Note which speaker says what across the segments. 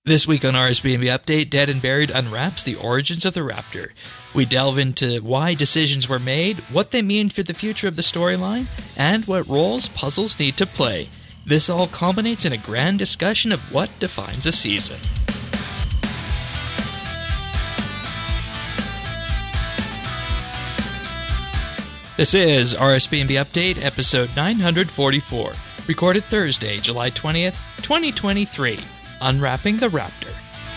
Speaker 1: This week on RSBNB Update, Dead and Buried unwraps the origins of the Raptor. We delve into why decisions were made, what they mean for the future of the storyline, and what roles puzzles need to play. This all culminates in a grand discussion of what defines a season. This is RSBNB Update, episode 944, recorded Thursday, July 20th, 2023. Unwrapping the Raptor.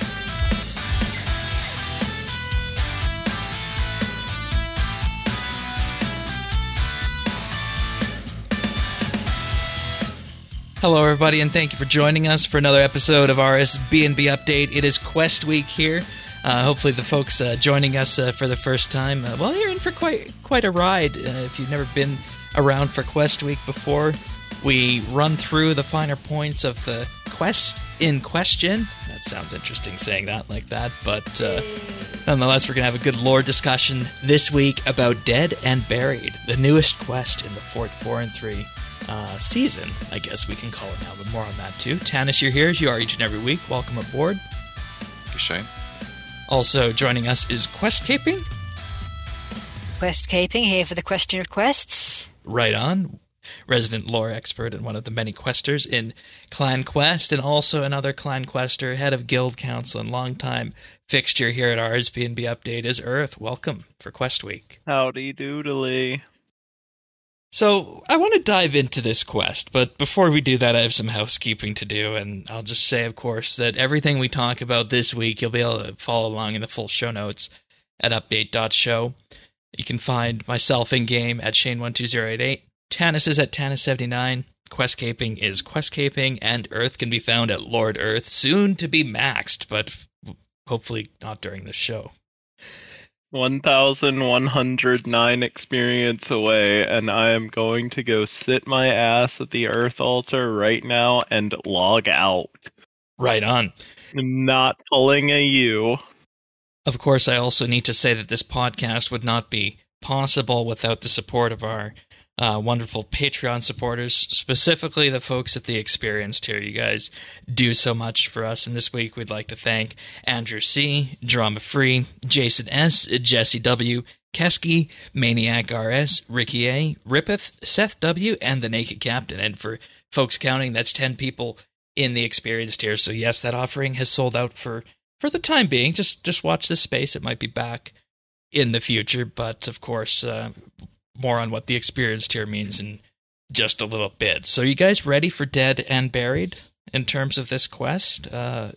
Speaker 1: Hello, everybody, and thank you for joining us for another episode of RSBNB Update. It is Quest Week here. Hopefully the folks joining us for the first time, well, you're in for quite a ride. If you've never been around for Quest Week before, we run through the finer points of the quest in question. That sounds interesting saying that like that, but nonetheless, we're going to have a good lore discussion this week about Dead and Buried, the newest quest in the Fort 4 and 3 season, I guess we can call it now, but more on that too. Tanis, you're here as you are each and every week. Welcome aboard.
Speaker 2: Thank you, Shane.
Speaker 1: Also joining us is Questcaping.
Speaker 3: Questcaping, here for the question of quests.
Speaker 1: Right on. Resident lore expert and one of the many questers in Clan Quest, and also another Clan Quester, head of Guild Council and longtime fixture here at RSBNB Update is Earth. Welcome for Quest Week.
Speaker 4: Howdy doodly.
Speaker 1: So, I want to dive into this quest, but before we do that, I have some housekeeping to do, and I'll just say, of course, that everything we talk about this week, you'll be able to follow along in the full show notes at update.show. You can find myself in-game at Shane12088, Tanis is at Tanis79, Questcaping is Questcaping, and Earth can be found at Lord Earth, soon to be maxed, but hopefully not during this show.
Speaker 4: 1,109 experience away, and I am going to go sit my ass at the Earth altar right now and log out.
Speaker 1: Right on.
Speaker 4: Not pulling a U.
Speaker 1: Of course, I also need to say that this podcast would not be possible without the support of our wonderful Patreon supporters, specifically the folks at The Experienced here. You guys do so much for us, and this week we'd like to thank Andrew C., Drama Free, Jason S., Jesse W., Kesky, Maniac RS, Ricky A., Rippeth, Seth W., and The Naked Captain. And for folks counting, that's 10 people in The Experienced here. So yes, that offering has sold out for the time being. Just watch this space. It might be back in the future, but of course, more on what the Experienced here means in just a little bit. So you guys ready for Dead and Buried in terms of this quest?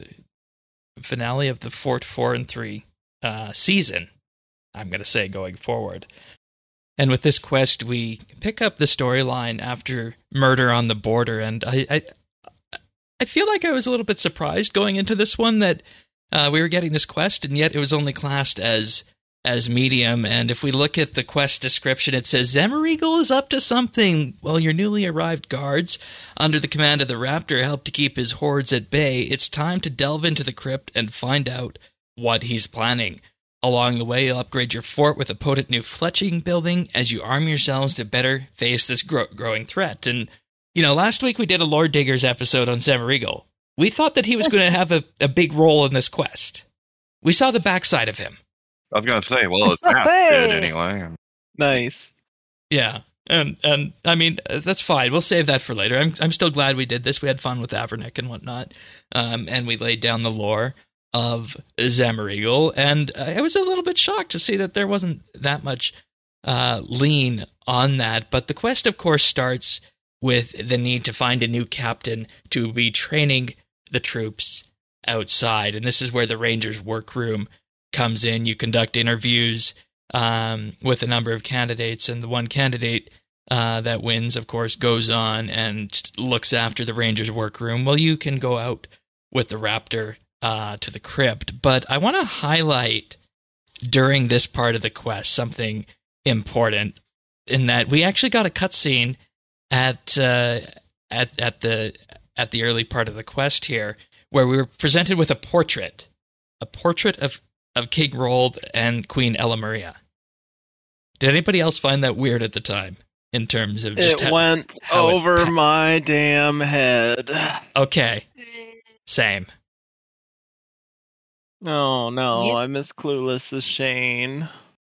Speaker 1: Finale of the Fort 4 and 3 season, I'm going to say, going forward. And with this quest, we pick up the storyline after Murder on the Border, and I feel like I was a little bit surprised going into this one that we were getting this quest, and yet it was only classed as medium. And if we look at the quest description, it says Zemmereagle is up to something. While your newly arrived guards, under the command of the Raptor, help to keep his hordes at bay, it's time to delve into the crypt and find out what he's planning. Along the way, you'll upgrade your fort with a potent new fletching building as you arm yourselves to better face this growing threat. And, you know, last week we did a Lord Diggers episode on Zemmereagle. We thought that he was going to have a big role in this quest. We saw the backside of him.
Speaker 2: I was going to say, well, it's half dead anyway.
Speaker 4: Nice.
Speaker 1: Yeah, and I mean, that's fine. We'll save that for later. I'm still glad we did this. We had fun with Avernick and whatnot, and we laid down the lore of Zemmereagle, and I was a little bit shocked to see that there wasn't that much lean on that. But the quest, of course, starts with the need to find a new captain to be training the troops outside, and this is where the Rangers' workroom comes in. You conduct interviews with a number of candidates, and the one candidate that wins, of course, goes on and looks after the Rangers' workroom. Well, you can go out with the Raptor to the crypt, but I want to highlight during this part of the quest something important, in that we actually got a cutscene at the early part of the quest here, where we were presented with a portrait of King Rold and Queen Ella Maria. Did anybody else find that weird at the time? In terms of just
Speaker 4: it went over my damn head.
Speaker 1: Okay. Same.
Speaker 4: Oh no,
Speaker 3: Yep.
Speaker 4: I'm as clueless as Shane.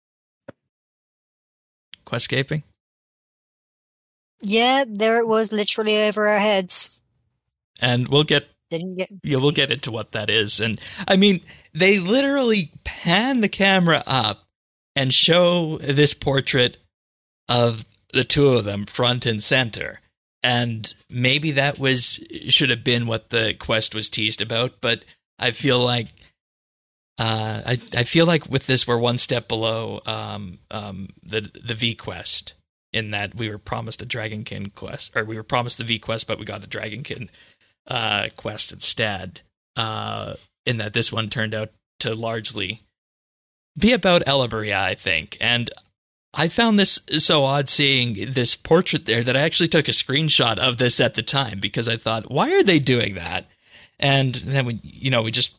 Speaker 1: Questscaping?
Speaker 3: Yeah, there it was, literally over our heads.
Speaker 1: And we'll get into what that is. And I mean, they literally pan the camera up and show this portrait of the two of them front and center. And maybe that should have been what the quest was teased about, but I feel like I feel like with this we're one step below the V quest, in that we were promised a Dragonkin quest, or we were promised the V quest, but we got a Dragonkin quest instead. In that this one turned out to largely be about Elleberia, I think. And I found this so odd seeing this portrait there that I actually took a screenshot of this at the time, because I thought, why are they doing that? And then we just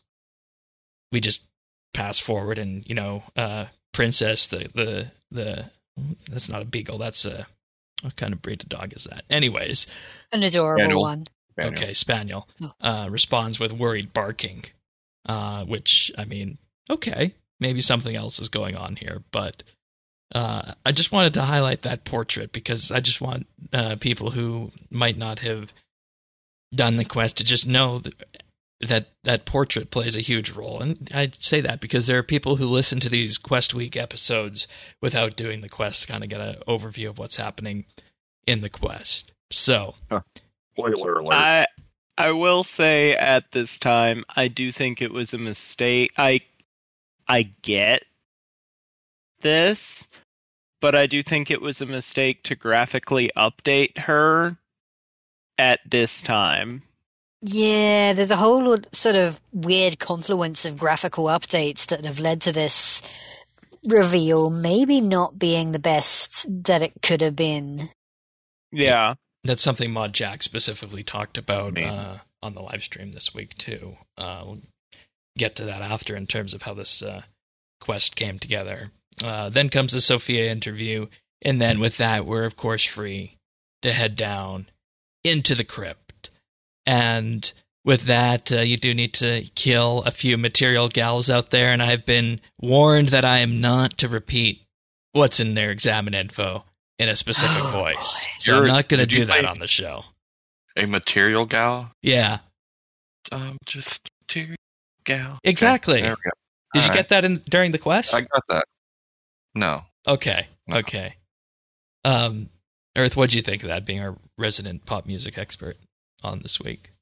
Speaker 1: pass forward, and Princess, the that's not a beagle, that's what kind of breed of dog is that? Anyways,
Speaker 3: An adorable
Speaker 2: Spaniel.
Speaker 3: one.
Speaker 1: okay, Spaniel responds with worried barking, which, I mean, okay, maybe something else is going on here, but I just wanted to highlight that portrait because I just want people who might not have done the quest to just know that portrait plays a huge role. And I say that because there are people who listen to these Quest Week episodes without doing the quest to kind of get an overview of what's happening in the quest. So,
Speaker 2: Spoiler alert.
Speaker 4: I will say at this time, I do think it was a mistake. I get this, but I do think it was a mistake to graphically update her at this time.
Speaker 3: Yeah, there's a whole sort of weird confluence of graphical updates that have led to this reveal maybe not being the best that it could have been.
Speaker 4: Yeah.
Speaker 1: that's something Mod Jack specifically talked about on the live stream this week, too. We'll get to that after in terms of how this quest came together. Then comes the Sophia interview, and then with that, we're, of course, free to head down into the crypt. And with that, you do need to kill a few material gals out there, and I've been warned that I am not to repeat what's in their examine info in a specific voice. So I'm not going to do that on the show.
Speaker 2: A material gal?
Speaker 1: Yeah.
Speaker 2: Just material gal.
Speaker 1: Exactly.
Speaker 2: Okay, there we go.
Speaker 1: Did you
Speaker 2: All
Speaker 1: get that during the quest?
Speaker 2: I got that. No.
Speaker 1: Okay.
Speaker 2: No.
Speaker 1: Okay. Earth, what'd you think of that, being our resident pop music expert on this week?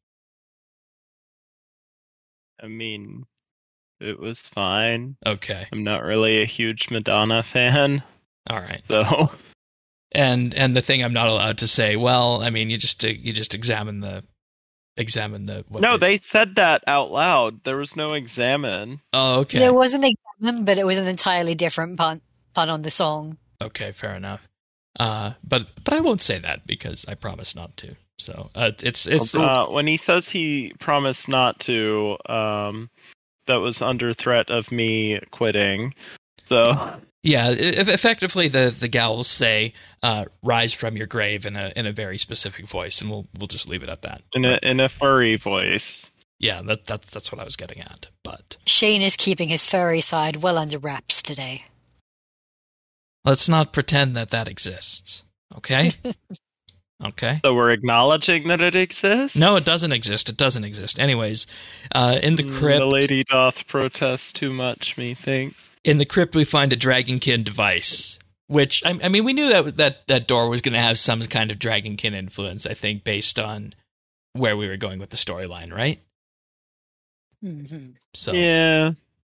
Speaker 4: I mean, it was fine.
Speaker 1: Okay.
Speaker 4: I'm not really a huge Madonna fan,
Speaker 1: All right.
Speaker 4: so
Speaker 1: And the thing I'm not allowed to say, well, I mean, you just examine the what
Speaker 4: no, they said that out loud. There was no examine.
Speaker 1: Oh, okay.
Speaker 3: There was an examine, but it was an entirely different pun on the song.
Speaker 1: Okay, fair enough. But I won't say that because I promise not to. So it's
Speaker 4: When he says he promised not to, that was under threat of me quitting. So
Speaker 1: yeah, effectively the gals say "rise from your grave" in a very specific voice, and we'll just leave it at that.
Speaker 4: in a furry voice.
Speaker 1: Yeah, that's what I was getting at. But
Speaker 3: Shane is keeping his furry side well under wraps today.
Speaker 1: let's not pretend that exists. Okay. Okay.
Speaker 4: So we're acknowledging that it exists?
Speaker 1: No, it doesn't exist. It doesn't exist. Anyways, in the crypt...
Speaker 4: The lady doth protest too much, methinks.
Speaker 1: In the crypt, we find a Dragonkin device, which, I mean, we knew that door was going to have some kind of Dragonkin influence, I think, based on where we were going with the storyline, right?
Speaker 3: Mm-hmm.
Speaker 1: So,
Speaker 4: yeah.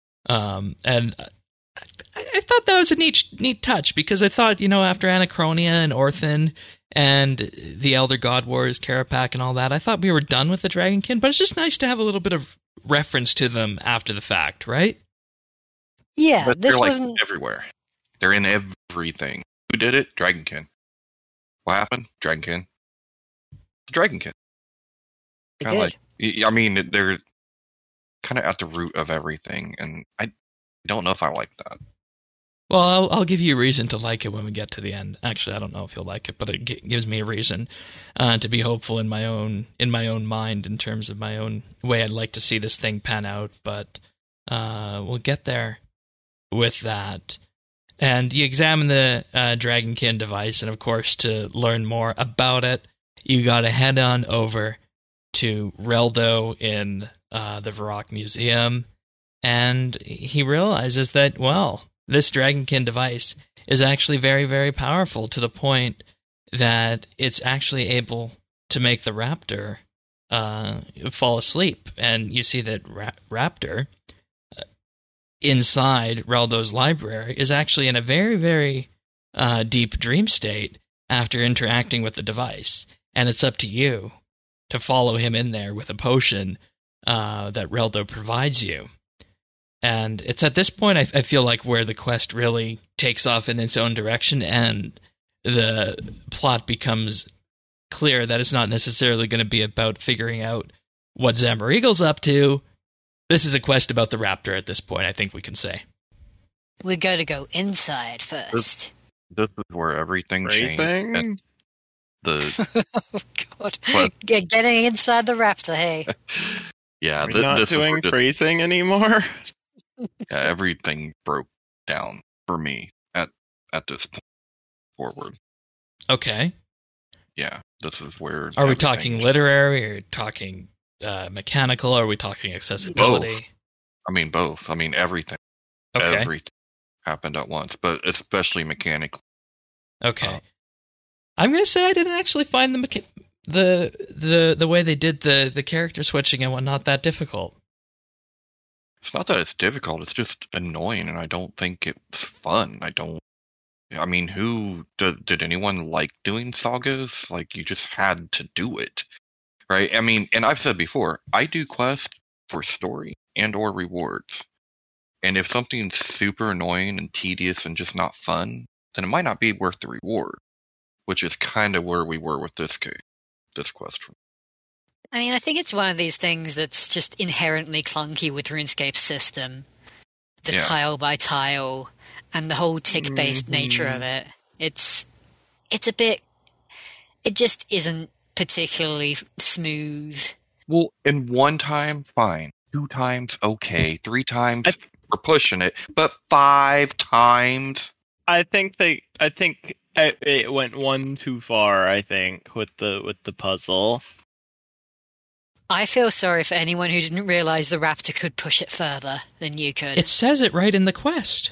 Speaker 1: And I thought that was a neat touch, because I thought, after Anachronia and Orphan and the Elder God Wars, Carapac and all that, I thought we were done with the Dragonkin, but it's just nice to have a little bit of reference to them after the fact, right?
Speaker 3: Yeah,
Speaker 2: But
Speaker 3: this
Speaker 2: they're like
Speaker 3: wasn't...
Speaker 2: everywhere. They're in everything. Who did it? Dragonkin. What happened? Dragonkin. Dragonkin. Kind of like, I mean, they're kind of at the root of everything, and I don't know if I like that.
Speaker 1: Well, I'll give you a reason to like it when we get to the end. Actually, I don't know if you'll like it, but it gives me a reason to be hopeful in my own mind in terms of my own way I'd like to see this thing pan out. But we'll get there with that. And you examine the Dragonkin device, and of course, to learn more about it, you got to head on over to Reldo in the Varrock Museum, and he realizes that, well, this Dragonkin device is actually very, very powerful, to the point that it's actually able to make the raptor fall asleep. And you see that raptor inside Reldo's library is actually in a very, very deep dream state after interacting with the device. And it's up to you to follow him in there with a potion that Reldo provides you. And it's at this point, I feel like, where the quest really takes off in its own direction, and the plot becomes clear that it's not necessarily going to be about figuring out what Zamoreagle's up to. This is a quest about the raptor at this point, I think we can say.
Speaker 3: We're going to go inside first.
Speaker 2: This is where everything changed. And
Speaker 3: Oh, God. Getting inside the raptor, hey.
Speaker 2: Yeah,
Speaker 4: We're not doing phrasing anymore?
Speaker 2: Yeah, everything broke down for me at this point forward.
Speaker 1: Okay.
Speaker 2: Yeah, this is where...
Speaker 1: Are we talking literary, or talking mechanical, or are we talking accessibility?
Speaker 2: Both. I mean, both. I mean, everything.
Speaker 1: Okay.
Speaker 2: Everything happened at once, but especially mechanically.
Speaker 1: Okay. I'm going to say I didn't actually find the way they did the character switching and whatnot that difficult.
Speaker 2: It's not that it's difficult, it's just annoying, and I don't think it's fun. I mean, did anyone like doing sagas? Like, you just had to do it, right? I mean, and I've said before, I do quests for story and or rewards. And if something's super annoying and tedious and just not fun, then it might not be worth the reward, which is kind of where we were with this quest.
Speaker 3: I mean, I think it's one of these things that's just inherently clunky with RuneScape's system. The tile by tile and the whole tick-based nature of it. It's a bit... It just isn't particularly smooth.
Speaker 2: Well, in one time, fine. 2 times, okay. 3 times, we're pushing it. But 5 times...
Speaker 4: I think it went one too far, I think, with the puzzle.
Speaker 3: I feel sorry for anyone who didn't realize the raptor could push it further than you could.
Speaker 1: It says it right in the quest.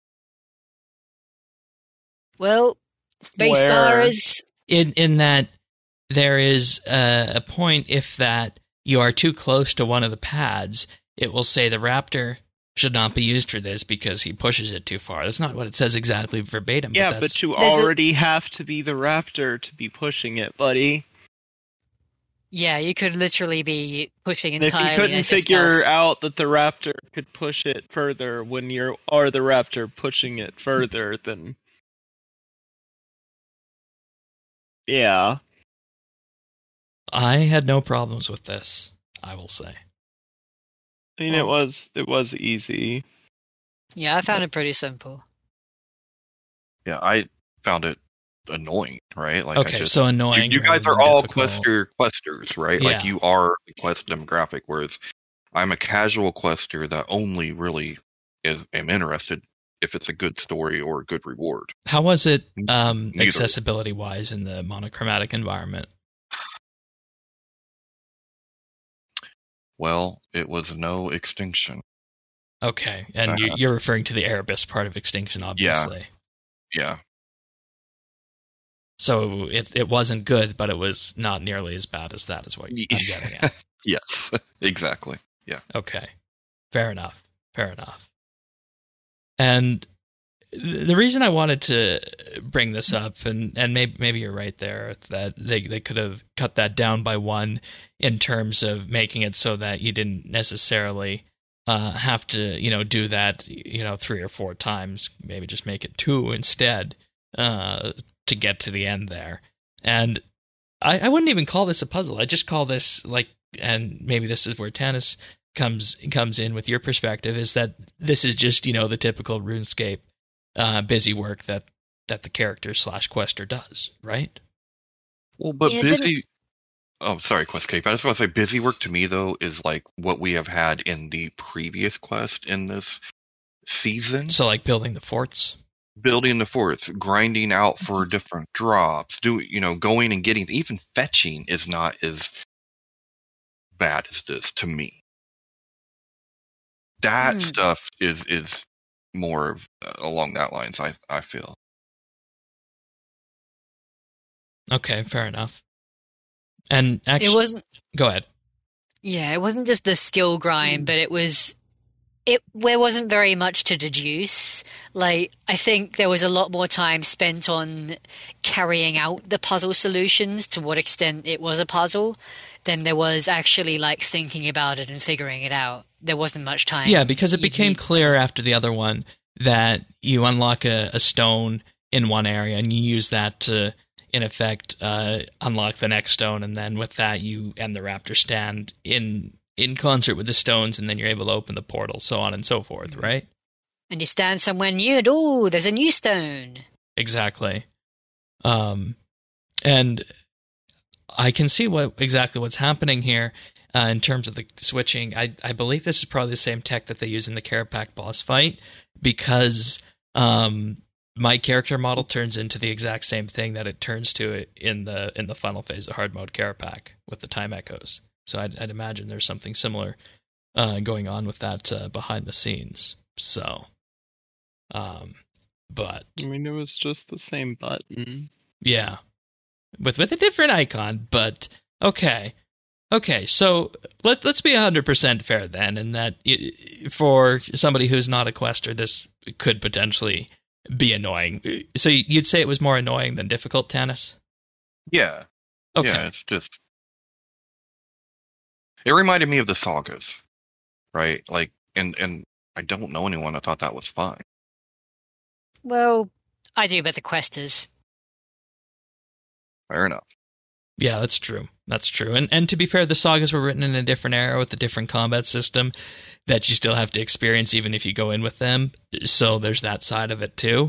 Speaker 3: Well, spacebar is...
Speaker 1: In that there is a point, if that you are too close to one of the pads, it will say the raptor should not be used for this because he pushes it too far. That's not what it says exactly verbatim.
Speaker 4: Yeah, but you already have to be the raptor to be pushing it, buddy.
Speaker 3: Yeah, you could literally be pushing entirely.
Speaker 4: If you couldn't figure out that the raptor could push it further when you are the raptor pushing it further, then... Yeah.
Speaker 1: I had no problems with this, I will say.
Speaker 4: I mean, it was easy.
Speaker 3: Yeah, I found it pretty simple.
Speaker 2: Yeah, I found it annoying, right? Like,
Speaker 1: okay, so annoying.
Speaker 2: You guys are all questers, right?
Speaker 1: Yeah.
Speaker 2: Like, you are the quest demographic, whereas I'm a casual quester that only really am interested if it's a good story or a good reward.
Speaker 1: How was it accessibility-wise in the monochromatic environment?
Speaker 2: Well, it was no Extinction.
Speaker 1: Okay, and you're referring to the Erebus part of Extinction, obviously.
Speaker 2: Yeah.
Speaker 1: So it wasn't good, but it was not nearly as bad as that, is what I'm getting at.
Speaker 2: Yes, exactly. Yeah.
Speaker 1: Okay. Fair enough. And the reason I wanted to bring this up, and maybe you're right there, that they could have cut that down by 1 in terms of making it so that you didn't necessarily have to, do that, 3 or 4 times. Maybe just make it 2 instead to get to the end there. And I wouldn't even call this a puzzle. I just call this and maybe this is where Tanis comes in with your perspective, is that this is just, the typical RuneScape busy work that the character / quester does, right?
Speaker 2: Well, but busy... Oh, sorry, Quest Cape. I just want to say busy work to me, though, is like what we have had in the previous quest in this season.
Speaker 1: So, like building the forts?
Speaker 2: Building the forts, grinding out for different drops, going and getting, even fetching is not as bad as this to me. That stuff is more of, along that lines, I feel.
Speaker 1: Okay, fair enough. And actually,
Speaker 3: It wasn't.
Speaker 1: Go ahead.
Speaker 3: Yeah, it wasn't just the skill grind, but there wasn't very much to deduce. Like, I think there was a lot more time spent on carrying out the puzzle solutions, to what extent it was a puzzle, than there was actually like thinking about it and figuring it out. There wasn't much time.
Speaker 1: Yeah, because it became clear after the other one that you unlock a stone in one area and you use that to, in effect, unlock the next stone, and then with that you end the raptor stand in concert with the stones, and then you're able to open the portal, so on and so forth, right?
Speaker 3: And you stand somewhere new and, oh, there's a new stone.
Speaker 1: Exactly. And I can see exactly what's happening here in terms of the switching. I believe this is probably the same tech that they use in the Karapak boss fight, because my character model turns into the exact same thing that it turns to in the final phase of hard mode Karapak with the time echoes. So I'd imagine there's something similar going on with that behind the scenes. So, but
Speaker 4: I mean, it was just the same button.
Speaker 1: Yeah, with a different icon. But okay. So let's be 100% fair then, in that for somebody who's not a quester, this could potentially be annoying. So you'd say it was more annoying than difficult, Tanis?
Speaker 2: Yeah.
Speaker 1: Okay.
Speaker 2: Yeah, it's just. It reminded me of the sagas, right? Like, and I don't know anyone that thought that was fine.
Speaker 3: Well, I do, but the questers.
Speaker 2: Fair enough.
Speaker 1: Yeah, that's true. That's true. And to be fair, the sagas were written in a different era with a different combat system that you still have to experience even if you go in with them. So there's that side of it too.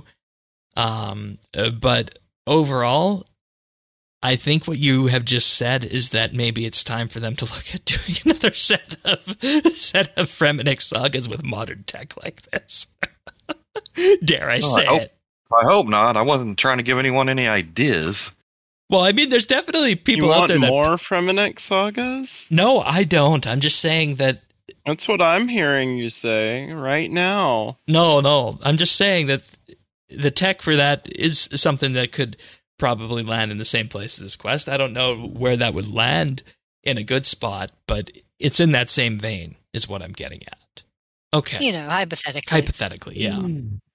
Speaker 1: But overall, I think what you have just said is that maybe it's time for them to look at doing another set of Fremennik sagas with modern tech like this. Dare I say it?
Speaker 2: I hope not. I wasn't trying to give anyone any ideas.
Speaker 1: Well, I mean, there's definitely people
Speaker 4: you
Speaker 1: out
Speaker 4: want
Speaker 1: there that...
Speaker 4: more Fremennik sagas?
Speaker 1: No, I don't. I'm just saying that...
Speaker 4: That's what I'm hearing you say right now.
Speaker 1: No. I'm just saying that the tech for that is something that could probably land in the same place as this quest. I don't know where that would land in a good spot, but it's in that same vein, is what I'm getting at. Okay.
Speaker 3: Hypothetically.
Speaker 1: Hypothetically, yeah.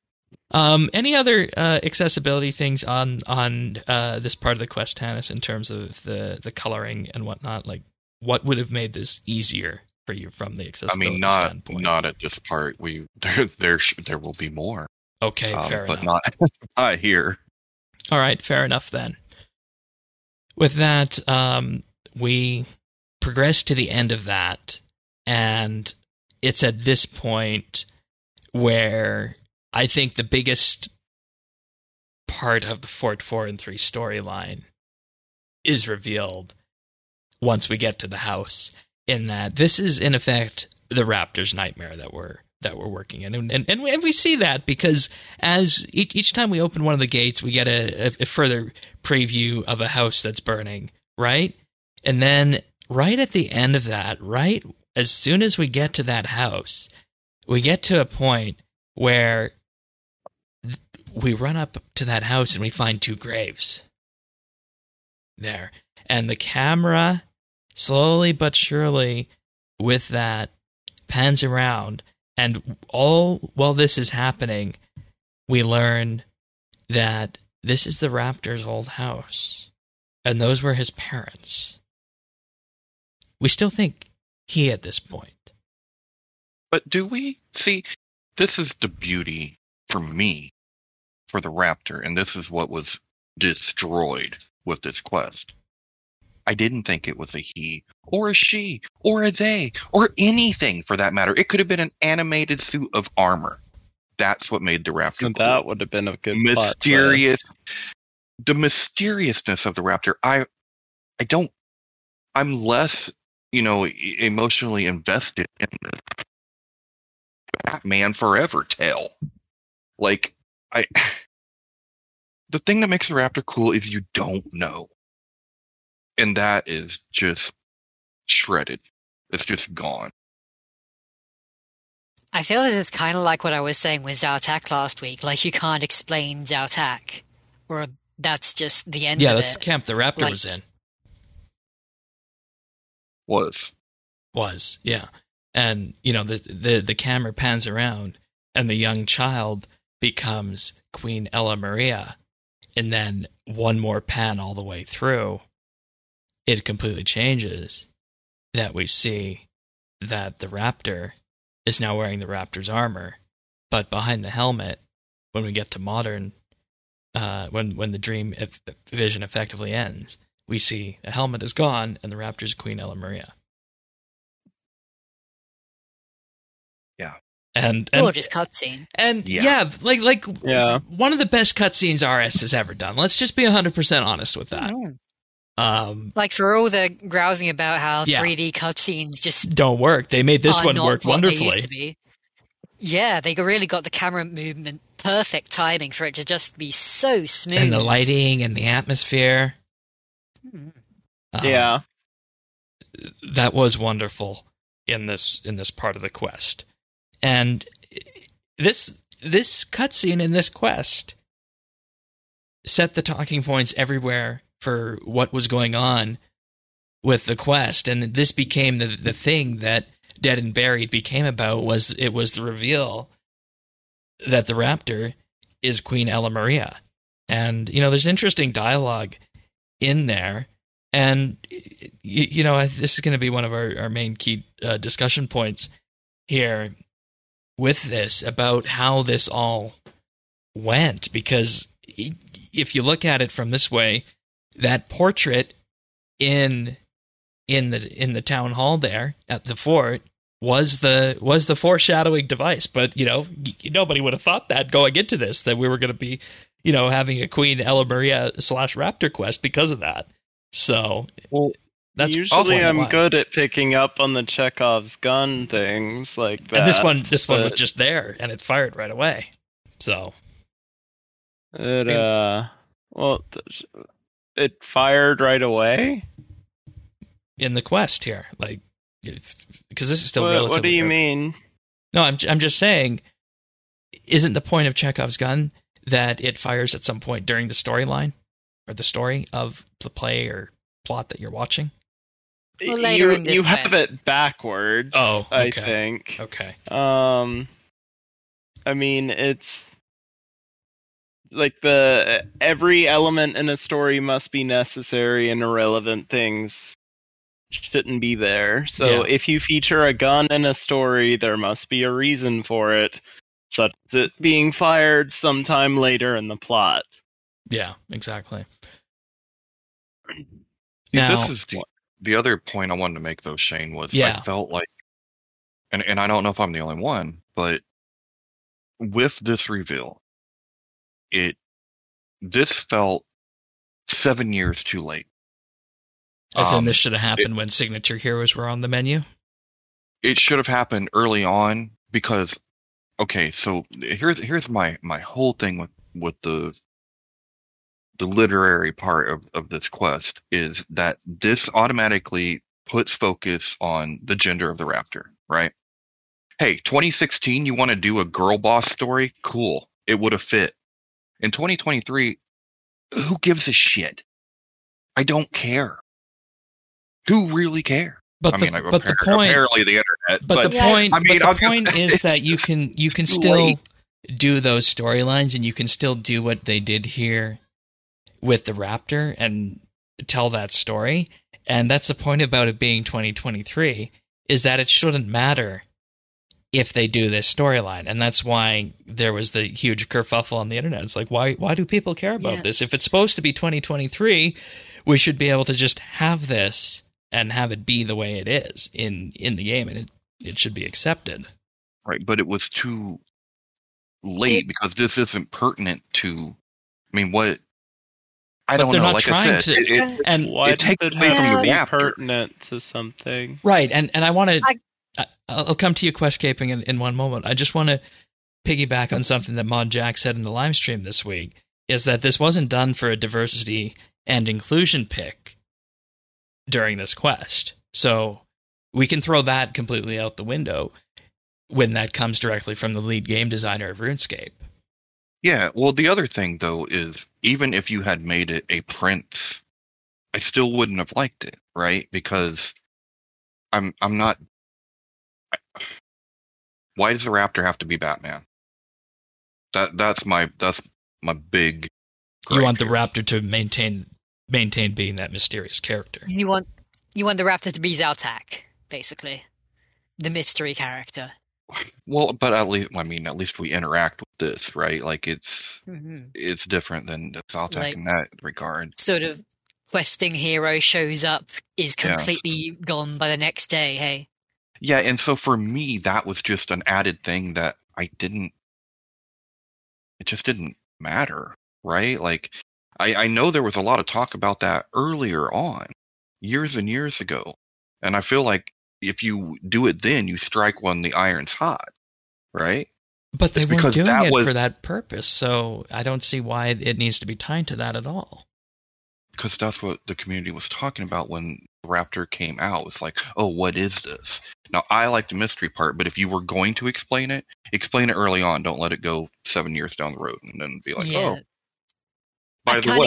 Speaker 1: Any other accessibility things on this part of the quest, Tanis, in terms of the coloring and whatnot? Like, what would have made this easier for you from the accessibility standpoint?
Speaker 2: Not at this part. There will be more.
Speaker 1: Okay, fair
Speaker 2: but
Speaker 1: enough.
Speaker 2: But not here.
Speaker 1: All right, fair enough then. With that, we progress to the end of that, and it's at this point where I think the biggest part of the Fort 4 and 3 storyline is revealed once we get to the house, in that this is, in effect, the Raptor's nightmare that we're working in. And we see that because as each time we open one of the gates, we get a further preview of a house that's burning, right? And then right at the end of that, right as soon as we get to that house, we get to a point where we run up to that house and we find 2 graves there. And the camera, slowly but surely, with that, pans around. And all while this is happening, we learn that this is the Raptor's old house. And those were his parents. We still think he at this point.
Speaker 2: But do we? See, this is the beauty for me, for the Raptor, and this is what was destroyed with this quest. I didn't think it was a he, or a she, or a they, or anything for that matter. It could have been an animated suit of armor. That's what made the Raptor
Speaker 4: And
Speaker 2: cool.
Speaker 4: that would have been a good
Speaker 2: mysterious.
Speaker 4: plot twist.
Speaker 2: The mysteriousness of the Raptor. I don't I'm less, emotionally invested in the Batman Forever tale. Like, the thing that makes the Raptor cool is you don't know. And that is just shredded. It's just gone.
Speaker 3: I feel this is kind of like what I was saying with Zautak last week. Like, you can't explain Zautak. Or that's just the end of it.
Speaker 1: Yeah, that's the camp the Raptor was in. Was, yeah. And, the camera pans around, and the young child becomes Queen Ella Maria. And then one more pan all the way through, it completely changes that we see that the Raptor is now wearing the Raptor's armor, but behind the helmet, when we get to modern, when the dream vision effectively ends, we see the helmet is gone and the Raptor's Queen Ella Maria.
Speaker 2: Yeah.
Speaker 1: And
Speaker 3: gorgeous cutscene.
Speaker 1: And one of the best cutscenes RS has ever done. Let's just be 100% honest with that.
Speaker 3: Like, for all the grousing about how 3D cutscenes just
Speaker 1: don't work, they made this one work wonderfully.
Speaker 3: They used to be. Yeah, they really got the camera movement perfect timing for it to just be so smooth.
Speaker 1: And the lighting and the atmosphere.
Speaker 4: Yeah.
Speaker 1: That was wonderful in this part of the quest. And this cutscene in this quest set the talking points everywhere for what was going on with the quest, and this became the thing that Dead and Buried became about. It was the reveal that the Raptor is Queen Ella Maria. And there's interesting dialogue in there, and this is going to be one of our main key discussion points here with this, about how this all went, because if you look at it from this way, that portrait in the town hall there at the fort was the foreshadowing device. But nobody would have thought that going into this, that we were going to be having a Queen Ella Maria / Raptor quest because of that. So that's
Speaker 4: usually I'm good at picking up on the Chekhov's gun things like that.
Speaker 1: And this one was just there, and it fired right away. So
Speaker 4: it fired right away
Speaker 1: in the quest here, like, because this is still relatively.
Speaker 4: What do you mean?
Speaker 1: No, I'm just saying. Isn't the point of Chekhov's gun that it fires at some point during the storyline or the story of the play or plot that you're watching?
Speaker 3: Well, later in this
Speaker 4: you have it backwards.
Speaker 1: Oh, okay.
Speaker 4: I think.
Speaker 1: Okay.
Speaker 4: I mean, it's like every element in a story must be necessary, and irrelevant things shouldn't be there. So if you feature a gun in a story, there must be a reason for it, such as it being fired sometime later in the plot.
Speaker 1: Yeah, exactly.
Speaker 2: Now, this is the other point I wanted to make, though, Shane, was I felt like, and I don't know if I'm the only one, but with this reveal, this felt 7 years too late.
Speaker 1: As in, this should have happened when Signature Heroes were on the menu?
Speaker 2: It should have happened early on, because, okay, so here's my whole thing with the literary part of this quest, is that this automatically puts focus on the gender of the Raptor, right? Hey, 2016, you want to do a girl boss story? Cool. It would have fit. In 2023, who gives a shit? I don't care. Who really cares?
Speaker 1: Apparently
Speaker 2: the internet.
Speaker 1: The point is that you can still do those storylines, and you can still do what they did here with the Raptor and tell that story. And that's the point about it being 2023, is that it shouldn't matter if they do this storyline. And that's why there was the huge kerfuffle on the internet. It's like, why do people care about this? If it's supposed to be 2023, we should be able to just have this and have it be the way it is in the game, and it should be accepted.
Speaker 2: Right, but it was too late, because this isn't pertinent to, I mean, what I don't
Speaker 1: they're
Speaker 2: know.
Speaker 1: not
Speaker 2: Like
Speaker 1: trying
Speaker 2: I said,
Speaker 1: to. And
Speaker 4: Why
Speaker 2: it
Speaker 4: does
Speaker 2: takes
Speaker 4: it
Speaker 2: away
Speaker 4: have
Speaker 2: from
Speaker 4: to
Speaker 2: the
Speaker 4: be
Speaker 2: raptor.
Speaker 4: pertinent to something?
Speaker 1: right, and I want to. I'll come to you, Questcaping, in one moment. I just want to piggyback on something that Mod Jack said in the live stream this week, is that this wasn't done for a diversity and inclusion pick during this quest. So we can throw that completely out the window when that comes directly from the lead game designer of RuneScape.
Speaker 2: Yeah, well, the other thing, though, is even if you had made it a prince, I still wouldn't have liked it, right? Because I'm not... Why does the raptor have to be Batman? That's my big gripe
Speaker 1: You want the
Speaker 2: here.
Speaker 1: raptor to maintain being that mysterious character.
Speaker 3: You want the raptor to be Zaltak, basically, the mystery character.
Speaker 2: Well, but at least we interact with this, right? Like it's different than the Zaltak
Speaker 3: Like,
Speaker 2: in that regard.
Speaker 3: Sort of questing hero shows up, is completely gone by the next day. Hey.
Speaker 2: Yeah, and so for me, that was just an added thing that it just didn't matter, right? Like, I know there was a lot of talk about that earlier on, years and years ago, and I feel like if you do it then, you strike when the iron's hot, right?
Speaker 1: But they
Speaker 2: It's
Speaker 1: weren't
Speaker 2: because
Speaker 1: doing
Speaker 2: that
Speaker 1: it
Speaker 2: was-
Speaker 1: for that purpose, so I don't see why it needs to be tied to that at all.
Speaker 2: Because that's what the community was talking about when Raptor came out. It's like, oh, what is this? Now, I like the mystery part, but if you were going to explain it early on. Don't let it go 7 years down the road and then be like, oh, by the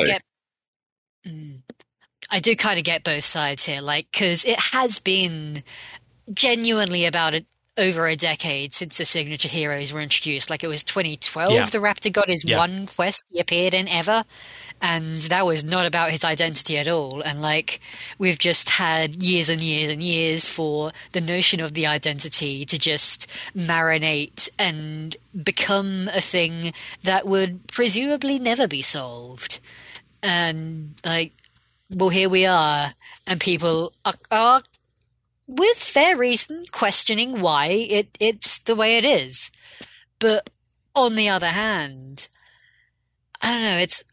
Speaker 2: way.
Speaker 3: I do kind of get both sides here, like, because it has been genuinely about over a decade since the signature heroes were introduced. Like, it was 2012 the Raptor got his one quest he appeared in ever, and that was not about his identity at all. And, like, we've just had years and years and years for the notion of the identity to just marinate and become a thing that would presumably never be solved. And, like, well, here we are, and people are with fair reason, questioning why it's the way it is. But on the other hand, I don't know, it's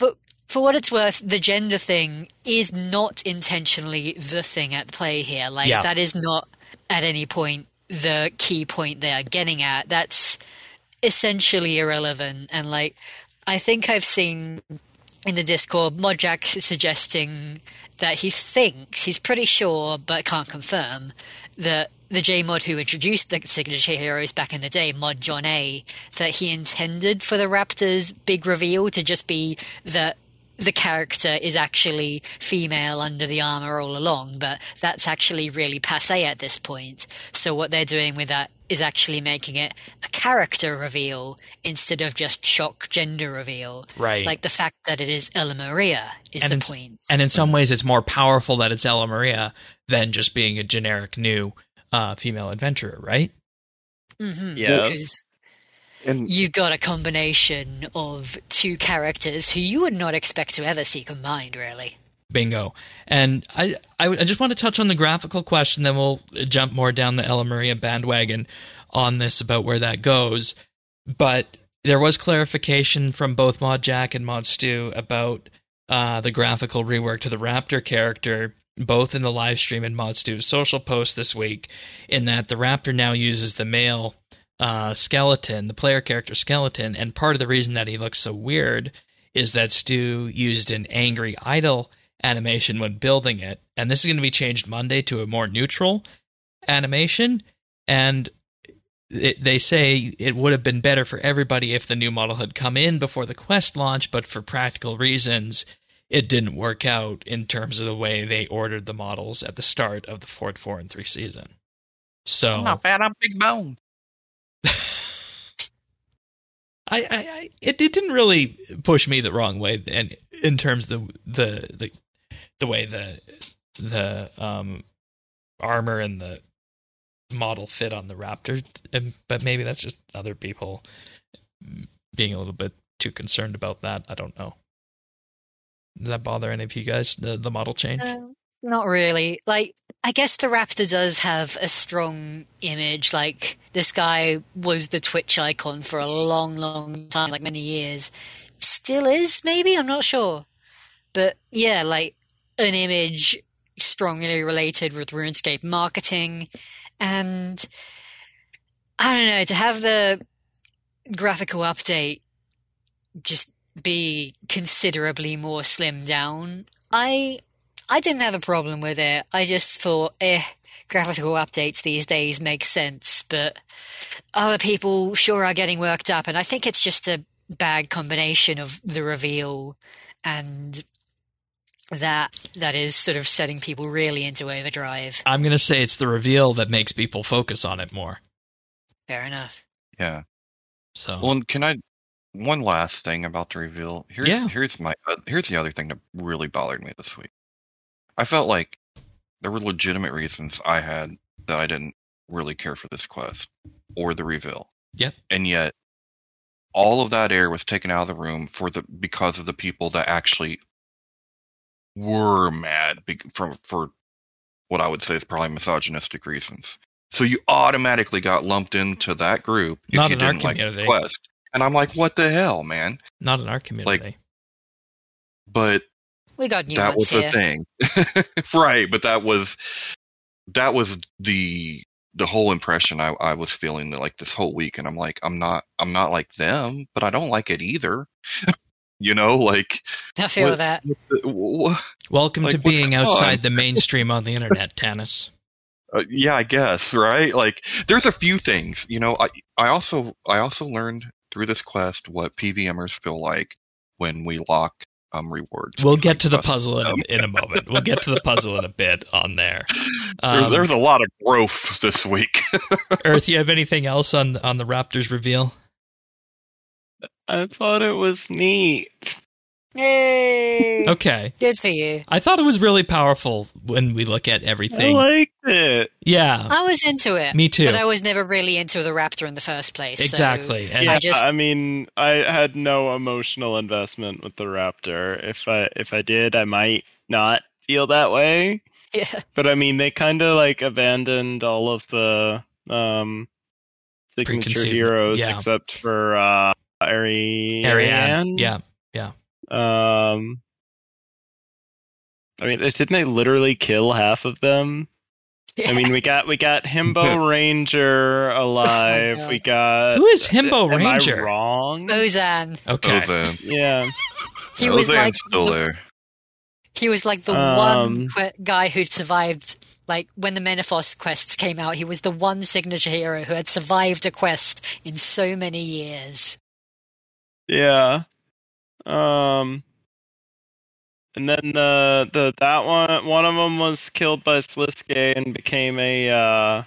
Speaker 3: for what it's worth, the gender thing is not intentionally the thing at play here. Like, that is not at any point the key point they are getting at. That's essentially irrelevant. And, like, I think I've seen in the Discord Modjack suggesting that he's pretty sure, but can't confirm, that the J-Mod who introduced the signature heroes back in the day, Mod John A, that he intended for the Raptor's big reveal to just be that the character is actually female under the armor all along, but that's actually really passé at this point. So what they're doing with that is actually making it a character reveal instead of just shock gender reveal.
Speaker 1: Right.
Speaker 3: Like, the fact that it is Ella Maria is the point.
Speaker 1: And in some ways, it's more powerful that it's Ella Maria than just being a generic new female adventurer, right?
Speaker 3: Mm-hmm.
Speaker 4: Yes.
Speaker 3: Because
Speaker 2: And
Speaker 3: you've got a combination of two characters who you would not expect to ever see combined, really.
Speaker 1: Bingo. And I just want to touch on the graphical question, then we'll jump more down the Ella Maria bandwagon on this about where that goes. But there was clarification from both Mod Jack and Mod Stu about the graphical rework to the Raptor character, both in the live stream and Mod Stu's social post this week, in that the Raptor now uses the male skeleton, the player character skeleton, and part of the reason that he looks so weird is that Stu used an angry idol animation when building it, and this is going to be changed Monday to a more neutral animation, and they say it would have been better for everybody if the new model had come in before the quest launch, but for practical reasons it didn't work out in terms of the way they ordered the models at the start of the Fort 4 and 3 season. So
Speaker 2: I'm not bad, I'm big bone.
Speaker 1: It didn't really push me the wrong way, and in terms of the way the armor and the model fit on the Raptor, but maybe that's just other people being a little bit too concerned about that. I don't know. Does that bother any of you guys, the model change?
Speaker 3: Not really. Like, I guess the Raptor does have a strong image. Like, this guy was the Twitch icon for a long, long time, like many years. Still is, maybe? I'm not sure. But yeah, like an image strongly related with RuneScape marketing, and I don't know, to have the graphical update just be considerably more slimmed down, I didn't have a problem with it. I just thought, graphical updates these days make sense, but other people sure are getting worked up, and I think it's just a bad combination of the reveal and that is sort of setting people really into overdrive.
Speaker 1: I'm going to say it's the reveal that makes people focus on it more.
Speaker 3: Fair enough.
Speaker 2: Yeah.
Speaker 1: So,
Speaker 2: Well, and one last thing about the reveal. Here's the other thing that really bothered me this week. I felt like there were legitimate reasons I had that I didn't really care for this quest or the reveal.
Speaker 1: Yep.
Speaker 2: And yet, all of that air was taken out of the room because of the people that actually were mad for what I would say is probably misogynistic reasons. So you automatically got lumped into that group if
Speaker 1: Not
Speaker 2: you
Speaker 1: in our
Speaker 2: didn't like the
Speaker 1: community.
Speaker 2: quest. And I'm like, what the hell, man?
Speaker 1: Not in our community.
Speaker 2: But
Speaker 3: We got nuance
Speaker 2: that was
Speaker 3: here.
Speaker 2: the thing. Right, but that was the whole impression I was feeling like this whole week, and I'm like, I'm not like them, but I don't like it either. You know, like
Speaker 3: I feel that.
Speaker 1: Welcome
Speaker 2: like,
Speaker 1: to
Speaker 2: what's
Speaker 1: being
Speaker 2: going
Speaker 1: outside
Speaker 2: on?
Speaker 1: the mainstream on the internet, Tannis.
Speaker 2: Yeah, I guess, right? Like, there's a few things. You know, I also learned through this quest what PVMers feel like when we lock rewards.
Speaker 1: We'll get to the
Speaker 2: Quest.
Speaker 1: puzzle in a moment. We'll get to the puzzle in a bit on there.
Speaker 2: There's a lot of growth this week.
Speaker 1: Earth, you have anything else on the Raptors reveal?
Speaker 4: I thought it was neat.
Speaker 3: Yay!
Speaker 1: Okay.
Speaker 3: Good for you.
Speaker 1: I thought it was really powerful when we look at
Speaker 4: I
Speaker 1: everything.
Speaker 4: liked it.
Speaker 1: Yeah,
Speaker 3: I was into it.
Speaker 1: me too.
Speaker 3: But I was never really into the Raptor in the first place. so-
Speaker 1: Exactly. And
Speaker 4: Yeah,
Speaker 3: I
Speaker 4: I mean, I had no emotional investment with the Raptor. If I did, I might not feel that way.
Speaker 3: yeah.
Speaker 4: But I mean, they kind of like abandoned all of the signature
Speaker 1: Preconceived-
Speaker 4: heroes
Speaker 1: yeah.
Speaker 4: except for Ariane.
Speaker 1: Yeah.
Speaker 4: I mean, didn't they literally kill half of them? I mean, we got Himbo Ranger alive.
Speaker 3: God.
Speaker 4: We got
Speaker 1: Who is Himbo
Speaker 4: Am
Speaker 1: Ranger?
Speaker 4: I wrong?
Speaker 3: Ozan.
Speaker 1: Okay.
Speaker 2: Ozan.
Speaker 4: Yeah.
Speaker 3: He was like
Speaker 2: still there.
Speaker 3: He was like the one guy who'd survived. Like when the Menethos quests came out, he was the one signature hero who had survived a quest in so many years.
Speaker 4: Yeah. And then that one of them was killed by Sliske and became a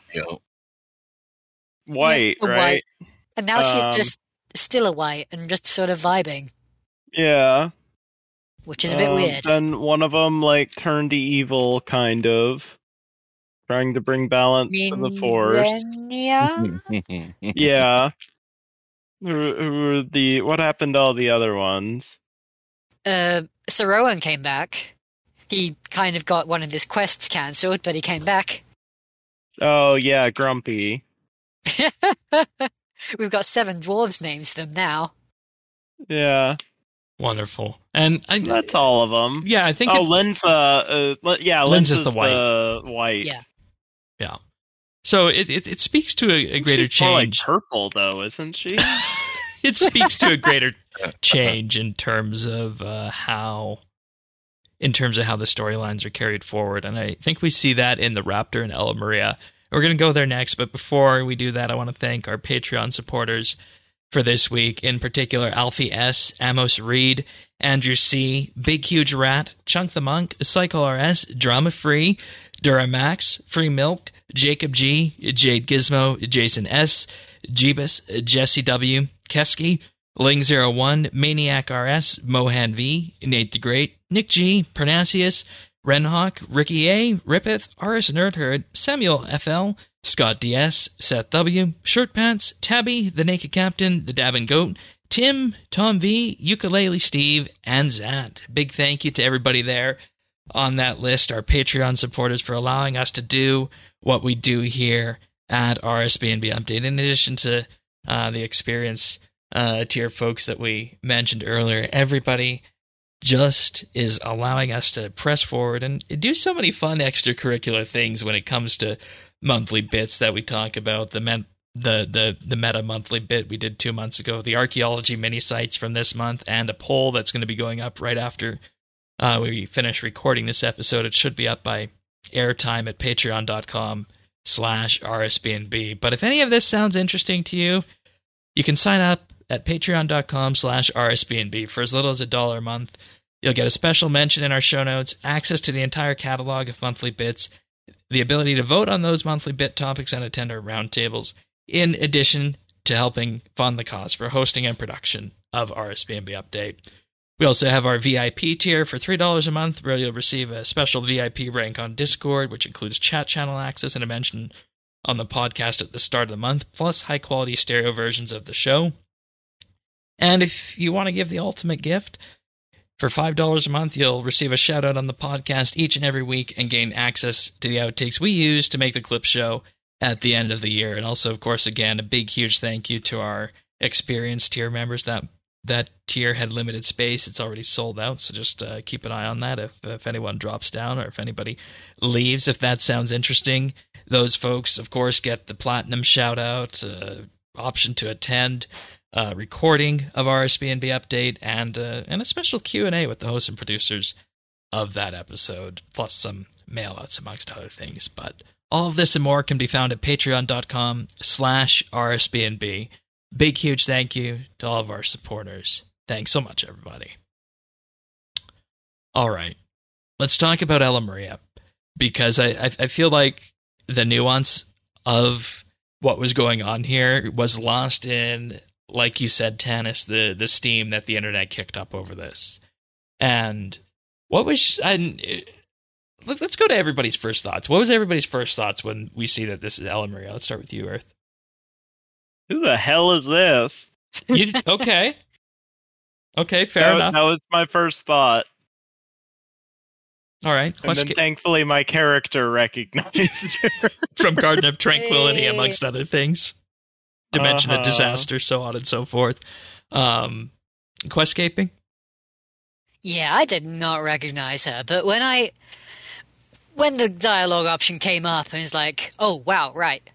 Speaker 4: white,
Speaker 3: Yeah, a
Speaker 4: right?
Speaker 3: white. And now she's just still a white and just sort of vibing,
Speaker 4: Yeah.
Speaker 3: which is a bit weird.
Speaker 4: Then one of them like turned evil, kind of, trying to bring balance to the force.
Speaker 3: Minrenia?
Speaker 4: Yeah. Who were what happened to all the other ones?
Speaker 3: Saroan came back. He kind of got one of his quests cancelled, but he came back.
Speaker 4: Oh yeah, Grumpy.
Speaker 3: We've got 7 dwarves names to them now.
Speaker 4: Yeah,
Speaker 1: Wonderful. And
Speaker 4: that's all of them.
Speaker 1: yeah, I think
Speaker 4: Oh, Linfa.
Speaker 1: Linz is the
Speaker 4: white.
Speaker 3: Yeah.
Speaker 1: yeah. So it speaks to a greater
Speaker 4: She's more like
Speaker 1: change.
Speaker 4: purple, though, isn't she?
Speaker 1: It speaks to a greater change in terms of how the storylines are carried forward, and I think we see that in the Raptor and Ella Maria. We're going to go there next, but before we do that, I want to thank our Patreon supporters for this week, in particular Alfie S, Amos Reed, Andrew C, Big Huge Rat, Chunk the Monk, Cycle RS, Drama Free, Duramax, Free Milk, Jacob G, Jade Gizmo, Jason S, Jeebus, Jesse W, Kesky, Ling01, Maniac RS, Mohan V, Nate the Great, Nick G, Pernasius, Renhawk, Ricky A, Rippeth, RS Nerdherd, Samuel FL, Scott DS, Seth W, Shirt Pants, Tabby, The Naked Captain, The Dabbing Goat, Tim, Tom V, Ukulele Steve, and Zat. Big thank you to everybody there on that list, our Patreon supporters, for allowing us to do what we do here at RSBNB Update. In addition to the experience tier folks that we mentioned earlier, everybody just is allowing us to press forward and do so many fun extracurricular things when it comes to monthly bits that we talk about. The meta monthly bit we did 2 months ago, the archaeology mini sites from this month, and a poll that's going to be going up right after we finish recording this episode. It should be up by airtime at patreon.com/RSBNB. But if any of this sounds interesting to you, you can sign up at patreon.com/RSBNB for as little as $1 a month. You'll get a special mention in our show notes, access to the entire catalog of monthly bits, the ability to vote on those monthly bit topics, and attend our roundtables, in addition to helping fund the cost for hosting and production of RSBNB Update. We also have our VIP tier for $3 a month, where you'll receive a special VIP rank on Discord, which includes chat channel access and a mention on the podcast at the start of the month, plus high-quality stereo versions of the show. And if you want to give the ultimate gift, for $5 a month, you'll receive a shout-out on the podcast each and every week and gain access to the outtakes we use to make the clip show at the end of the year. And also, of course, again, a big, huge thank you to our experienced tier members. That tier had limited space. It's already sold out, so just keep an eye on that if anyone drops down or if anybody leaves, if that sounds interesting. Those folks, of course, get the platinum shout-out, option to attend, recording of RSBNB Update, and a special Q&A with the hosts and producers of that episode, plus some mail-outs amongst other things. But all of this and more can be found at patreon.com/RSBNB. Big, huge thank you to all of our supporters. Thanks so much, everybody. All right, let's talk about Ella Maria, because I feel like the nuance of what was going on here was lost in, like you said, Tanis, the steam that the internet kicked up over this. And what was... let's go to everybody's first thoughts. What was everybody's first thoughts when we see that this is Ella Maria? Let's start with you, Earth.
Speaker 4: Who the hell is this?
Speaker 1: Okay. Okay, fair enough.
Speaker 4: That was my first thought.
Speaker 1: All right.
Speaker 4: And then thankfully my character recognized her.
Speaker 1: From Garden of Tranquility, amongst other things. Dimension of Disaster, so on and so forth. Questscaping?
Speaker 3: Yeah, I did not recognize her, but when the dialogue option came up and it's like, oh, wow, right.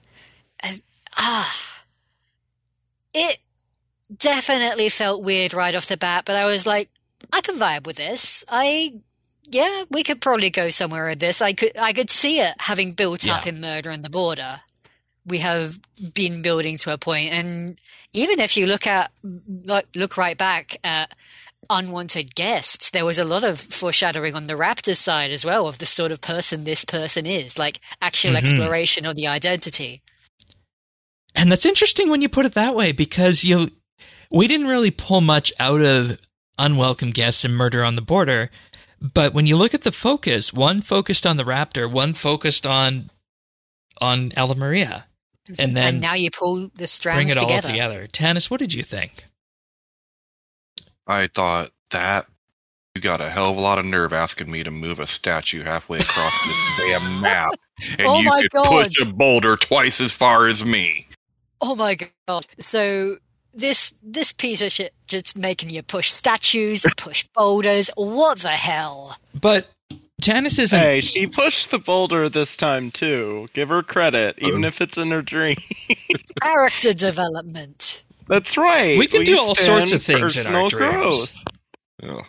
Speaker 3: It definitely felt weird right off the bat, but I was like, I can vibe with this. Yeah, we could probably go somewhere with this. I could see it having built up in Murder on the Border. We have been building to a point, and even if you look right back at Unwanted Guests, there was a lot of foreshadowing on the Raptors side as well of the sort of person this person is, like actual exploration of the identity.
Speaker 1: And that's interesting when you put it that way, because we didn't really pull much out of Unwelcome Guests and Murder on the Border, but when you look at the focus, one focused on the Raptor, one focused on Ella Maria, and
Speaker 3: now you pull the strands
Speaker 1: bring it
Speaker 3: together.
Speaker 1: all together. Tannis, what did you think?
Speaker 2: I thought that you got a hell of a lot of nerve asking me to move a statue halfway across this damn map, and you could push a boulder twice as far as me.
Speaker 3: Oh my god! So this piece of shit just making you push statues and push boulders. What the hell?
Speaker 1: But Tanis isn't...
Speaker 4: Hey, she pushed the boulder this time too. Give her credit, even if it's in her dream.
Speaker 3: Character development.
Speaker 4: That's right.
Speaker 1: We can do all sorts of things in our dreams.
Speaker 2: Yeah.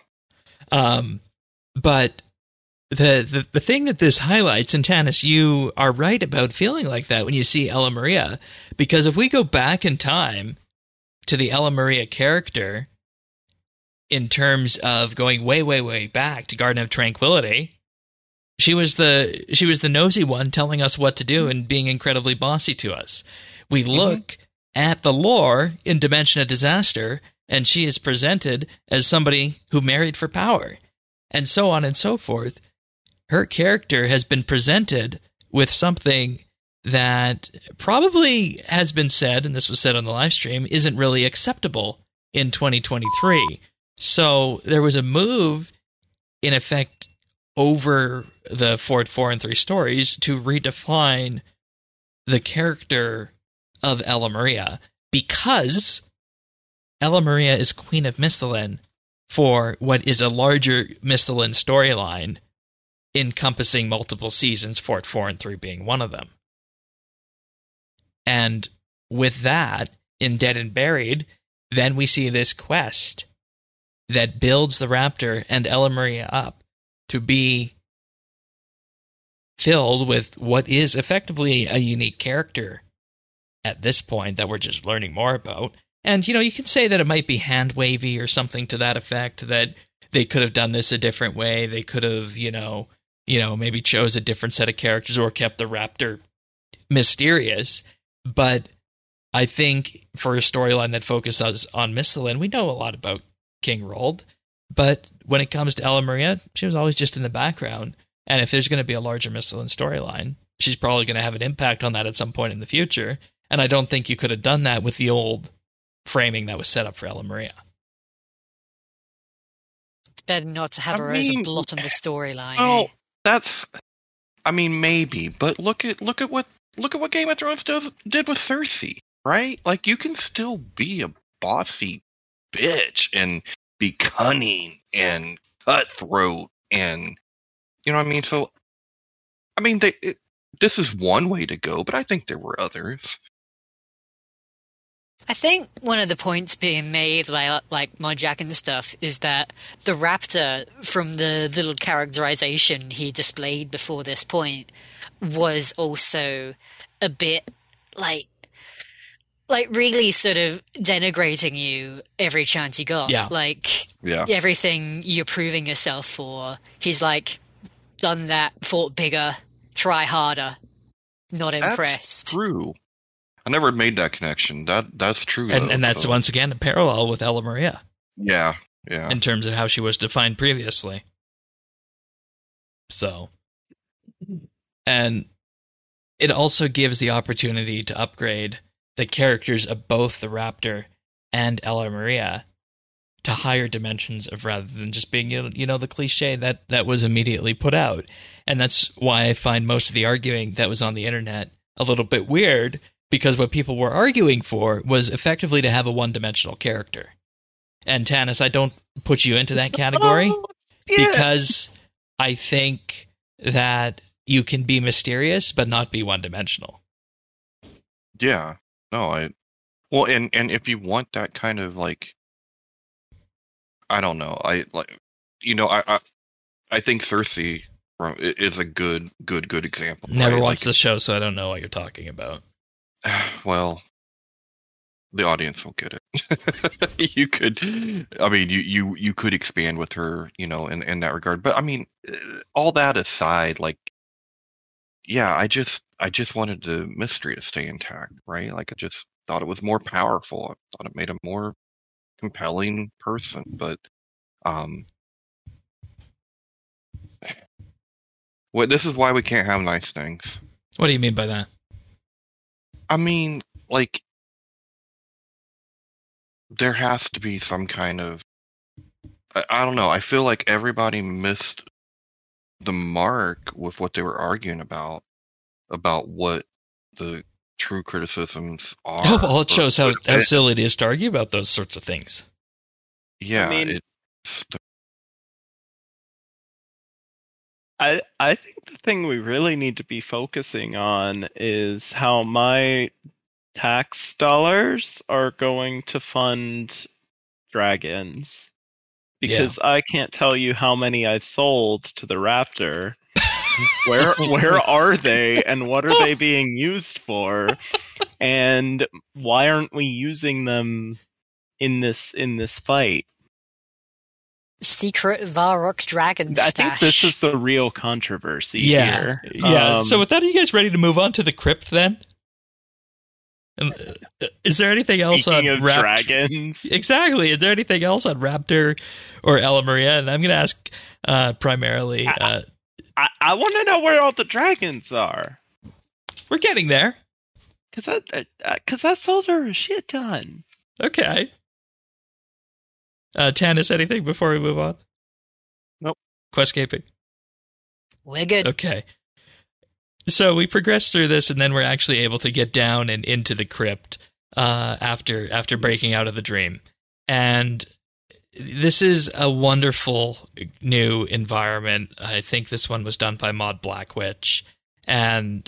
Speaker 1: But the thing that this highlights, and Tanis, you are right about feeling like that when you see Ella Maria, because if we go back in time to the Ella Maria character, in terms of going way, way, way back to Garden of Tranquility, she was the nosy one telling us what to do and being incredibly bossy to us. We look at the lore in Dimension of Disaster, and she is presented as somebody who married for power, and so on and so forth. Her character has been presented with something that probably has been said, and this was said on the live stream, isn't really acceptable in 2023. So there was a move, in effect, over the Fort 4 and 3 stories to redefine the character of Ella Maria, because Ella Maria is Queen of Misthalin for what is a larger Misthalin storyline encompassing multiple seasons, Fort 4 and 3 being one of them. And with that, in Dead and Buried, then we see this quest that builds the Raptor and Ella Maria up to be filled with what is effectively a unique character at this point that we're just learning more about. And, you know, you can say that it might be hand-wavy or something to that effect, that they could have done this a different way. They could have, maybe chose a different set of characters or kept the Raptor mysterious. But I think for a storyline that focuses on Misthalin, we know a lot about King Rold. But when it comes to Ella Maria, she was always just in the background. And if there's going to be a larger Misthalin storyline, she's probably going to have an impact on that at some point in the future. And I don't think you could have done that with the old framing that was set up for Ella Maria.
Speaker 3: It's better not to have her as a blot on the storyline.
Speaker 2: Oh, maybe, but look at what Game of Thrones did with Cersei, right? Like, you can still be a bossy bitch and be cunning and cutthroat, and you know what I mean. So, I mean, this is one way to go, but I think there were others.
Speaker 3: I think one of the points being made by like Marjack and stuff is that the Raptor, from the little characterization he displayed before this point, was also a bit like really sort of denigrating you every chance you got.
Speaker 1: Yeah.
Speaker 3: Everything you're proving yourself for, he's like, done that, fought bigger, try harder, not impressed.
Speaker 2: That's true. I never made that connection. That's true.
Speaker 1: And that's once again a parallel with Ella Maria.
Speaker 2: Yeah.
Speaker 1: In terms of how she was defined previously. So, and it also gives the opportunity to upgrade the characters of both the Raptor and Ella Maria to higher dimensions of, rather than just being, the cliche that was immediately put out. And that's why I find most of the arguing that was on the internet a little bit weird, because what people were arguing for was effectively to have a one-dimensional character. And Tanis, I don't put you into that category because I think that you can be mysterious but not be one-dimensional.
Speaker 2: Yeah. No, and if you want that kind of, like, I don't know. I think Cersei is a good example.
Speaker 1: Never
Speaker 2: right?
Speaker 1: watched the show, so I don't know what you're talking about.
Speaker 2: Well, the audience will get it. You could expand with her, in that regard. But I mean, all that aside, like, yeah, I just wanted the mystery to stay intact, right? Like, I just thought it was more powerful. I thought it made a more compelling person. But, this is why we can't have nice things.
Speaker 1: What do you mean by that?
Speaker 2: I mean, like, there has to be some kind of, I don't know, I feel like everybody missed the mark with what they were arguing about what the true criticisms are.
Speaker 1: Oh, well, it shows how silly it is to argue about those sorts of things.
Speaker 2: Yeah,
Speaker 4: I think the thing we really need to be focusing on is how my tax dollars are going to fund dragons. Because I can't tell you how many I've sold to the Raptor. Where are they, and what are they being used for? And why aren't we using them in this fight?
Speaker 3: Secret Varrock dragon stash.
Speaker 4: I think this is the real controversy here.
Speaker 1: Yeah. So with that, are you guys ready to move on to the crypt then? Is there anything else on
Speaker 4: dragons?
Speaker 1: Exactly. Is there anything else on Raptor or Ella Maria? And I'm going to ask primarily.
Speaker 4: I want to know where all the dragons are.
Speaker 1: We're getting there.
Speaker 4: Because I sold her a shit ton.
Speaker 1: Okay. Tanis, anything before we move on?
Speaker 2: Nope.
Speaker 1: Questscaping.
Speaker 3: We're good.
Speaker 1: Okay. So we progress through this, and then we're actually able to get down and into the crypt after breaking out of the dream. And this is a wonderful new environment. I think this one was done by Mod Black Witch, and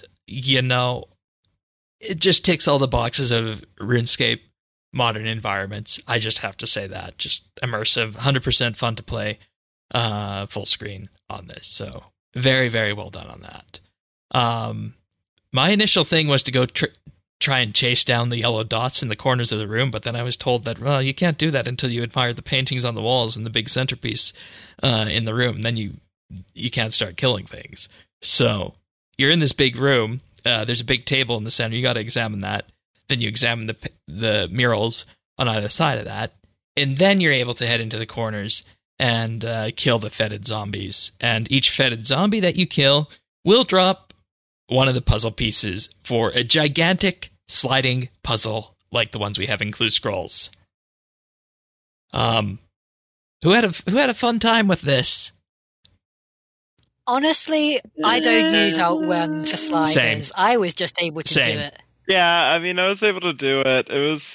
Speaker 1: it just ticks all the boxes of RuneScape modern environments. I just have to say that. Just immersive, 100% fun to play, full screen on this. So very, very well done on that. My initial thing was to go try and chase down the yellow dots in the corners of the room, but then I was told that, well, you can't do that until you admire the paintings on the walls and the big centerpiece in the room. Then you can't start killing things. So you're in this big room. There's a big table in the center. You got to examine that. Then you examine the murals on either side of that, and then you're able to head into the corners and kill the fetid zombies. And each fetid zombie that you kill will drop one of the puzzle pieces for a gigantic sliding puzzle like the ones we have in Clue Scrolls. Who had a fun time with this?
Speaker 3: Honestly, I don't use Alt1 for sliders.
Speaker 1: Same.
Speaker 3: I was just able to do it.
Speaker 4: Yeah, I mean, I was able to do it. It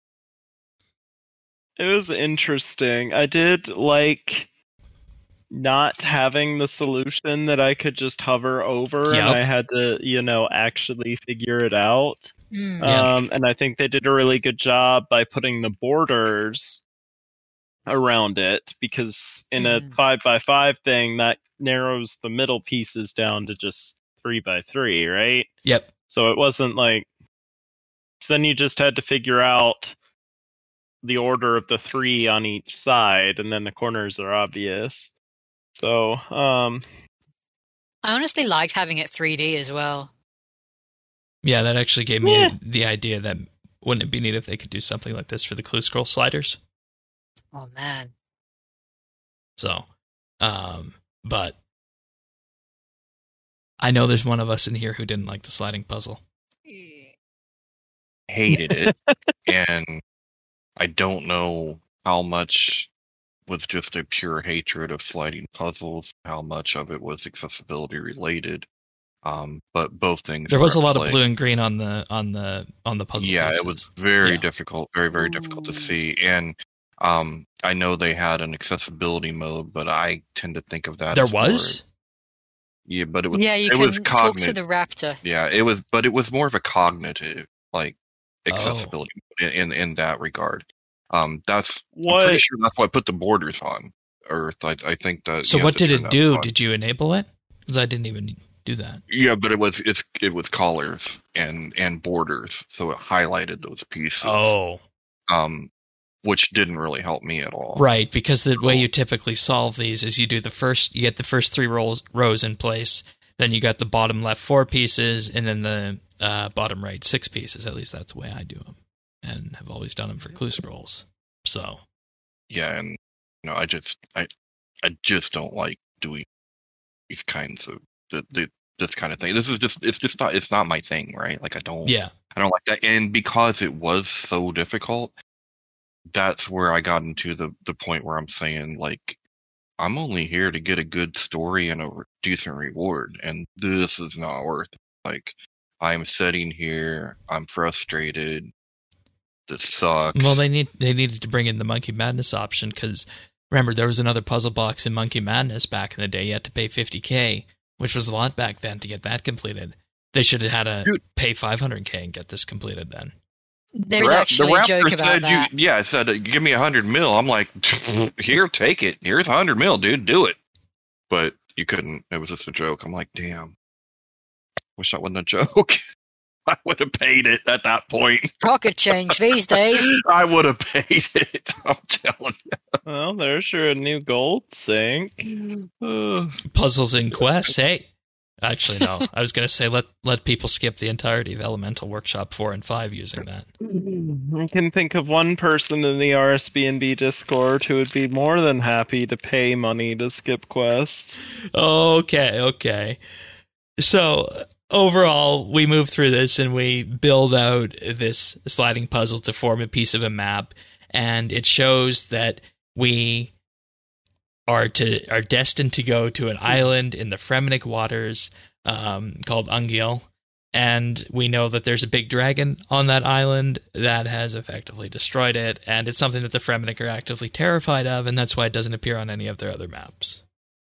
Speaker 4: was interesting. I did like not having the solution that I could just hover over,
Speaker 1: Yep.
Speaker 4: and I had to, actually figure it out.
Speaker 3: Mm.
Speaker 4: And I think they did a really good job by putting the borders around it, because in a 5x5 thing, that narrows the middle pieces down to just 3x3, right?
Speaker 1: Yep.
Speaker 4: So it wasn't like... Then you just had to figure out the order of the 3 on each side, and then the corners are obvious. So,
Speaker 3: I honestly liked having it 3D as well.
Speaker 1: Yeah, that actually gave me the idea that wouldn't it be neat if they could do something like this for the Clue Scroll sliders?
Speaker 3: Oh, man.
Speaker 1: So, but I know there's one of us in here who didn't like the sliding puzzle.
Speaker 2: Hated it, and I don't know how much was just a pure hatred of sliding puzzles, how much of it was accessibility related. But both things.
Speaker 1: There was a lot
Speaker 2: of
Speaker 1: of blue and green on the puzzle.
Speaker 2: Yeah,
Speaker 1: pieces.
Speaker 2: it was very difficult, very, very difficult to see. And I know they had an accessibility mode, but I tend to think of that.
Speaker 1: There
Speaker 2: as
Speaker 1: was.
Speaker 2: Yeah, but it was.
Speaker 3: Yeah, you
Speaker 2: it
Speaker 3: can
Speaker 2: was
Speaker 3: talk to the raptor.
Speaker 2: Yeah, it was, but it was more of a cognitive, like, accessibility in that regard. I'm pretty sure that's why I put the borders on Earth. I think that.
Speaker 1: So what did it do? Did you enable it? Because I didn't even do that.
Speaker 2: Yeah, but it was colors and borders, so it highlighted those pieces.
Speaker 1: Oh.
Speaker 2: Which didn't really help me at all.
Speaker 1: Right, because the way you typically solve these is you get the first 3 rows in place, then you got the bottom left 4 pieces, and then the bottom right 6 pieces. At least that's the way I do them, and have always done them for Clue Scrolls. So,
Speaker 2: yeah, and I just don't like doing these kinds of this kind of thing. It's not my thing, right? Like I don't like that, and because it was so difficult, that's where I got into the point where I'm saying, like, I'm only here to get a good story and a decent reward, and this is not worth it. Like, I'm sitting here, I'm frustrated, this sucks.
Speaker 1: well, they needed to bring in the Monkey Madness option, because remember, there was another puzzle box in Monkey Madness back in the day. You had to pay $50K, which was a lot back then to get that completed. They should have had to pay $500K and get this completed then.
Speaker 3: There's actually a joke about that.
Speaker 2: It said, give me $100 million. I'm like, here, take it. Here's $100 million, dude. Do it. But you couldn't. It was just a joke. I'm like, damn. Wish that wasn't a joke. I would have paid it at that point.
Speaker 3: Pocket change these days.
Speaker 2: I would have paid it. I'm telling you.
Speaker 4: Well, there's your new gold sink.
Speaker 1: Puzzles in Quest. Hey. Actually, no. I was going to say let people skip the entirety of Elemental Workshop 4 and 5 using that.
Speaker 4: I can think of one person in the RSBNB Discord who would be more than happy to pay money to skip quests.
Speaker 1: Okay. So, overall, we move through this and we build out this sliding puzzle to form a piece of a map, and it shows that we are destined to go to an island in the Fremenic waters called Ungil, and we know that there's a big dragon on that island that has effectively destroyed it, and it's something that the Fremennik are actively terrified of, and that's why it doesn't appear on any of their other maps.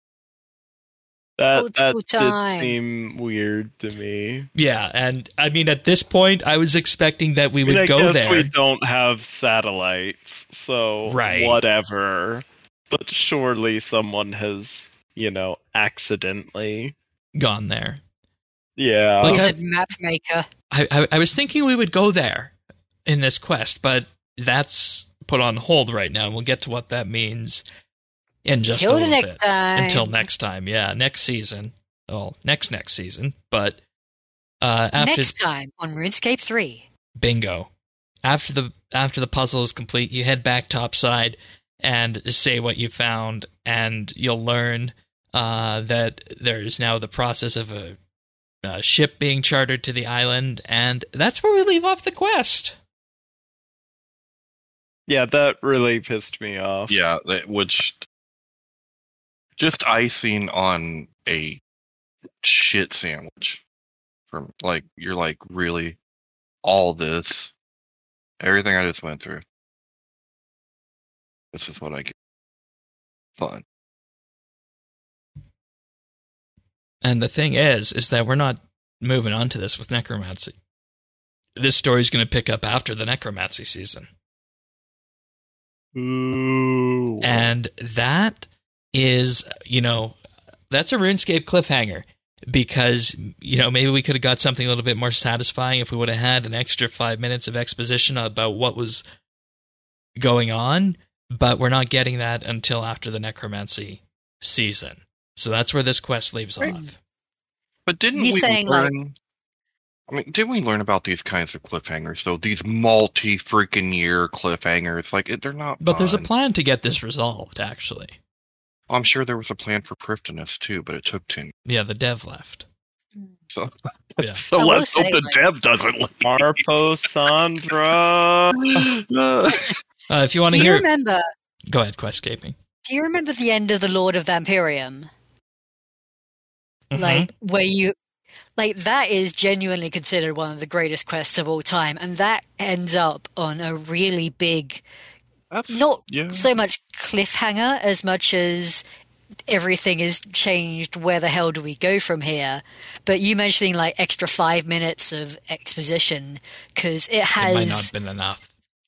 Speaker 4: That did seem weird to me.
Speaker 1: Yeah, and I mean, at this point, I was expecting that we would go there.
Speaker 4: We don't have satellites, so whatever. But surely someone has, accidentally
Speaker 1: gone there.
Speaker 4: Yeah.
Speaker 3: Like a map maker.
Speaker 1: I was thinking we would go there in this quest, but that's put on hold right now. We'll get to what that means in just a little bit. Until next time. Yeah, next season. Well, next season. But
Speaker 3: next time on RuneScape 3.
Speaker 1: Bingo. After the puzzle is complete, you head back topside and say what you found, and you'll learn that there's now the process of a ship being chartered to the island, and that's where we leave off the quest.
Speaker 4: Yeah, that really pissed me off.
Speaker 2: Yeah, which just icing on a shit sandwich. From you're like, really, all this, everything I just went through. This is what I get. Fun.
Speaker 1: And the thing is that we're not moving on to this with necromancy. This story's going to pick up after the necromancy season.
Speaker 4: Ooh.
Speaker 1: And that is, that's a RuneScape cliffhanger, because, maybe we could have got something a little bit more satisfying if we would have had an extra 5 minutes of exposition about what was going on, but we're not getting that until after the necromancy season. So that's where this quest leaves off.
Speaker 2: But didn't we learn about these kinds of cliffhangers, though? These multi-freaking-year cliffhangers. They're not
Speaker 1: But
Speaker 2: fun.
Speaker 1: There's a plan to get this resolved, actually.
Speaker 2: I'm sure there was a plan for Prifddinas, too, but it took 10.
Speaker 1: Yeah, the dev left.
Speaker 2: So,
Speaker 1: yeah.
Speaker 2: So let's hope the dev doesn't leave.
Speaker 4: Marpo Sandra!
Speaker 1: If you want to
Speaker 3: hear...
Speaker 1: hear...
Speaker 3: remember...
Speaker 1: Go ahead, Questscaping.
Speaker 3: Do you remember the end of The Lord of Vampirium?
Speaker 1: Mm-hmm.
Speaker 3: Where you... that is genuinely considered one of the greatest quests of all time, and that ends up on a really big... so much cliffhanger as much as everything is changed, where the hell do we go from here? But you mentioning extra 5 minutes of exposition, because it might
Speaker 1: not have been enough.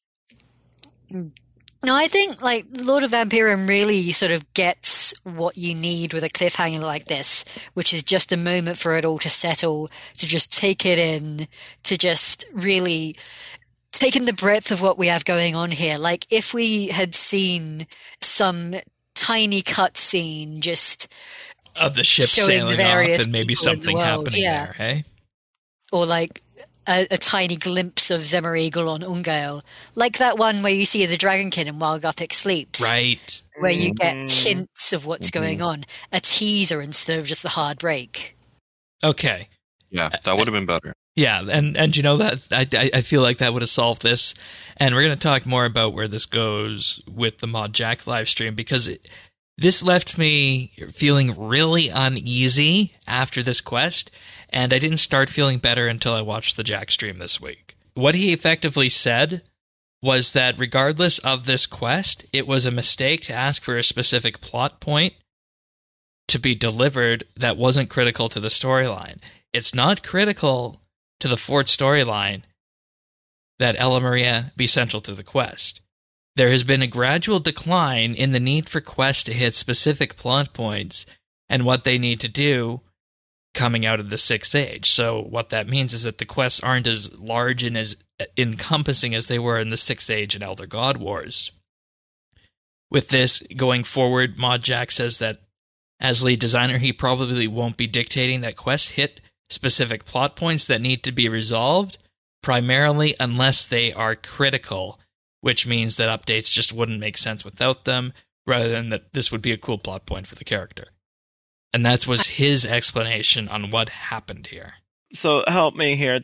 Speaker 3: No, I think Lord of Vampirium really sort of gets what you need with a cliffhanger like this, which is just a moment for it all to settle, to just take it in, to just really take in the breadth of what we have going on here. If we had seen some tiny cutscene just
Speaker 1: of the ship sailing off and maybe something happening there, hey?
Speaker 3: Or a tiny glimpse of Zemmereagle on Ungale. That one where you see the Dragonkin in While Gothic Sleeps.
Speaker 1: Right.
Speaker 3: Where you get hints of what's going on. A teaser instead of just the hard break.
Speaker 1: Okay.
Speaker 2: Yeah, that would have been better.
Speaker 1: Yeah, and that I feel like that would have solved this. And we're going to talk more about where this goes with the Mod Jack livestream, because this left me feeling really uneasy after this quest, and I didn't start feeling better until I watched the Jack stream this week. What he effectively said was that regardless of this quest, it was a mistake to ask for a specific plot point to be delivered that wasn't critical to the storyline. It's not critical to the Fort storyline that Ella Maria be central to the quest. There has been a gradual decline in the need for quests to hit specific plot points and what they need to do coming out of the Sixth Age. So what that means is that the quests aren't as large and as encompassing as they were in the Sixth Age and Elder God Wars. With this going forward, Mod Jack says that as lead designer, he probably won't be dictating that quests hit specific plot points that need to be resolved, primarily unless they are critical, which means that updates just wouldn't make sense without them, rather than that this would be a cool plot point for the character. And that was his explanation on what happened here.
Speaker 4: So help me here.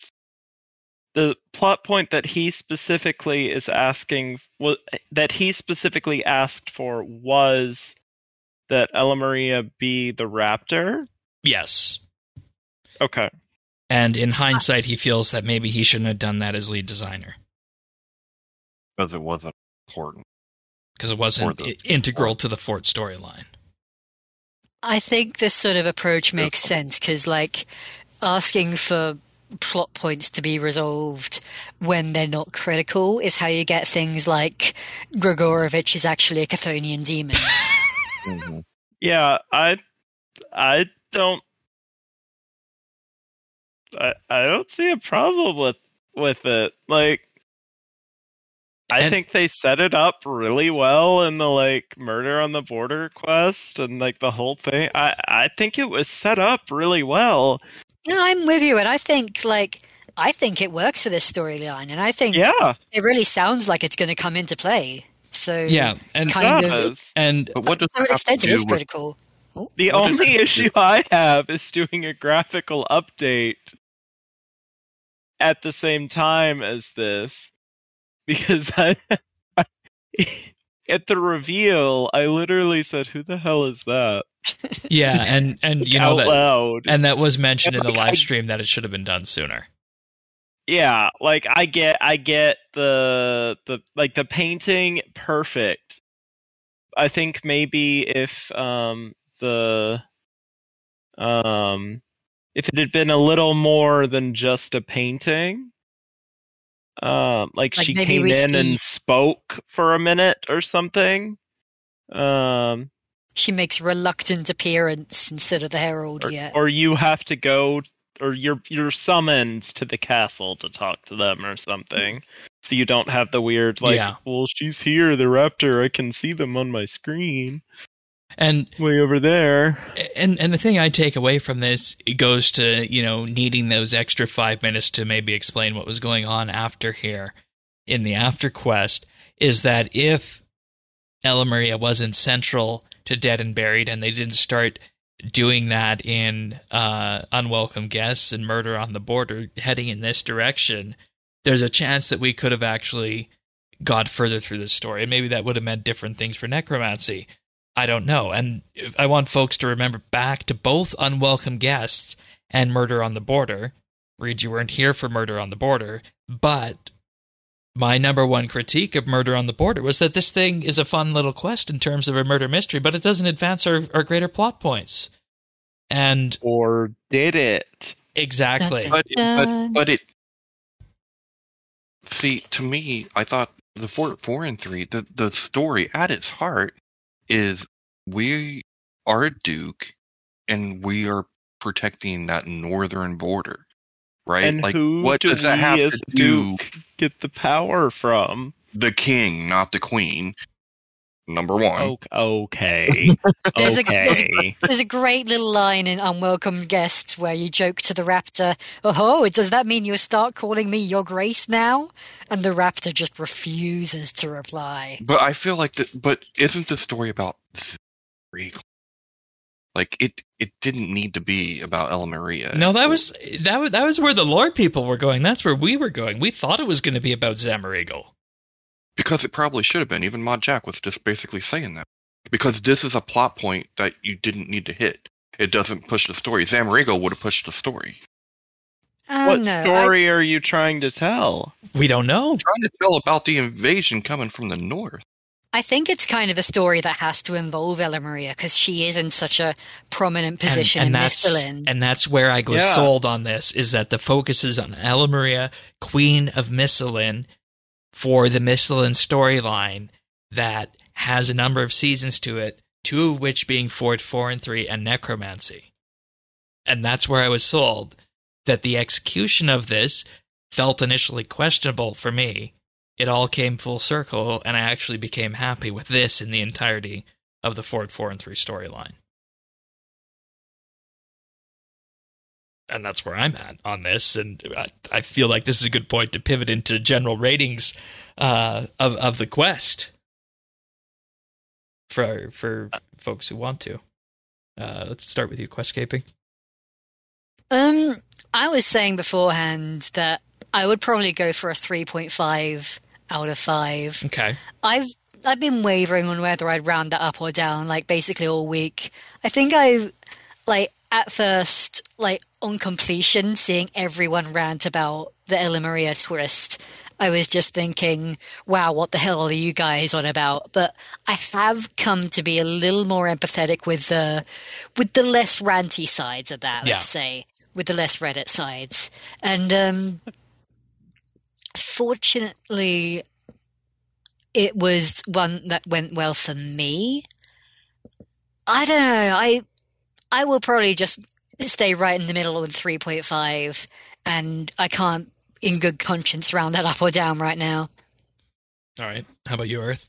Speaker 4: The plot point that he specifically is asking, that he specifically asked for, was that Ella Maria be the Raptor?
Speaker 1: Yes.
Speaker 4: Okay.
Speaker 1: And in hindsight, he feels that maybe he shouldn't have done that as lead designer.
Speaker 2: Because it wasn't important.
Speaker 1: Because it wasn't integral to the Fort storyline.
Speaker 3: I think this sort of approach makes sense, because, like, asking for plot points to be resolved when they're not critical is how you get things like Grigorovich is actually a Chthonian demon.
Speaker 2: Mm-hmm.
Speaker 4: Yeah, I don't see a problem with it. Like, I think they set it up really well in the, like, Murder on the Border quest and, like, the whole thing. I think it was set up really well.
Speaker 3: No, I'm with you, and I think it works for this storyline, and I think it really sounds like it's going to come into play. So
Speaker 1: yeah, and
Speaker 2: but what does
Speaker 3: to an extent it is
Speaker 2: with
Speaker 3: critical.
Speaker 4: The only issue I have is doing a graphical update at the same time as this, because at the reveal, I literally said, "Who the hell is that?"
Speaker 1: Yeah, and you know
Speaker 4: out loud,
Speaker 1: and that was mentioned in the live stream that it should have been done sooner.
Speaker 4: Yeah, like I get the like the painting perfect. I think maybe if if it had been a little more than just a painting, like she came in and spoke for a minute or something.
Speaker 3: She makes reluctant appearance instead of the herald.
Speaker 4: Or you have to go, or you're summoned to the castle to talk to them or something. So you don't have the weird, like, well, she's here, the raptor, I can see them on my screen.
Speaker 1: And
Speaker 4: way over there.
Speaker 1: And the thing I take away from this, it goes to, you know, needing those extra 5 minutes to maybe explain what was going on after here in the after quest, is that if Ella Maria wasn't central to Dead and Buried and they didn't start doing that in Unwelcome Guests and Murder on the Border, heading in this direction, there's a chance that we could have actually got further through the story. And maybe that would have meant different things for Necromancy. I don't know. And I want folks to remember back to both Unwelcome Guests and Murder on the Border. Reed, you weren't here for Murder on the Border, but my number one critique of Murder on the Border was that this thing is a fun little quest in terms of a murder mystery, but it doesn't advance our greater plot points. And
Speaker 4: or did it?
Speaker 1: Exactly.
Speaker 2: But it. See, to me, I thought the 4 and 3, the story at its heart is we are a duke and we are protecting that northern border, right?
Speaker 4: And
Speaker 2: like,
Speaker 4: who
Speaker 2: what does that have to do?
Speaker 4: Get the power from
Speaker 2: the king, not the queen. Number one.
Speaker 4: Okay.
Speaker 3: There's a great little line in Unwelcome Guests where you joke to the raptor, "Oh, does that mean you'll start calling me Your Grace now?" And the raptor just refuses to reply.
Speaker 2: But I feel like but isn't the story about Regal? Like it didn't need to be about Ella Maria.
Speaker 1: No, that was where the lore people were going. That's where we were going. We thought it was going to be about Zamoragal.
Speaker 2: Because it probably should have been. Even Mod Jack was just basically saying that. Because this is a plot point that you didn't need to hit. It doesn't push the story. Zamoragal would have pushed the story.
Speaker 4: What story are you trying to tell?
Speaker 1: We don't know.
Speaker 2: I'm trying to tell about the invasion coming from the north.
Speaker 3: I think it's kind of a story that has to involve Ella Maria because she is in such a prominent position in Mistalin.
Speaker 1: And that's where I go sold on this, is that the focus is on Ella Maria, Queen of Mistalin, for the Mistalin storyline that has a number of seasons to it, 2 of which being Fort 4 and 3 and Necromancy. And that's where I was sold, that the execution of this felt initially questionable for me. It all came full circle, and I actually became happy with this in the entirety of the Fort 4 and 3 storyline. And that's where I'm at on this, and I feel like this is a good point to pivot into general ratings of the quest for folks who want to. Let's start with you, Questscaping.
Speaker 3: I was saying beforehand that I would probably go for a 3.5 out of 5.
Speaker 1: Okay.
Speaker 3: I've been wavering on whether I'd round that up or down, like basically all week. I think I've at first, like, on completion, seeing everyone rant about the Ella Maria twist, I was just thinking, wow, what the hell are you guys on about? But I have come to be a little more empathetic with the less ranty sides of that, let's say, with the less Reddit sides. And fortunately, it was one that went well for me. I don't know. I will probably just stay right in the middle with 3.5, and I can't, in good conscience, round that up or down right now.
Speaker 1: All right. How about you, Earth?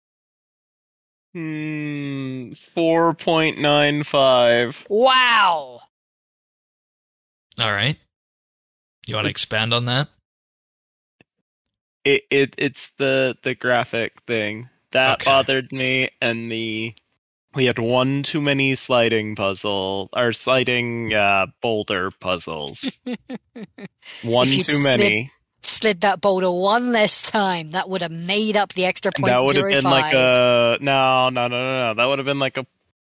Speaker 4: 4.95.
Speaker 3: Wow!
Speaker 1: All right. You want to expand on that?
Speaker 4: It's the graphic thing that bothered me, and we had one too many sliding boulder puzzles. One too many.
Speaker 3: Slid that boulder one less time, that would have made up the extra 0.05.
Speaker 4: That would have been like a no. That would have been like a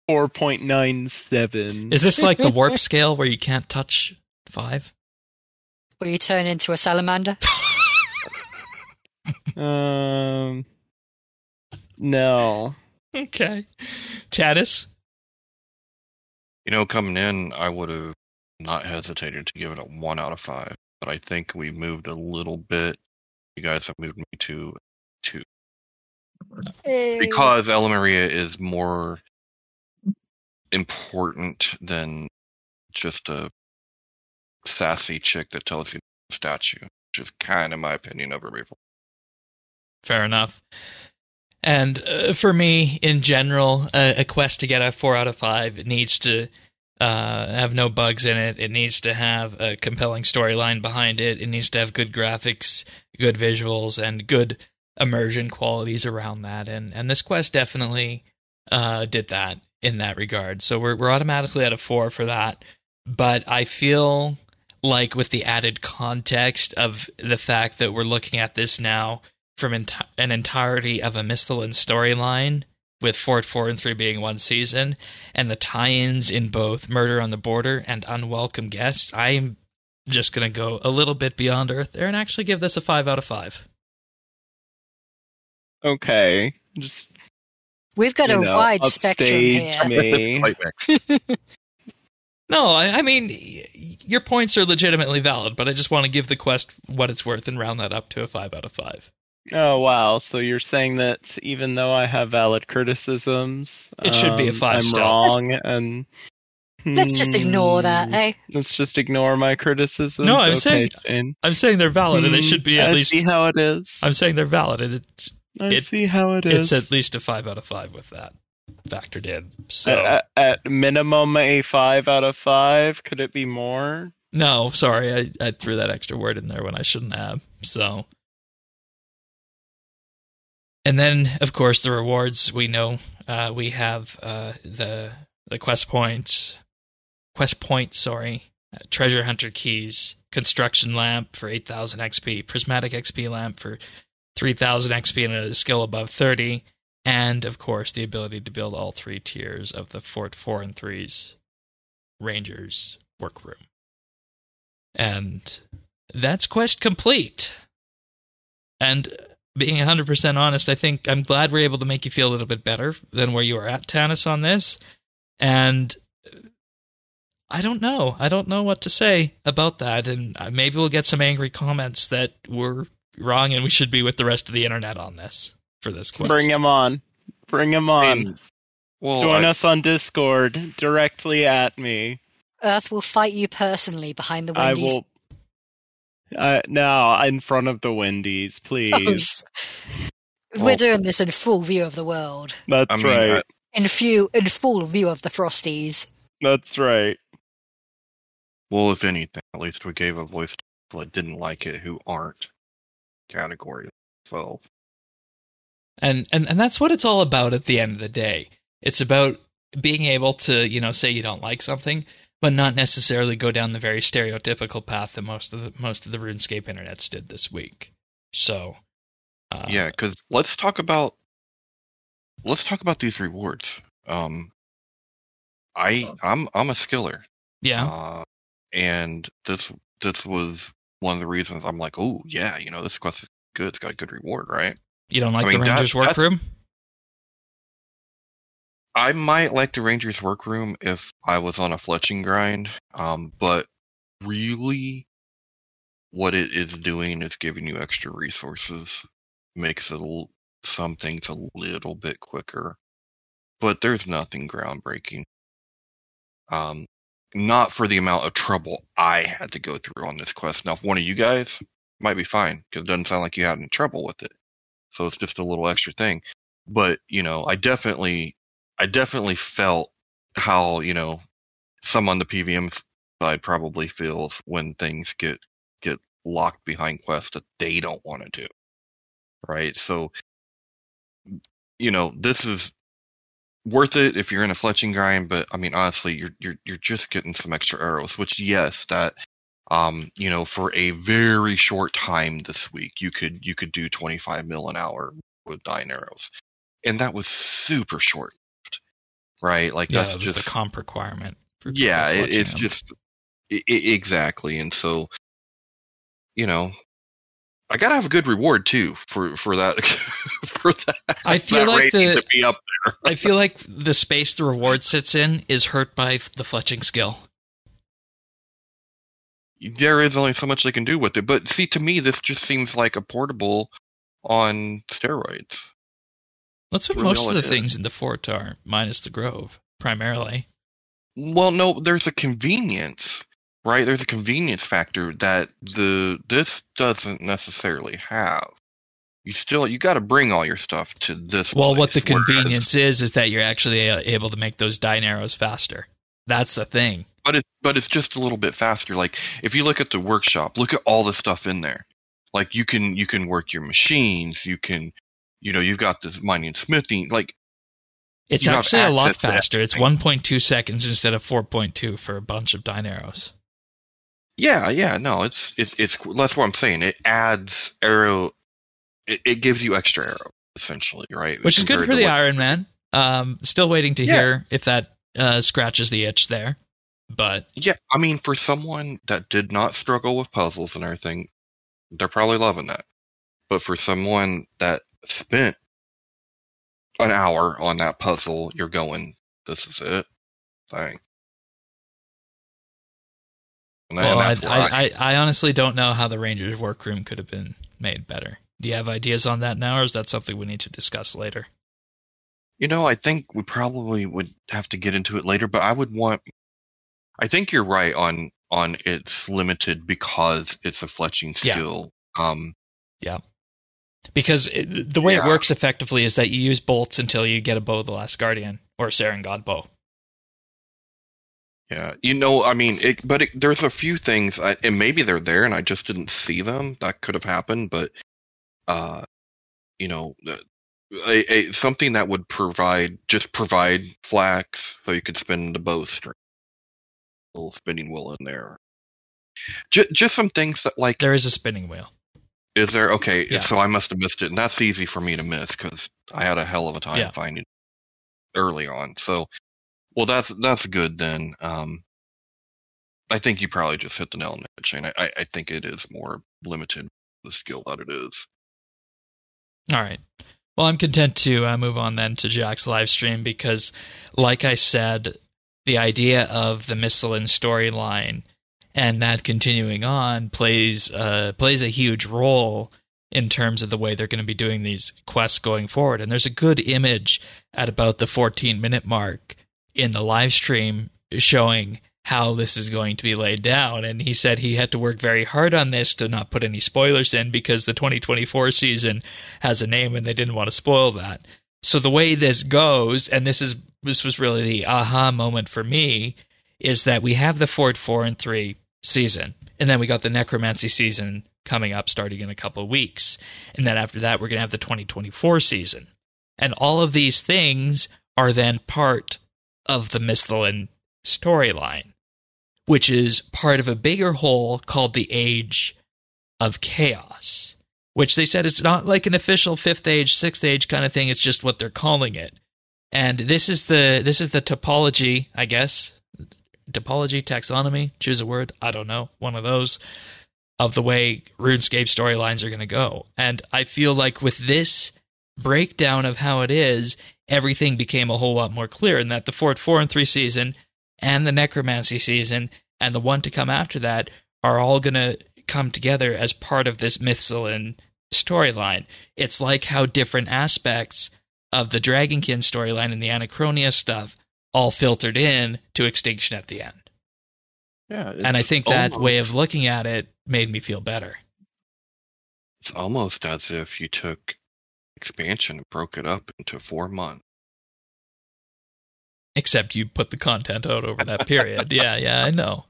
Speaker 4: 4.97.
Speaker 1: Is this like the warp scale where you can't touch 5?
Speaker 3: Where you turn into a salamander?
Speaker 4: No.
Speaker 1: Okay. Chadis?
Speaker 2: Coming in, I would have not hesitated to give it a 1 out of 5. But I think we moved a little bit. You guys have moved me to 2. Because Ella Maria is more important than just a sassy chick that tells you the statue, which is kind of my opinion of her before.
Speaker 1: Fair enough. And for me, in general, a quest to get a 4 out of 5, it needs to have no bugs in it. It needs to have a compelling storyline behind it. It needs to have good graphics, good visuals, and good immersion qualities around that. And this quest definitely did that in that regard. So we're automatically at a 4 for that. But I feel like with the added context of the fact that we're looking at this now from an entirety of a Misthalin storyline, with Fort 4 and 3 being one season, and the tie-ins in both Murder on the Border and Unwelcome Guests, I'm just going to go a little bit beyond Earth there and actually give this a 5 out of 5.
Speaker 4: Okay.
Speaker 3: We've got a wide spectrum here.
Speaker 4: Me.
Speaker 1: No, I mean, your points are legitimately valid, but I just want to give the quest what it's worth and round that up to a 5 out of 5.
Speaker 4: Oh, wow. So you're saying that even though I have valid criticisms,
Speaker 1: it should be a 5
Speaker 4: I'm
Speaker 1: still.
Speaker 4: wrong, and
Speaker 3: let's just ignore that, eh?
Speaker 4: Let's just ignore my criticisms.
Speaker 1: No, I'm saying they're valid, and they should be at least.
Speaker 4: I see how it is.
Speaker 1: I'm saying they're valid, and
Speaker 4: I see how it is.
Speaker 1: It's at least a 5 out of 5 with that factored in. So
Speaker 4: at minimum a 5 out of 5. Could it be more?
Speaker 1: No, sorry, I threw that extra word in there when I shouldn't have. So. And then, of course, the rewards. We know we have the quest points. Treasure Hunter keys, construction lamp for 8,000 XP, prismatic XP lamp for 3,000 XP and a skill above 30, and of course the ability to build all 3 tiers of the Fort 4 and 3's Rangers workroom. And that's quest complete. And being 100% honest, I think I'm glad we're able to make you feel a little bit better than where you were at, Tanis, on this. And I don't know. I don't know what to say about that. And maybe we'll get some angry comments that we're wrong and we should be with the rest of the internet on this for this quest.
Speaker 4: Bring him on. Join us on Discord directly at me.
Speaker 3: Earth will fight you personally behind the Wendy's.
Speaker 4: I will. No, in front of the Wendy's, please.
Speaker 3: We're doing this in full view of the world.
Speaker 4: That's right.
Speaker 3: In full view of the Frosties.
Speaker 4: That's right.
Speaker 2: Well, if anything, at least we gave a voice to people that didn't like it who aren't category 12.
Speaker 1: And that's what it's all about at the end of the day. It's about being able to, say you don't like something, but not necessarily go down the very stereotypical path that most of the RuneScape internets did this week. So,
Speaker 2: yeah, because let's talk about these rewards. I'm a skiller.
Speaker 1: Yeah.
Speaker 2: And this was one of the reasons I'm like, oh yeah, this quest is good. It's got a good reward, right?
Speaker 1: You don't like the Rangers workroom?
Speaker 2: I might like the Rangers workroom if I was on a fletching grind, but really what it is doing is giving you extra resources, makes it some things a little bit quicker, but there's nothing groundbreaking. Not for the amount of trouble I had to go through on this quest. Now, if one of you guys might be fine, because it doesn't sound like you had any trouble with it, so it's just a little extra thing. But I definitely felt how some on the PVM side probably feels when things get locked behind quests that they don't want to do, right? So this is worth it if you're in a fletching grind, but I mean honestly, you're just getting some extra arrows, which yes, that for a very short time this week you could do 25 mil an hour with dying arrows, and that was super short, right? Like that's
Speaker 1: that was
Speaker 2: just
Speaker 1: the comp requirement.
Speaker 2: It's just exactly, and so I gotta have a good reward too for that. For that,
Speaker 1: I feel like
Speaker 2: to be up there.
Speaker 1: I feel like the space the reward sits in is hurt by the fletching skill.
Speaker 2: There is only so much they can do with it, but see, to me, this just seems like a portable on steroids.
Speaker 1: That's what most of the things in the fort are, minus the Grove, primarily.
Speaker 2: Well, no, there's a convenience. Right, there's a convenience factor that this doesn't necessarily have. You got to bring all your stuff to this.
Speaker 1: Well,
Speaker 2: place,
Speaker 1: what the convenience is that you're actually able to make those dying arrows faster. That's the thing.
Speaker 2: But it's just a little bit faster. Like if you look at the workshop, look at all the stuff in there. Like you can work your machines. You can, you've got this mining and smithing. Like
Speaker 1: it's actually a lot faster. It's 1.2 seconds instead of 4.2 for a bunch of dying arrows.
Speaker 2: Yeah, no, it's that's what I'm saying. It adds arrow, it gives you extra arrow essentially, right?
Speaker 1: Which is good for the Iron Man. Still waiting to hear if that scratches the itch there, but
Speaker 2: yeah, I mean, for someone that did not struggle with puzzles and everything, they're probably loving that. But for someone that spent an hour on that puzzle, you're going, this is it, dang.
Speaker 1: Well, I honestly don't know how the Rangers workroom could have been made better. Do you have ideas on that now, or is that something we need to discuss later?
Speaker 2: I think we probably would have to get into it later, but I think you're right on it's limited because it's a fletching skill.
Speaker 1: Yeah. Because the way it works effectively is that you use bolts until you get a Bow of the Last Guardian, or a Saren God bow.
Speaker 2: Yeah, I mean, there's a few things, and maybe they're there, and I just didn't see them. That could have happened, but something that would provide flax so you could spin the bowstring, a little spinning wheel in there. Just some things that like
Speaker 1: there is a spinning wheel.
Speaker 2: Is there? Okay, yeah. So I must have missed it, and that's easy for me to miss because I had a hell of a time finding it early on. So. Well, that's good then. I think you probably just hit the nail on the head, Shane. I think it is more limited, the skill that it is.
Speaker 1: All right. Well, I'm content to move on then to Jack's live stream because, like I said, the idea of the Misthalin storyline and that continuing on plays a huge role in terms of the way they're going to be doing these quests going forward. And there's a good image at about the 14-minute mark in the live stream showing how this is going to be laid down, and he said he had to work very hard on this to not put any spoilers in because the 2024 season has a name and they didn't want to spoil that. So the way this goes, and this was really the aha moment for me, is that we have the Fort 4 and 3 season, and then we got the Necromancy season coming up starting in a couple of weeks, and then after that we're going to have the 2024 season, and all of these things are then part of the Misthalin storyline, which is part of a bigger whole called the Age of Chaos, which they said is not like an official 5th age, 6th age kind of thing. It's just what they're calling it. And this is the topology, I guess, topology, taxonomy, choose a word, I don't know, one of those, of the way RuneScape storylines are going to go. And I feel like with this breakdown of how it is, everything became a whole lot more clear, in that the Fort 4 and 3 season and the Necromancy season and the one to come after that are all going to come together as part of this Mythsalen storyline. It's like how different aspects of the Dragonkin storyline and the Anachronia stuff all filtered in to Extinction at the end.
Speaker 2: Yeah,
Speaker 1: and I think that way of looking at it made me feel better.
Speaker 2: It's almost as if you took expansion and broke it up into 4 months.
Speaker 1: Except you put the content out over that period. yeah, I know.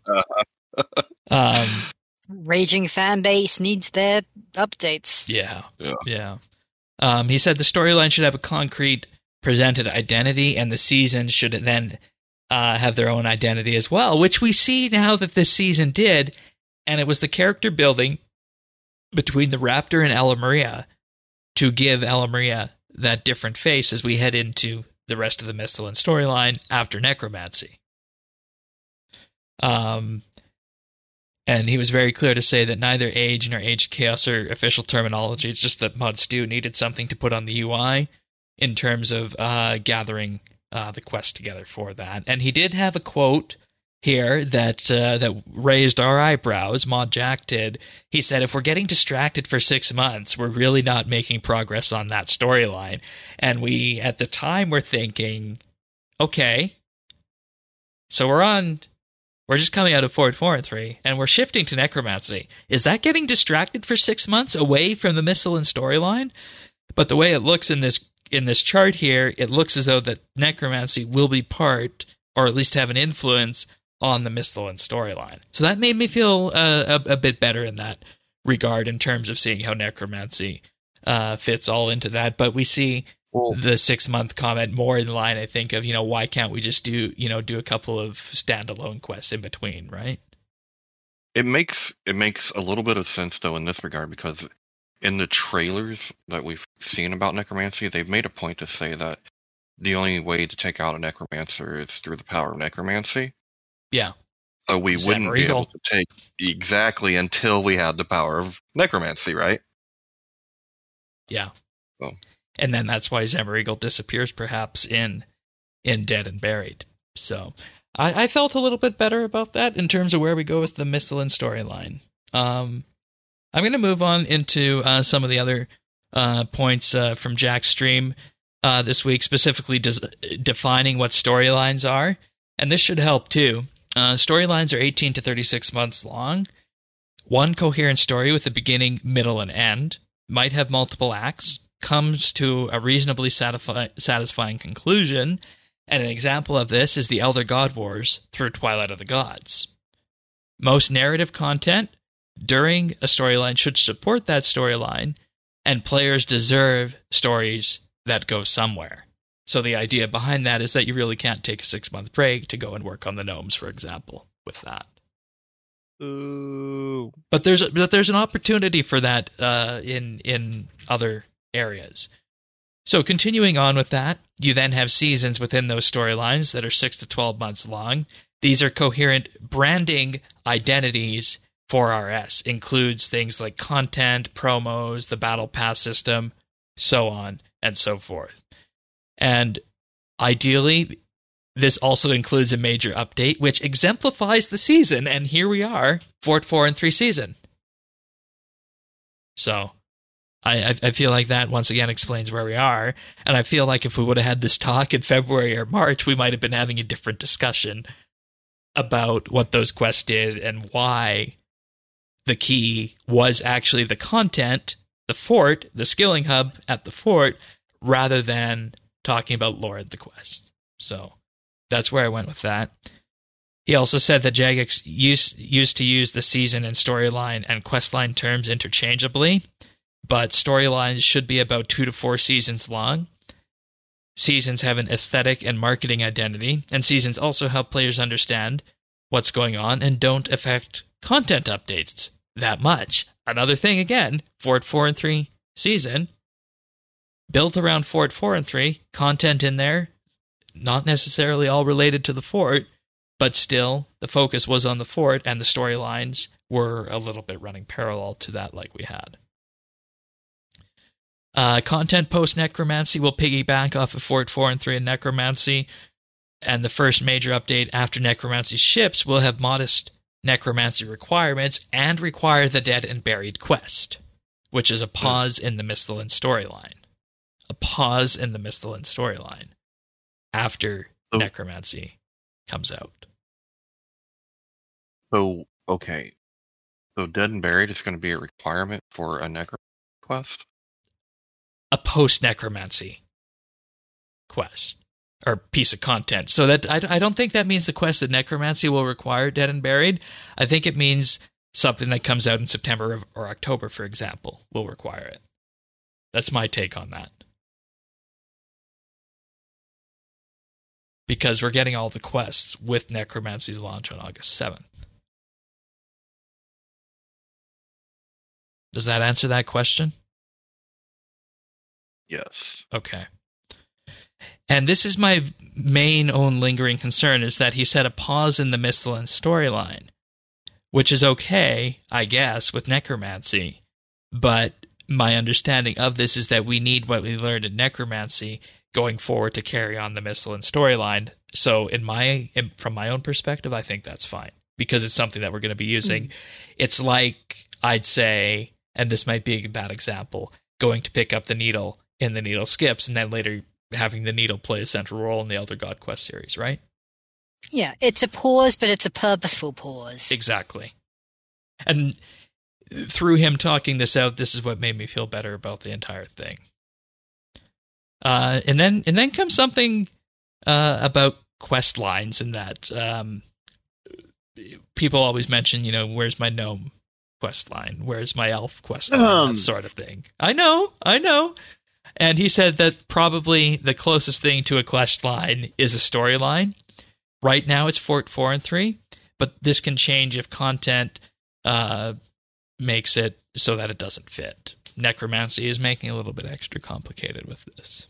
Speaker 3: Raging fan base needs their updates.
Speaker 1: Yeah. He said the storyline should have a concrete presented identity, and the season should then have their own identity as well, which we see now that this season did, and it was the character building between the Raptor and Ella Maria to give Ella Maria that different face as we head into the rest of the Mythsalen storyline after Necromancy. And he was very clear to say that neither Age nor Age Chaos are official terminology. It's just that Mod Stu needed something to put on the UI in terms of gathering the quest together for that. And he did have a quote here that raised our eyebrows. Mod Jack did. He said, "If we're getting distracted for 6 months, we're really not making progress on that storyline." And we, at the time, were thinking, okay, so we're just coming out of Fort 4 and 3, and we're shifting to Necromancy. Is that getting distracted for 6 months away from the Mythsalen storyline? But the way it looks in this chart here, it looks as though that Necromancy will be part, or at least have an influence, on the Mythsalen storyline. So that made me feel a bit better in that regard in terms of seeing how Necromancy fits all into that. But we see the 6 month comment more in line, I think, of, why can't we just do a couple of standalone quests in between, right?
Speaker 2: It makes a little bit of sense though in this regard, because in the trailers that we've seen about Necromancy, they've made a point to say that the only way to take out a Necromancer is through the power of Necromancy.
Speaker 1: Yeah.
Speaker 2: So we wouldn't be able to take exactly until we had the power of Necromancy, right?
Speaker 1: Yeah.
Speaker 2: So.
Speaker 1: And then that's why Zemregal disappears, perhaps, in Dead and Buried. So I felt a little bit better about that in terms of where we go with the Mythsalen storyline. I'm going to move on into some of the other points from Jack's stream this week, specifically defining what storylines are. And this should help, too. Storylines are 18 to 36 months long. One coherent story with a beginning, middle, and end. Might have multiple acts. Comes to a reasonably satisfying conclusion. And an example of this is the Elder God Wars through Twilight of the Gods. Most narrative content during a storyline should support that storyline, and players deserve stories that go somewhere. So the idea behind that is that you really can't take a 6 month break to go and work on the gnomes, for example, with that.
Speaker 4: Ooh.
Speaker 1: But there's an opportunity for that in other areas. So continuing on with that, you then have seasons within those storylines that are 6 to 12 months long. These are coherent branding identities for RS. Includes things like content, promos, the battle pass system, so on and so forth. And ideally, this also includes a major update, which exemplifies the season. And here we are, Fort 4 and 3 season. So I feel like that once again explains where we are. And I feel like if we would have had this talk in February or March, we might have been having a different discussion about what those quests did and why the key was actually the content, the fort, the skilling hub at the fort, rather than talking about lore at the quest. So that's where I went with that. He also said that Jagex used to use the season and storyline and questline terms interchangeably, but storylines should be about 2 to 4 seasons long. Seasons have an aesthetic and marketing identity, and seasons also help players understand what's going on and don't affect content updates that much. Another thing, again, Fort 4 and 3 season, built around Fort 4 and 3, content in there, not necessarily all related to the fort, but still, the focus was on the fort, and the storylines were a little bit running parallel to that like we had. Content post-Necromancy will piggyback off of Fort 4 and 3 and Necromancy, and the first major update after Necromancy ships will have modest Necromancy requirements and require the Dead and Buried quest, which is a pause in the Misthalin storyline. A pause in the Misthalin storyline after Necromancy comes out.
Speaker 2: So, okay. So Dead and Buried is going to be a requirement for a Necromancy quest?
Speaker 1: A post-Necromancy quest. Or piece of content. So that I don't think that means the quest that Necromancy will require Dead and Buried. I think it means something that comes out in September or October, for example, will require it. That's my take on that. Because we're getting all the quests with Necromancy's launch on August 7th. Does that answer that question?
Speaker 2: Yes.
Speaker 1: Okay. And this is my main own lingering concern, is that he said a pause in the Misthalin storyline, which is okay, I guess, with Necromancy. But my understanding of this is that we need what we learned in Necromancy going forward to carry on the Misthalin storyline. So from my own perspective, I think that's fine, because it's something that we're going to be using. It's like, I'd say, and this might be a bad example, going to pick up the needle in the Needle Skips, and then later having the needle play a central role in the Elder God Quest series, right?
Speaker 3: Yeah, it's a pause, but it's a purposeful pause.
Speaker 1: Exactly. And through him talking this out, this is what made me feel better about the entire thing. And then comes something about quest lines, and that people always mention, where's my gnome quest line? Where's my elf quest line? That sort of thing. I know. And he said that probably the closest thing to a quest line is a storyline. Right now it's Fort 4 and 3, but this can change if content makes it so that it doesn't fit. Necromancy is making it a little bit extra complicated with this.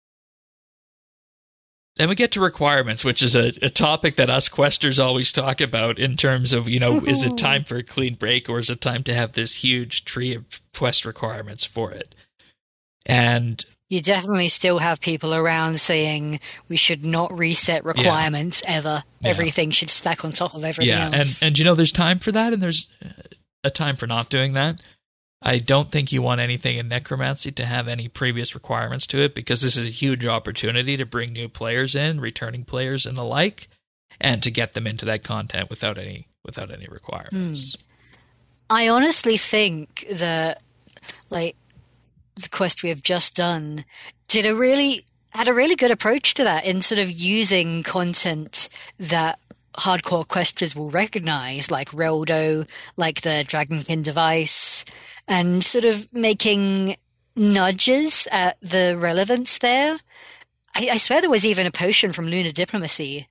Speaker 1: Then we get to requirements, which is a topic that us questers always talk about in terms of, is it time for a clean break, or is it time to have this huge tree of quest requirements for it? And
Speaker 3: you definitely still have people around saying we should not reset requirements ever. Yeah. Everything should stack on top of everything else.
Speaker 1: And there's time for that, and there's a time for not doing that. I don't think you want anything in Necromancy to have any previous requirements to it, because this is a huge opportunity to bring new players in, returning players and the like, and to get them into that content without any requirements.
Speaker 3: I honestly think that, the quest we have just done had a really good approach to that, in sort of using content that hardcore questers will recognize, like Reldo, like the Dragonkin device, and sort of making nudges at the relevance there. I swear there was even a potion from Lunar Diplomacy,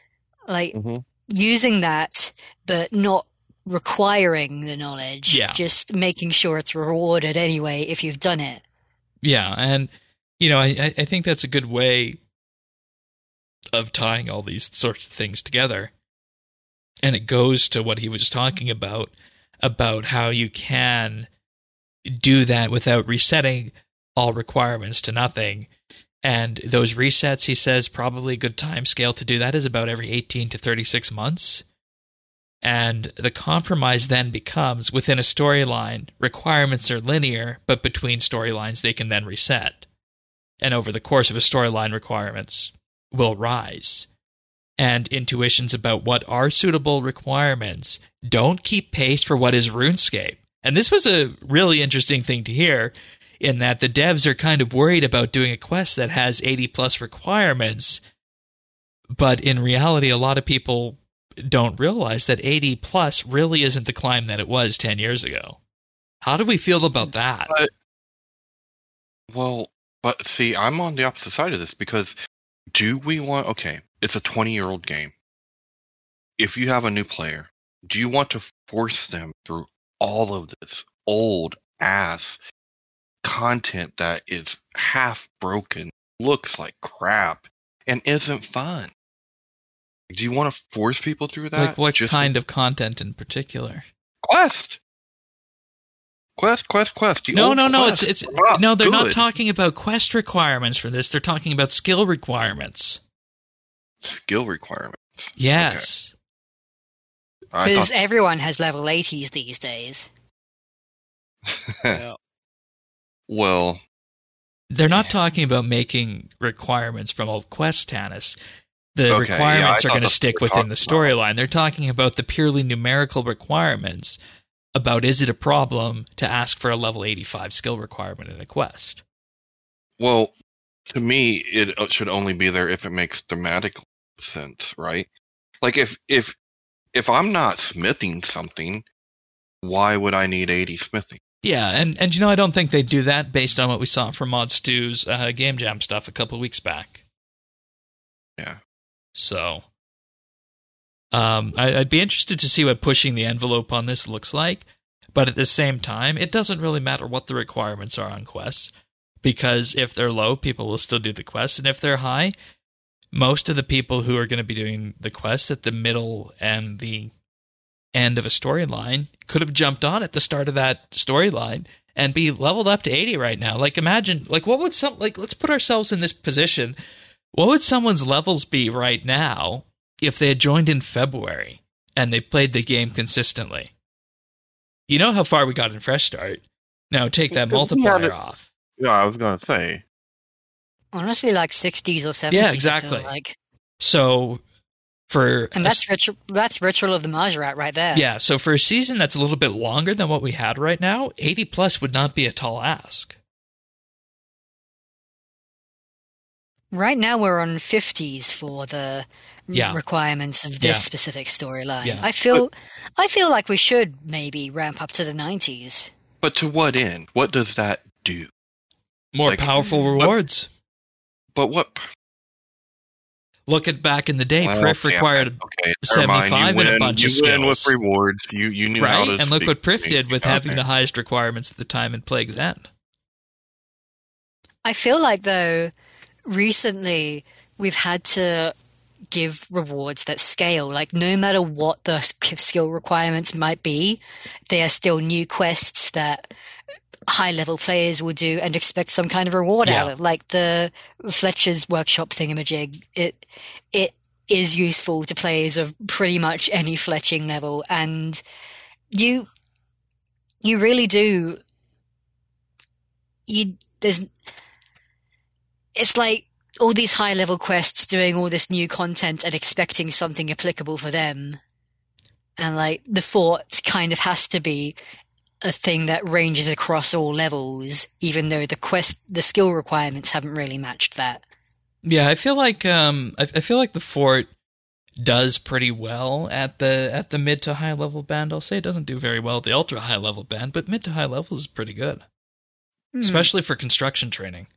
Speaker 3: using that, but not requiring the knowledge, just making sure it's rewarded anyway if you've done it.
Speaker 1: Yeah, and I think that's a good way of tying all these sorts of things together. And it goes to what he was talking about how you can do that without resetting all requirements to nothing. And those resets, he says, probably a good time scale to do that is about every 18 to 36 months. And the compromise then becomes, within a storyline, requirements are linear, but between storylines they can then reset. And over the course of a storyline, requirements will rise. And intuitions about what are suitable requirements don't keep pace for what is RuneScape. And this was a really interesting thing to hear, in that the devs are kind of worried about doing a quest that has 80+ requirements, but in reality, a lot of people don't realize that 80+ really isn't the climb that it was 10 years ago. How do we feel about that?
Speaker 2: But see, I'm on the opposite side of this, because do we want... Okay, it's a 20-year-old game. If you have a new player, do you want to force them through all of this old-ass content that is half broken, looks like crap, and isn't fun? Do you want to force people through that?
Speaker 1: Like what kind of content in particular?
Speaker 2: Quest.
Speaker 1: No. It's no. They're not talking about quest requirements for this. They're talking about skill requirements.
Speaker 2: Skill requirements.
Speaker 1: Yes.
Speaker 3: Because everyone has level 80s these days.
Speaker 4: Yeah.
Speaker 2: Well,
Speaker 1: they're not talking about making requirements from old quest, Tanis. The requirements are going to stick within the storyline. They're talking about the purely numerical requirements about is it a problem to ask for a level 85 skill requirement in a quest.
Speaker 2: Well, to me, it should only be there if it makes thematic sense, right? Like if I'm not smithing something, why would I need 80 smithing?
Speaker 1: Yeah, and I don't think they'd do that based on what we saw from Mod Stu's Game Jam stuff a couple of weeks back.
Speaker 2: Yeah.
Speaker 1: So, I'd be interested to see what pushing the envelope on this looks like, but at the same time, it doesn't really matter what the requirements are on quests, because if they're low, people will still do the quests, and if they're high, most of the people who are going to be doing the quests at the middle and the end of a storyline could have jumped on at the start of that storyline and be leveled up to 80 right now. Like, imagine, like, what would let's put ourselves in this position. What would someone's levels be right now if they had joined in February and they played the game consistently? You know how far we got in Fresh Start. Now take that multiplier off.
Speaker 5: Yeah, I was going to say.
Speaker 3: Honestly, like 60s or 70s.
Speaker 1: Yeah, exactly. So
Speaker 3: and that's Ritual of the Majorat right there.
Speaker 1: Yeah, so for a season that's a little bit longer than what we had right now, 80 plus would not be a tall ask.
Speaker 3: Right now we're on 50s for the requirements of this specific storyline. Yeah. I feel like we should maybe ramp up to the 90s.
Speaker 2: But to what end? What does that do?
Speaker 1: More powerful rewards.
Speaker 2: But what?
Speaker 1: Look at back in the day, Prif required 75 and a bunch of skills.
Speaker 2: You win with rewards. You knew how to
Speaker 1: and look what Prif did with having the highest requirements at the time in Plague's End.
Speaker 3: I feel like, though, recently we've had to give rewards that scale. Like, no matter what the skill requirements might be, they are still new quests that high-level players will do and expect some kind of reward out of. Like the Fletcher's Workshop thingamajig, it is useful to players of pretty much any fletching level, and you really do. It's like all these high-level quests doing all this new content and expecting something applicable for them, and like the fort kind of has to be a thing that ranges across all levels, even though the skill requirements haven't really matched that.
Speaker 1: Yeah, I feel like the fort does pretty well at the mid to high level band. I'll say it doesn't do very well at the ultra high level band, but mid to high level is pretty good, especially for construction training.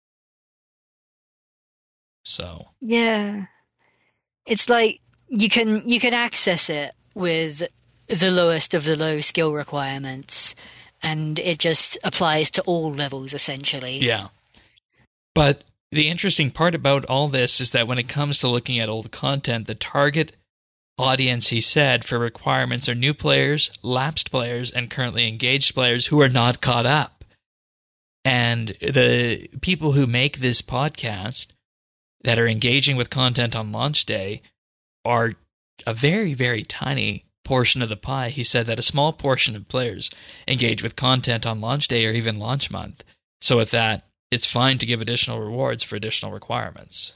Speaker 1: So
Speaker 3: yeah, it's like you can access it with the lowest of the low skill requirements, and it just applies to all levels essentially.
Speaker 1: Yeah. But the interesting part about all this is that when it comes to looking at old content, the target audience, he said, for requirements are new players, lapsed players, and currently engaged players who are not caught up. And the people who make this podcast that are engaging with content on launch day are a very, very tiny portion of the pie. He said that a small portion of players engage with content on launch day or even launch month. So with that, it's fine to give additional rewards for additional requirements.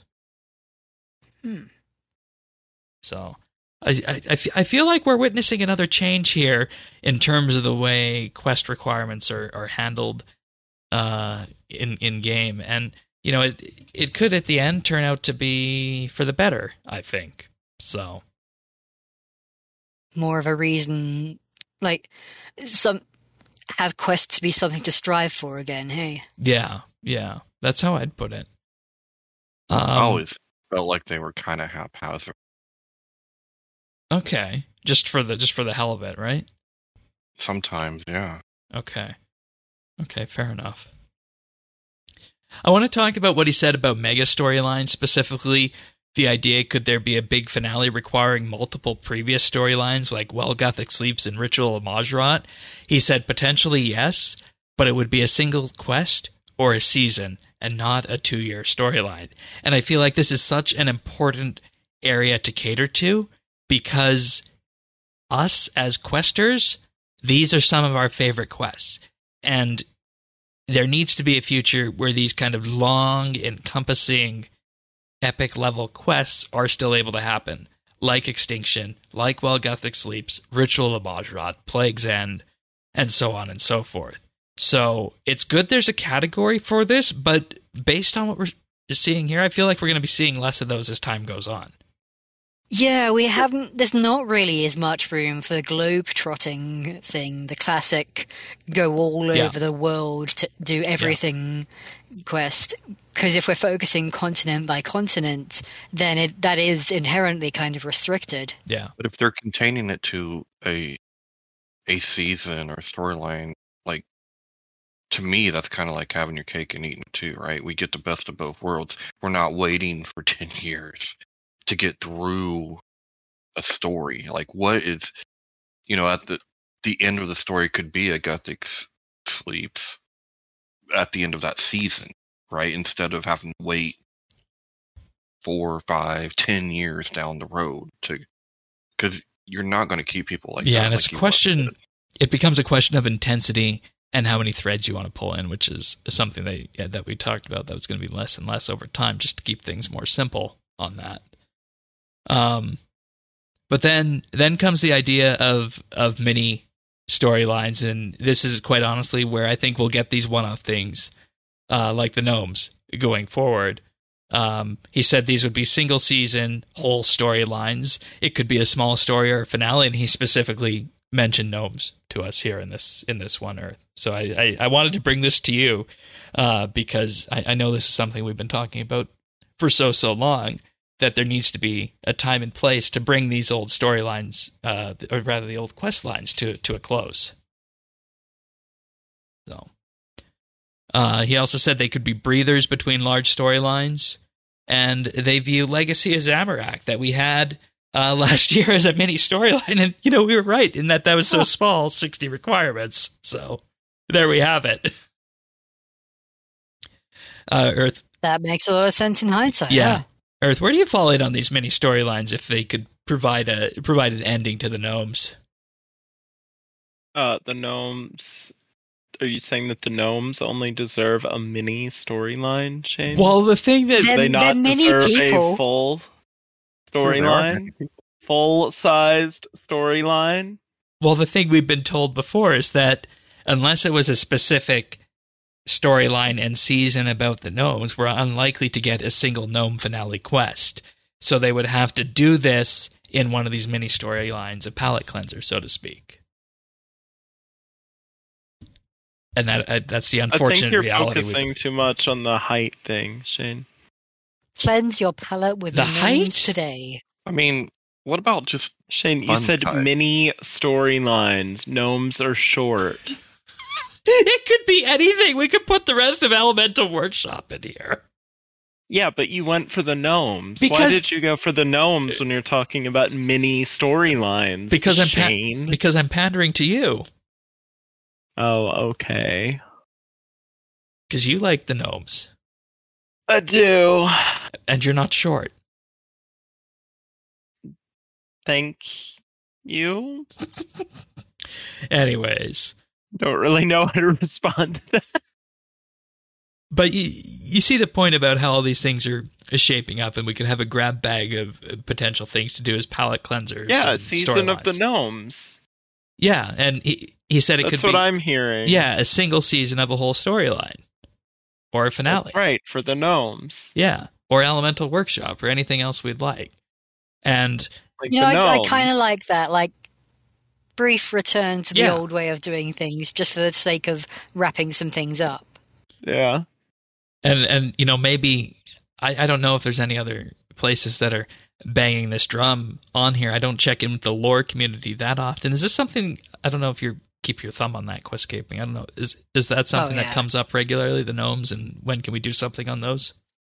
Speaker 1: So I feel like we're witnessing another change here in terms of the way quest requirements are handled in game. And, you know, it could at the end turn out to be for the better, I think. So
Speaker 3: more of a reason, like, have quests be something to strive for again, hey?
Speaker 1: Yeah, that's how I'd put it.
Speaker 2: I always felt like they were kind of haphazard.
Speaker 1: Okay, just for the hell of it, right?
Speaker 2: Sometimes, yeah.
Speaker 1: Okay, fair enough. I want to talk about what he said about mega storylines, specifically the idea, could there be a big finale requiring multiple previous storylines like Well Gothic Sleeps and Ritual of Majrat? He said potentially yes, but it would be a single quest or a season and not a 2-year storyline. And I feel like this is such an important area to cater to, because us as questers, these are some of our favorite quests. And there needs to be a future where these kind of long, encompassing, epic level quests are still able to happen, like Extinction, like Well Gothic Sleeps, Ritual of Majrat, Plague's End, and so on and so forth. So it's good there's a category for this, but based on what we're seeing here, I feel like we're going to be seeing less of those as time goes on.
Speaker 3: Yeah, there's not really as much room for the globe-trotting thing, the classic go all over the world to do everything quest. Because if we're focusing continent by continent, then that is inherently kind of restricted.
Speaker 1: Yeah.
Speaker 2: But if they're containing it to a season or storyline, like, to me, that's kind of like having your cake and eating it too, right? We get the best of both worlds. We're not waiting for 10 years to get through a story. Like, what is, at the end of the story could be a Gothic Sleeps at the end of that season, right? Instead of having to wait 4, 5, 10 years down the road because you're not going to keep people like that.
Speaker 1: Yeah, and it's a question, it becomes a question of intensity and how many threads you want to pull in, which is something that we talked about that was going to be less and less over time, just to keep things more simple on that. But then comes the idea of mini storylines, and this is quite honestly where I think we'll get these one-off things, like the gnomes going forward. He said these would be single season, whole storylines. It could be a small story or a finale, and he specifically mentioned gnomes to us here in this One Earth. So I wanted to bring this to you, because I know this is something we've been talking about for so long, that there needs to be a time and place to bring these old storylines, or rather the old quest lines, to a close. So, he also said they could be breathers between large storylines, and they view Legacy of Zamorak that we had last year as a mini storyline, and we were right in that was so small, 60 requirements. So there we have it. Earth.
Speaker 3: That makes a lot of sense in hindsight.
Speaker 1: Yeah. Earth, where do you fall in on these mini storylines if they could provide an ending to the gnomes?
Speaker 4: The gnomes. Are you saying that the gnomes only deserve a mini storyline, Shane?
Speaker 1: Well, the thing that
Speaker 4: they not deserve a full storyline, full-sized storyline.
Speaker 1: Well, the thing we've been told before is that unless it was a specific storyline and season about the gnomes, we're unlikely to get a single gnome finale quest. So they would have to do this in one of these mini storylines, a palate cleanser, so to speak. And that's the unfortunate reality.
Speaker 4: I think you're focusing too much on the height thing, Shane.
Speaker 3: Cleanse your palate with
Speaker 1: the
Speaker 3: gnomes
Speaker 1: height
Speaker 3: today.
Speaker 2: I mean, what about just
Speaker 4: Shane? You said mini storylines. Gnomes are short.
Speaker 1: It could be anything. We could put the rest of Elemental Workshop in here.
Speaker 4: Yeah, but you went for the gnomes. Why did you go for the gnomes when you're talking about mini storylines?
Speaker 1: Because I'm pandering to you.
Speaker 4: Oh, okay.
Speaker 1: Because you like the gnomes.
Speaker 4: I do.
Speaker 1: And you're not short.
Speaker 4: Thank you.
Speaker 1: Anyways.
Speaker 4: Don't really know how to respond to that.
Speaker 1: But you see the point about how all these things are shaping up, and we can have a grab bag of potential things to do as palate cleansers.
Speaker 4: Yeah, a season of the gnomes.
Speaker 1: Yeah, and he said it could be...
Speaker 4: That's what I'm hearing.
Speaker 1: Yeah, a single season of a whole storyline. Or a finale.
Speaker 4: That's right, for the gnomes.
Speaker 1: Yeah, or Elemental Workshop, or anything else we'd like. And...
Speaker 3: I kind of like that, like, brief return to the old way of doing things, just for the sake of wrapping some things up.
Speaker 4: Yeah.
Speaker 1: And maybe, I don't know if there's any other places that are banging this drum on here. I don't check in with the lore community that often. Is this something, I don't know if you keep your thumb on that, Questscaping. I don't know. Is that something that comes up regularly, the gnomes, and when can we do something on those?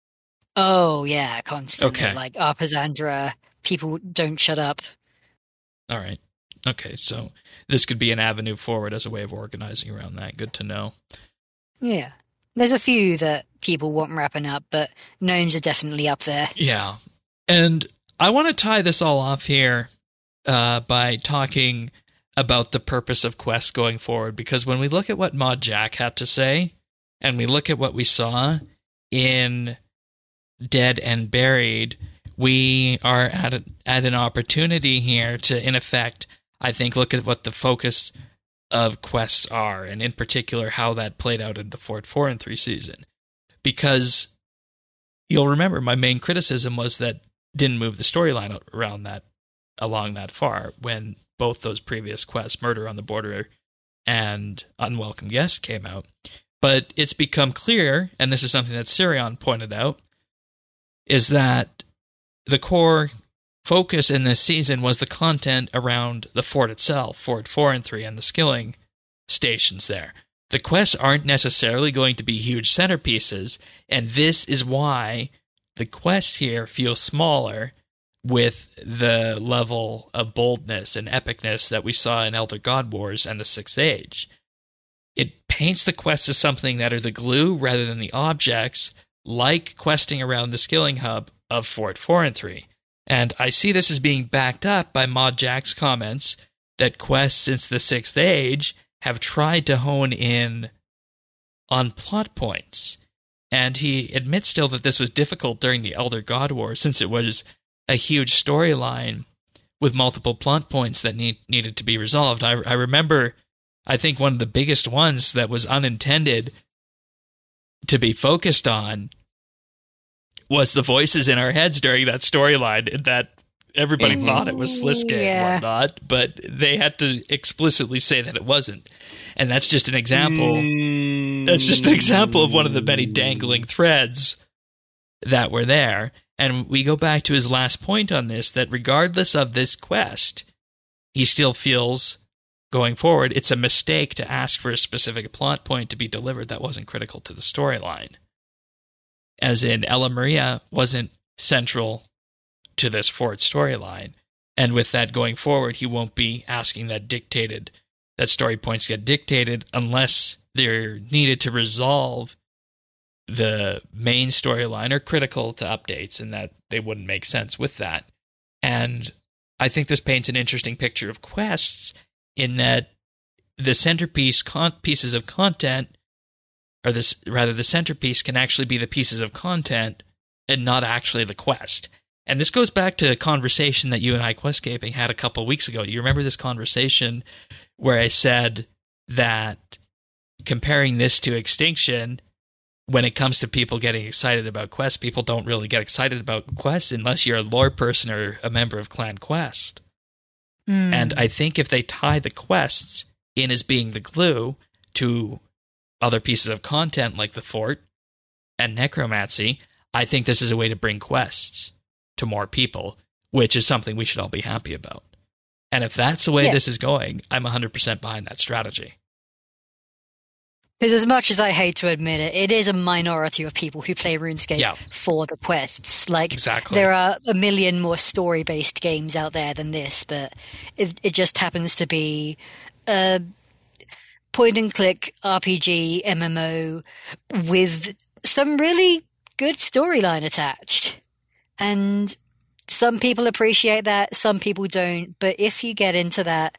Speaker 3: Oh, yeah, constantly.
Speaker 1: Okay.
Speaker 3: Like, Arpazandra, people don't shut up.
Speaker 1: All right. Okay, so this could be an avenue forward as a way of organizing around that. Good to know.
Speaker 3: Yeah. There's a few that people want wrapping up, but gnomes are definitely up there.
Speaker 1: Yeah. And I want to tie this all off here by talking about the purpose of quests going forward, because when we look at what Mod Jack had to say, and we look at what we saw in Dead and Buried, we are at an opportunity here to, in effect, I think, look at what the focus of quests are, and in particular how that played out in the Fort 4 and 3 season. Because you'll remember my main criticism was that didn't move the storyline along that far when both those previous quests, Murder on the Border and Unwelcome Guest, came out. But it's become clear, and this is something that Sirion pointed out, is that the core focus in this season was the content around the fort itself, Fort 4 and 3, and the skilling stations there. The quests aren't necessarily going to be huge centerpieces, and this is why the quests here feel smaller with the level of boldness and epicness that we saw in Elder God Wars and the Sixth Age. It paints the quests as something that are the glue rather than the objects, like questing around the skilling hub of Fort 4 and 3. And I see this as being backed up by Mod Jack's comments that quests since the Sixth Age have tried to hone in on plot points. And he admits still that this was difficult during the Elder God War, since it was a huge storyline with multiple plot points that needed to be resolved. I remember, I think one of the biggest ones that was unintended to be focused on was the voices in our heads during that storyline, that everybody thought it was Sliske and whatnot, but they had to explicitly say that it wasn't. And that's just an example. That's just an example of one of the many dangling threads that were there. And we go back to his last point on this, that regardless of this quest, he still feels, going forward, it's a mistake to ask for a specific plot point to be delivered that wasn't critical to the storyline. As in, Ella Maria wasn't central to this Fort storyline. And with that going forward, he won't be asking that story points get dictated unless they're needed to resolve the main storyline or critical to updates, and that they wouldn't make sense with that. And I think this paints an interesting picture of quests in that the centerpiece pieces of content, or the centerpiece can actually be the pieces of content and not actually the quest. And this goes back to a conversation that you and I, Questcaping, had a couple weeks ago. You remember this conversation where I said that comparing this to Extinction, when it comes to people getting excited about quests, people don't really get excited about quests unless you're a lore person or a member of Clan Quest. And I think if they tie the quests in as being the glue to other pieces of content like the fort and necromancy, I think this is a way to bring quests to more people, which is something we should all be happy about. And if that's the way this is going, I'm 100% behind that strategy.
Speaker 3: Because as much as I hate to admit it, it is a minority of people who play RuneScape for the quests. Like, there are a million more story-based games out there than this, but it just happens to be a point-and-click RPG MMO with some really good storyline attached. And some people appreciate that, some people don't. But if you get into that,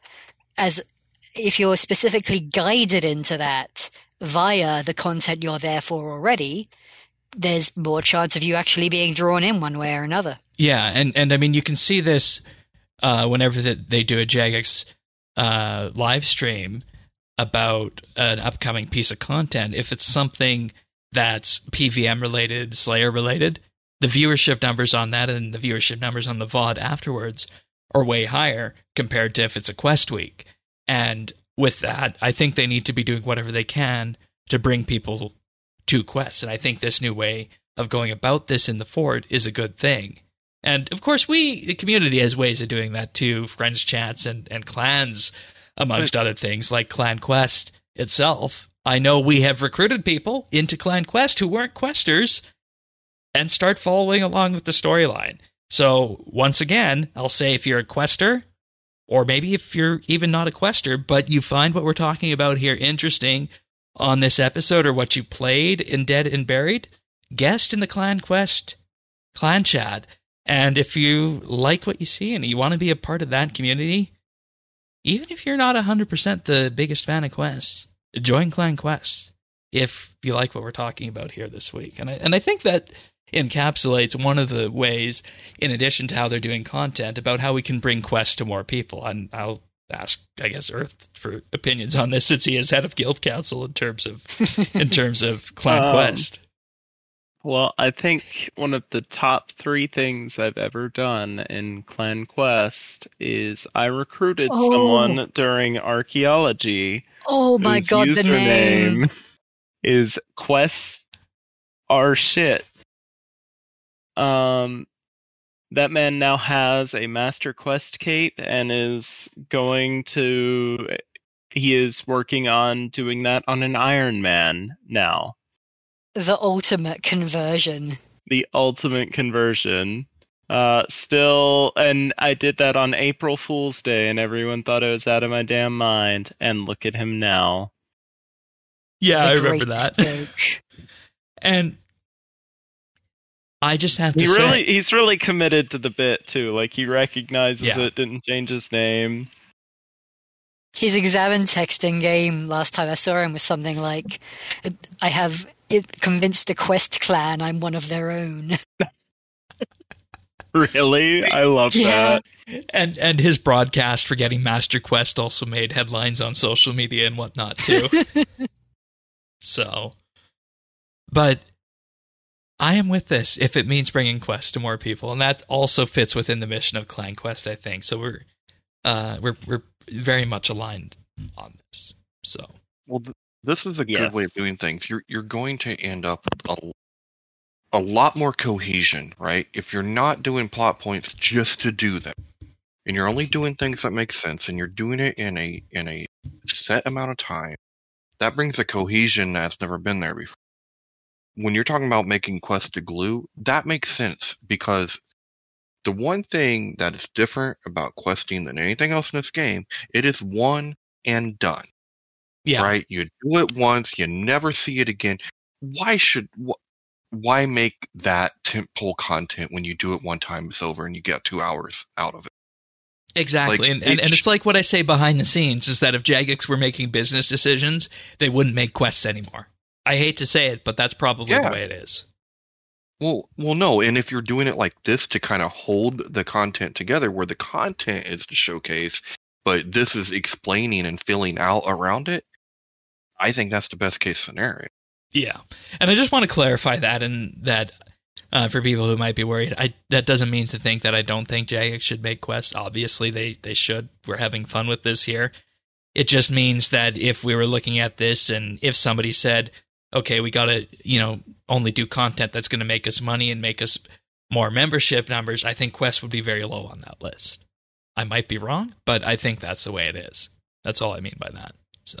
Speaker 3: if you're specifically guided into that via the content you're there for already, there's more chance of you actually being drawn in one way or another.
Speaker 1: Yeah, and I mean, you can see this whenever they do a Jagex live stream about an upcoming piece of content. If it's something that's PVM related, Slayer related, the viewership numbers on that and the viewership numbers on the VOD afterwards are way higher compared to if it's a quest week. And with that, I think they need to be doing whatever they can to bring people to quests. And I think this new way of going about this in the Fort is a good thing. And of course, the community has ways of doing that too, friends chats and clans, amongst other things, like Clan Quest itself. I know we have recruited people into Clan Quest who weren't questers, and start following along with the storyline. So once again, I'll say if you're a quester, or maybe if you're even not a quester, but you find what we're talking about here interesting on this episode, or what you played in Dead and Buried, guest in the Clan Quest clan chat. And if you like what you see and you want to be a part of that community, even if you're not 100% the biggest fan of quests, join Clan Quest if you like what we're talking about here this week. And I think that encapsulates one of the ways, in addition to how they're doing content, about how we can bring quests to more people. And I'll ask, I guess, Earth for opinions on this, since he is head of Guild Council in terms of Clan Quest.
Speaker 4: Well, I think one of the top 3 things I've ever done in Clan Quest is I recruited someone during archaeology.
Speaker 3: Oh my god, the name
Speaker 4: is Quests Are Shit. That man now has a Master Quest cape and is he is working on doing that on an Iron Man now.
Speaker 3: The ultimate conversion.
Speaker 4: The ultimate conversion. And I did that on April Fool's Day, and everyone thought I was out of my damn mind. And look at him now.
Speaker 1: Yeah, I remember that. And I just have to say,
Speaker 4: he's really committed to the bit too. Like, he recognizes it, didn't change his name.
Speaker 3: His examine texting game last time I saw him was something like, I have convinced the Quest clan I'm one of their own.
Speaker 4: Really? I love that.
Speaker 1: And his broadcast for getting Master Quest also made headlines on social media and whatnot too. So, but I am with this if it means bringing quests to more people, and that also fits within the mission of Clan Quest, I think. So we're very much aligned on this. So,
Speaker 2: well, this is a good way of doing things. You're going to end up with a lot more cohesion, right? If you're not doing plot points just to do them, and you're only doing things that make sense, and you're doing it in a set amount of time, that brings a cohesion that's never been there before. When you're talking about making quests to glue, that makes sense, because the one thing that is different about questing than anything else in this game, it is one and done.
Speaker 1: Yeah.
Speaker 2: Right? You do it once, you never see it again. Why make that tentpole content when you do it one time, it's over, and you get 2 hours out of it?
Speaker 1: Exactly.
Speaker 2: Like,
Speaker 1: and it's like what I say behind the scenes, is that if Jagex were making business decisions, they wouldn't make quests anymore. I hate to say it, but that's probably the way it is.
Speaker 2: Well, no, and if you're doing it like this to kind of hold the content together, where the content is to showcase, but this is explaining and filling out around it, I think that's the best case scenario. Yeah.
Speaker 1: And I just want to clarify that, and that for people who might be worried, that doesn't mean to think that I don't think Jagex should make quests. Obviously, they should. We're having fun with this here. It just means that if we were looking at this, and if somebody said, okay, we got to, only do content that's going to make us money and make us more membership numbers, I think Quest would be very low on that list. I might be wrong, but I think that's the way it is. That's all I mean by that. So,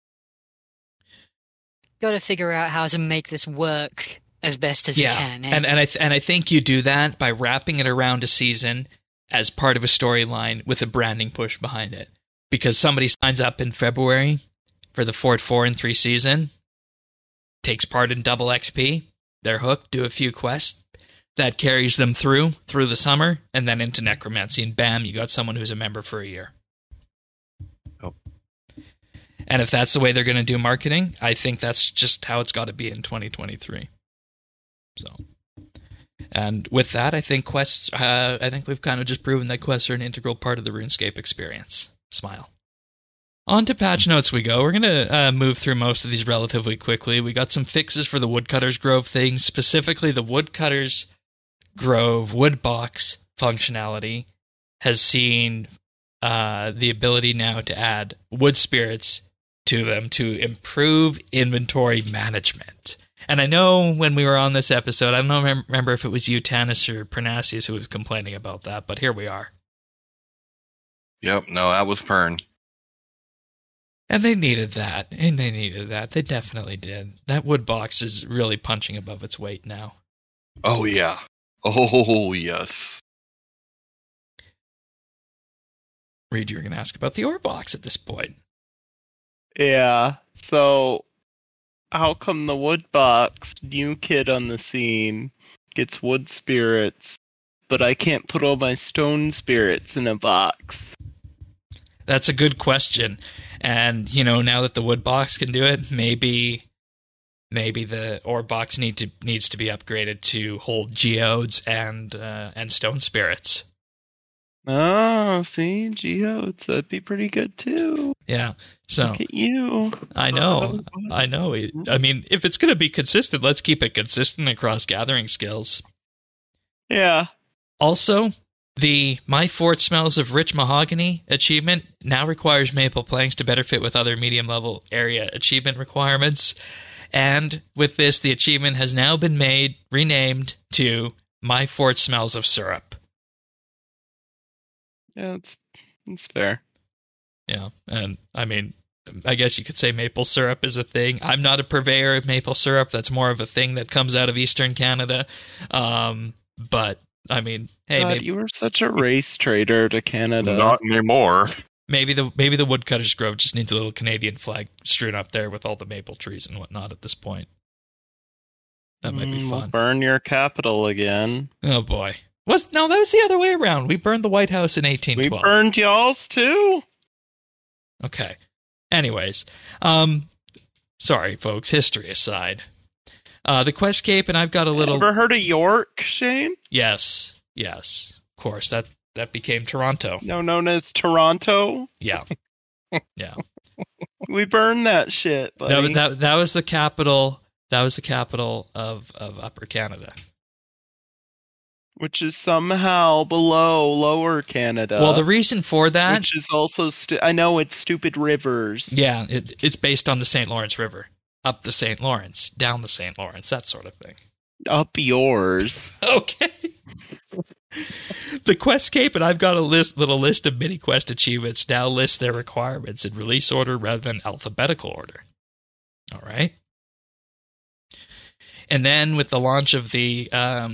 Speaker 3: got to figure out how to make this work as best as you can.
Speaker 1: And I think you do that by wrapping it around a season as part of a storyline with a branding push behind it. Because somebody signs up in February for the Fort 4 and 3 season, takes part in double XP, they're hooked, do a few quests, that carries them through the summer, and then into Necromancy, and bam, you got someone who's a member for a year.
Speaker 2: Oh.
Speaker 1: And if that's the way they're going to do marketing, I think that's just how it's got to be in 2023. So, and with that, I think quests, I think we've kind of just proven that quests are an integral part of the RuneScape experience. Smile. On to patch notes we go. We're going to move through most of these relatively quickly. We got some fixes for the Woodcutter's Grove things, specifically the Woodcutter's Grove Woodbox functionality has seen the ability now to add wood spirits to them to improve inventory management. And I know when we were on this episode, I don't remember if it was you, Tanis, or Pernasius who was complaining about that, but here we are.
Speaker 2: Yep, no, that was Pern.
Speaker 1: And they needed that. They definitely did. That wood box is really punching above its weight now.
Speaker 2: Oh, yeah. Oh, yes.
Speaker 1: Reed, you were going to ask about the ore box at this point.
Speaker 4: Yeah, so how come the wood box, new kid on the scene, gets wood spirits, but I can't put all my stone spirits in a box?
Speaker 1: That's a good question. And, now that the wood box can do it, maybe the ore box needs to be upgraded to hold geodes and stone spirits.
Speaker 4: Oh, see, geodes, that'd be pretty good too.
Speaker 1: Yeah. So
Speaker 4: look at you.
Speaker 1: I know. I mean, if it's going to be consistent, let's keep it consistent across gathering skills.
Speaker 4: Yeah.
Speaker 1: Also, the My Fort Smells of Rich Mahogany achievement now requires maple planks to better fit with other medium-level area achievement requirements. And with this, the achievement has now been renamed to My Fort Smells of Syrup.
Speaker 4: Yeah, it's fair.
Speaker 1: Yeah, and I mean, I guess you could say maple syrup is a thing. I'm not a purveyor of maple syrup. That's more of a thing that comes out of Eastern Canada. But, I mean, hey,
Speaker 4: God, you were such a race trader to Canada.
Speaker 2: Not anymore.
Speaker 1: Maybe the Woodcutters Grove just needs a little Canadian flag strewn up there with all the maple trees and whatnot at this point. That might be fun.
Speaker 4: We'll burn your capital again.
Speaker 1: Oh, boy. No, that was the other way around. We burned the White House in 1812.
Speaker 4: We burned y'all's too?
Speaker 1: Okay. Anyways. Sorry, folks. History aside. The Quest Cape, and I've got a little...
Speaker 4: Ever heard of York, Shane?
Speaker 1: Yes. Of course. That became Toronto.
Speaker 4: No, known as Toronto?
Speaker 1: Yeah. Yeah.
Speaker 4: We burned that shit, buddy.
Speaker 1: That was the capital... That was the capital of Upper Canada.
Speaker 4: Which is somehow below Lower Canada.
Speaker 1: Well, the reason for that...
Speaker 4: Which is also... I know it's stupid rivers.
Speaker 1: Yeah, it's based on the St. Lawrence River. Up the St. Lawrence, down the St. Lawrence, that sort of thing.
Speaker 4: Up yours.
Speaker 1: Okay. The Quest Cape, and I've got a little list of mini-quest achievements, now list their requirements in release order rather than alphabetical order. All right? And then with the launch of the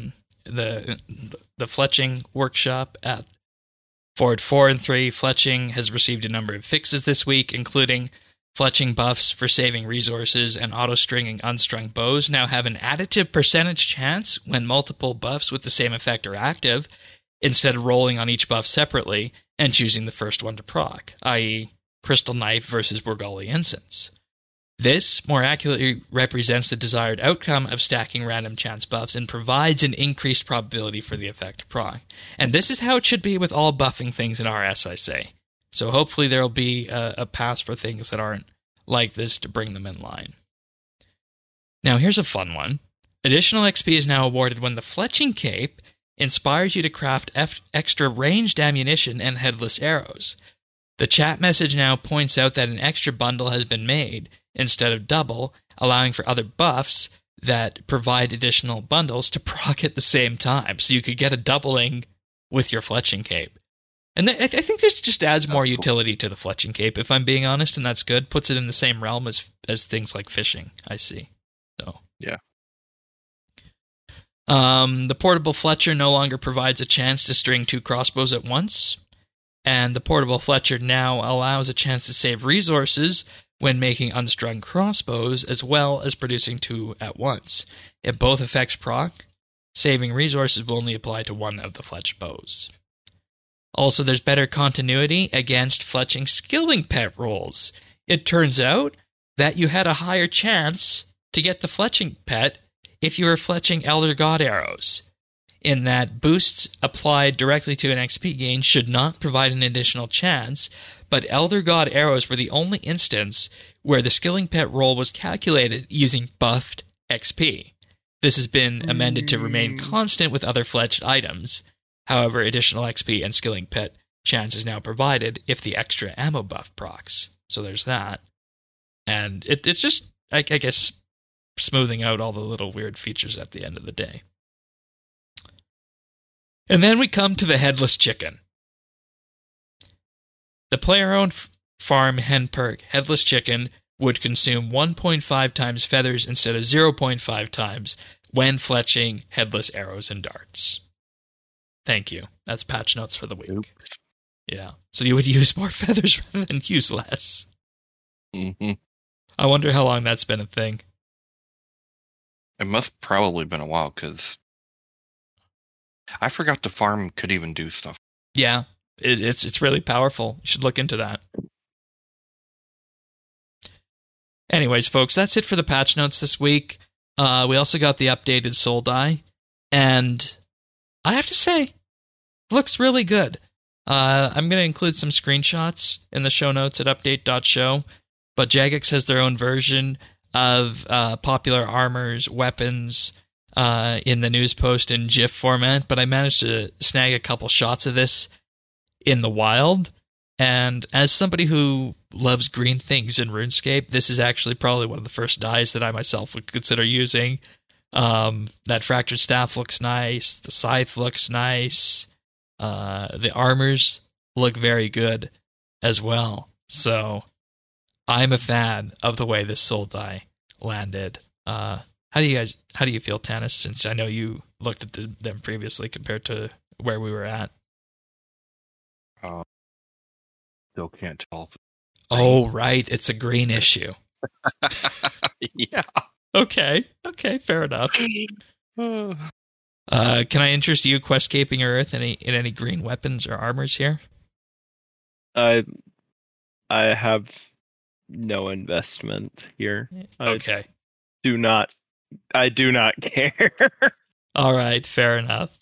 Speaker 1: fletching workshop at Ford 4 and 3, fletching has received a number of fixes this week, including fletching buffs for saving resources and auto-stringing unstrung bows now have an additive percentage chance when multiple buffs with the same effect are active, instead of rolling on each buff separately and choosing the first one to proc, i.e. Crystal Knife versus Borgali Incense. This more accurately represents the desired outcome of stacking random chance buffs and provides an increased probability for the effect to proc. And this is how it should be with all buffing things in RS, I say. So hopefully there will be a pass for things that aren't like this to bring them in line. Now here's a fun one. Additional XP is now awarded when the Fletching Cape inspires you to craft extra ranged ammunition and headless arrows. The chat message now points out that an extra bundle has been made instead of double, allowing for other buffs that provide additional bundles to proc at the same time. So you could get a doubling with your Fletching Cape. And I think this just adds more utility to the Fletching Cape, if I'm being honest, and that's good. Puts it in the same realm as things like fishing, I see. So
Speaker 2: yeah.
Speaker 1: The portable Fletcher no longer provides a chance to string 2 crossbows at once, and the portable Fletcher now allows a chance to save resources when making unstrung crossbows, as well as producing 2 at once. If both effects proc, saving resources will only apply to one of the fletched bows. Also, there's better continuity against fletching skilling pet rolls. It turns out that you had a higher chance to get the fletching pet if you were fletching Elder God arrows, in that boosts applied directly to an XP gain should not provide an additional chance, but Elder God arrows were the only instance where the skilling pet roll was calculated using buffed XP. This has been amended to remain constant with other fletched items. However, additional XP and skilling pet chance is now provided if the extra ammo buff procs. So there's that. And it's just, I guess, smoothing out all the little weird features at the end of the day. And then we come to the headless chicken. The player-owned farm hen perk headless chicken would consume 1.5 times feathers instead of 0.5 times when fletching headless arrows and darts. Thank you. That's patch notes for the week.
Speaker 2: Oops.
Speaker 1: Yeah. So you would use more feathers rather than use less.
Speaker 2: Mm-hmm.
Speaker 1: I wonder how long that's been a thing.
Speaker 2: It must probably been a while, because I forgot the farm could even do stuff.
Speaker 1: Yeah. It's really powerful. You should look into that. Anyways, folks, that's it for the patch notes this week. We also got the updated Soul Die, and I have to say, looks really good. I'm going to include some screenshots in the show notes at update.show, but Jagex has their own version of popular armors, weapons in the news post in GIF format, but I managed to snag a couple shots of this in the wild, and as somebody who loves green things in RuneScape, this is actually probably one of the first dyes that I myself would consider using. That Fractured Staff looks nice, the Scythe looks nice, the armors look very good as well. So I'm a fan of the way this Soul Die landed. How do you feel, Tanis, since I know you looked at them previously compared to where we were at?
Speaker 2: Still can't tell.
Speaker 1: Oh, right. It's a green issue.
Speaker 2: Yeah.
Speaker 1: Okay, fair enough. Can I interest you, Questscaping Earth, in any green weapons or armors here?
Speaker 4: I have no investment here.
Speaker 1: Okay.
Speaker 4: I do not care.
Speaker 1: All right, fair enough.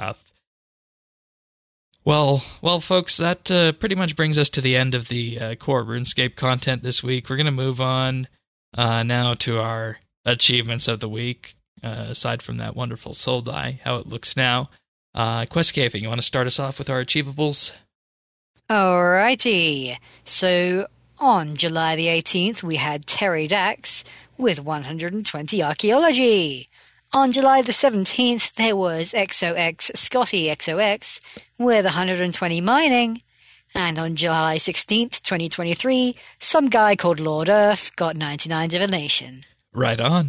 Speaker 1: Well, folks, that pretty much brings us to the end of the core RuneScape content this week. We're going to move on now to our achievements of the week, aside from that wonderful Soul Die, how it looks now. Questscaping, you want to start us off with our achievables?
Speaker 3: Alrighty. So, on July the 18th, we had Terry Dax with 120 archaeology. On July the 17th, there was XOX Scotty XOX with 120 mining. And on July 16th, 2023, some guy called Lord Earth got 99 divination.
Speaker 1: Right on.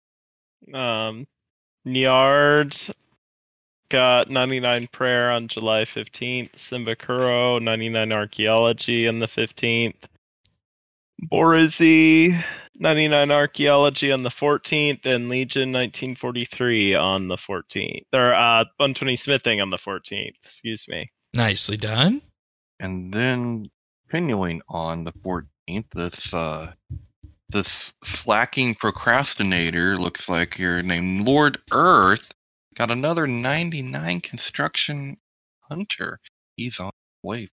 Speaker 4: Nyard got 99 prayer on July 15th. Simbakuro, 99 archaeology on the 15th. Borizi, 99 archaeology on the 14th, and Legion 1943 on the 14th. Or 120 smithing on the 14th, excuse me.
Speaker 1: Nicely done.
Speaker 2: And then continuing on the 14th, this slacking procrastinator, looks like you're named Lord Earth, got another 99 construction hunter. He's on the way.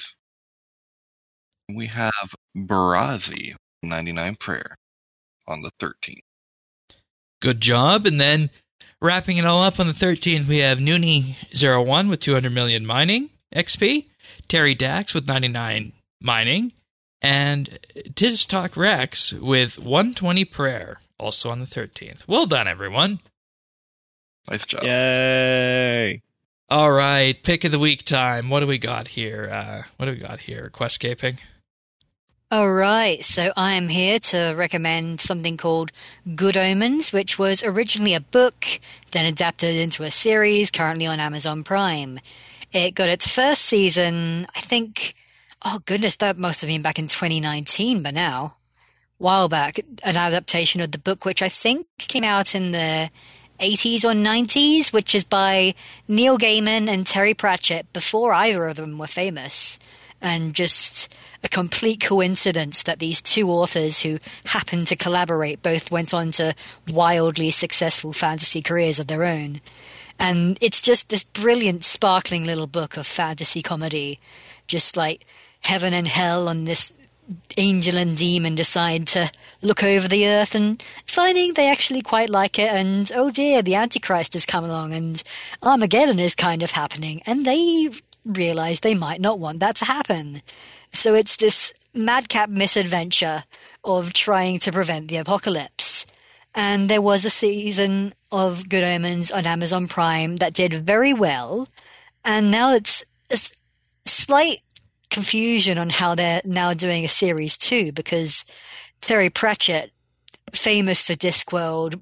Speaker 2: We have Barazi, 99 prayer, on the 13th.
Speaker 1: Good job. And then wrapping it all up on the 13th, we have Noonie01 with 200 million mining XP, Terry Dax with 99 mining, and Tiztalk Rex with 120 prayer, also on the 13th. Well done, everyone.
Speaker 2: Nice job.
Speaker 4: Yay!
Speaker 1: All right, pick of the week time. What do we got here? Questscaping?
Speaker 3: All right, so I'm here to recommend something called Good Omens, which was originally a book, then adapted into a series, currently on Amazon Prime. It got its first season, I think, oh goodness, that must have been back in 2019 by now. While back, an adaptation of the book, which I think came out in the 80s or 90s, which is by Neil Gaiman and Terry Pratchett before either of them were famous. And just a complete coincidence that these two authors who happened to collaborate both went on to wildly successful fantasy careers of their own. And it's just this brilliant, sparkling little book of fantasy comedy, just like heaven and hell on this angel and demon decide to look over the earth and finding they actually quite like it, and oh dear, the Antichrist has come along and Armageddon is kind of happening, and they realize they might not want that to happen. So it's this madcap misadventure of trying to prevent the apocalypse. And there was a season of Good Omens on Amazon Prime that did very well, and now it's a slight confusion on how they're now doing a series 2, because Terry Pratchett, famous for Discworld,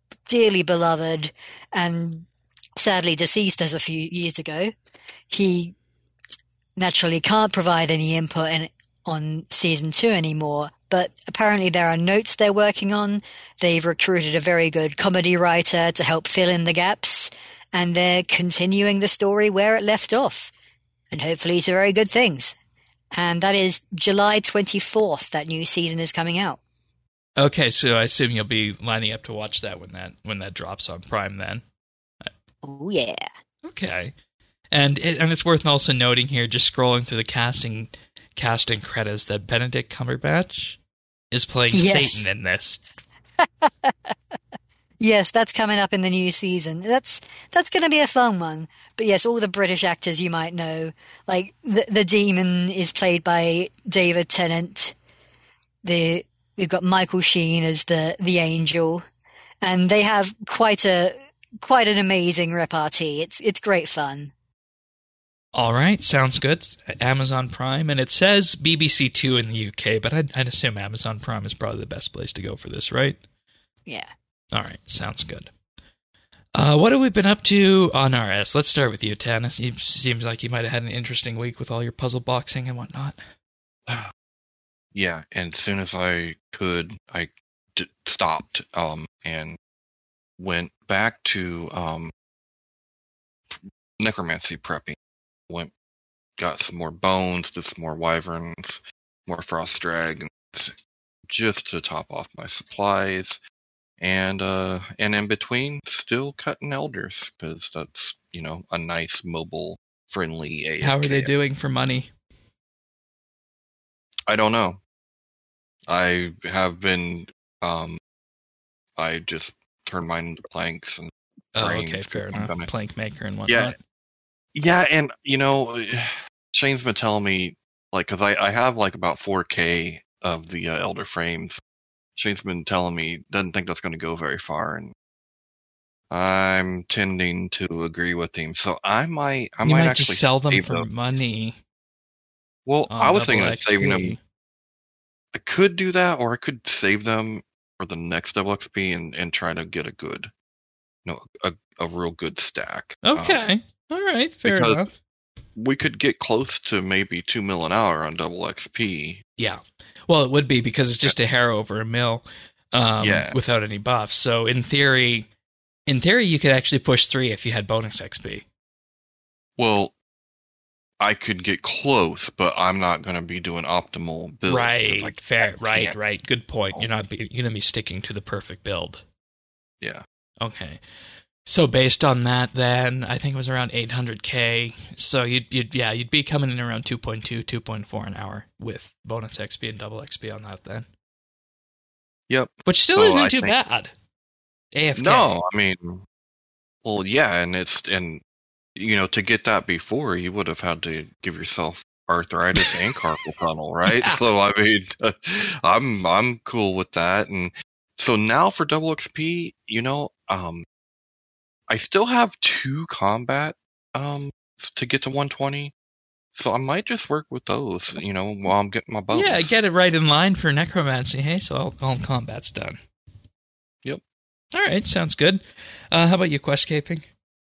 Speaker 3: dearly beloved and sadly deceased as a few years ago. He naturally can't provide any input on season 2 anymore, but apparently there are notes they're working on. They've recruited a very good comedy writer to help fill in the gaps, and they're continuing the story where it left off, and hopefully to very good things. And that is July 24th, that new season is coming out.
Speaker 1: Okay, so I assume you'll be lining up to watch that when that drops on Prime then.
Speaker 3: Oh, yeah.
Speaker 1: Okay. And it's worth also noting here, just scrolling through the casting credits, that Benedict Cumberbatch is playing Satan in this.
Speaker 3: Yes, that's coming up in the new season. That's going to be a fun one. But yes, all the British actors you might know, like the demon is played by David Tennant. We've got Michael Sheen as the angel, and they have quite an amazing repartee. It's great fun.
Speaker 1: All right, sounds good. Amazon Prime, and it says BBC Two in the UK, but I'd assume Amazon Prime is probably the best place to go for this, right?
Speaker 3: Yeah.
Speaker 1: All right, sounds good. What have we been up to on RS? Let's start with you, Tanis. It seems like you might have had an interesting week with all your puzzle boxing and whatnot.
Speaker 2: Yeah, and as soon as I could, I stopped and went back to necromancy prepping. Got some more bones, did some more wyverns, more frost dragons, just to top off my supplies. And in between, still cutting elders, because that's, a nice, mobile, friendly AFK.
Speaker 1: How are they doing for money?
Speaker 2: I don't know. I have been, I just turned mine into planks and
Speaker 1: okay, fair enough. Plank maker and whatnot.
Speaker 2: Yeah. Yeah, and, Shane's been telling me, because I have, about 4K of the Elder Frames. Shane's been telling me doesn't think that's going to go very far, and I'm tending to agree with him. So I might actually
Speaker 1: just sell them for money.
Speaker 2: Well, I was thinking of saving them. I could do that, or I could save them for the next double XP and try to get a good, a real good stack.
Speaker 1: Okay, all right, fair enough.
Speaker 2: We could get close to maybe 2 mil an hour on double XP.
Speaker 1: Yeah. Well, it would be because it's just a hair over a mil without any buffs. So in theory, you could actually push 3 if you had bonus XP.
Speaker 2: Well, I could get close, but I'm not going to be doing optimal build.
Speaker 1: Right, fair, right. Good point. You're going to be sticking to the perfect build.
Speaker 2: Yeah.
Speaker 1: Okay. So based on that, then I think it was around 800k. So you'd be coming in around 2.2, 2.4 an hour with bonus XP and double XP on that then.
Speaker 2: Yep.
Speaker 1: Which still isn't too bad. AFK.
Speaker 2: No, I mean, well, yeah, and to get that before, you would have had to give yourself arthritis and carpal tunnel, right? Yeah. So I mean, I'm cool with that, and so now for double XP, I still have 2 combat to get to 120, so I might just work with those, while I'm getting my bonus.
Speaker 1: Yeah, get it right in line for necromancy, hey? So all combat's done.
Speaker 2: Yep.
Speaker 1: All right, sounds good. How about you, quest caping?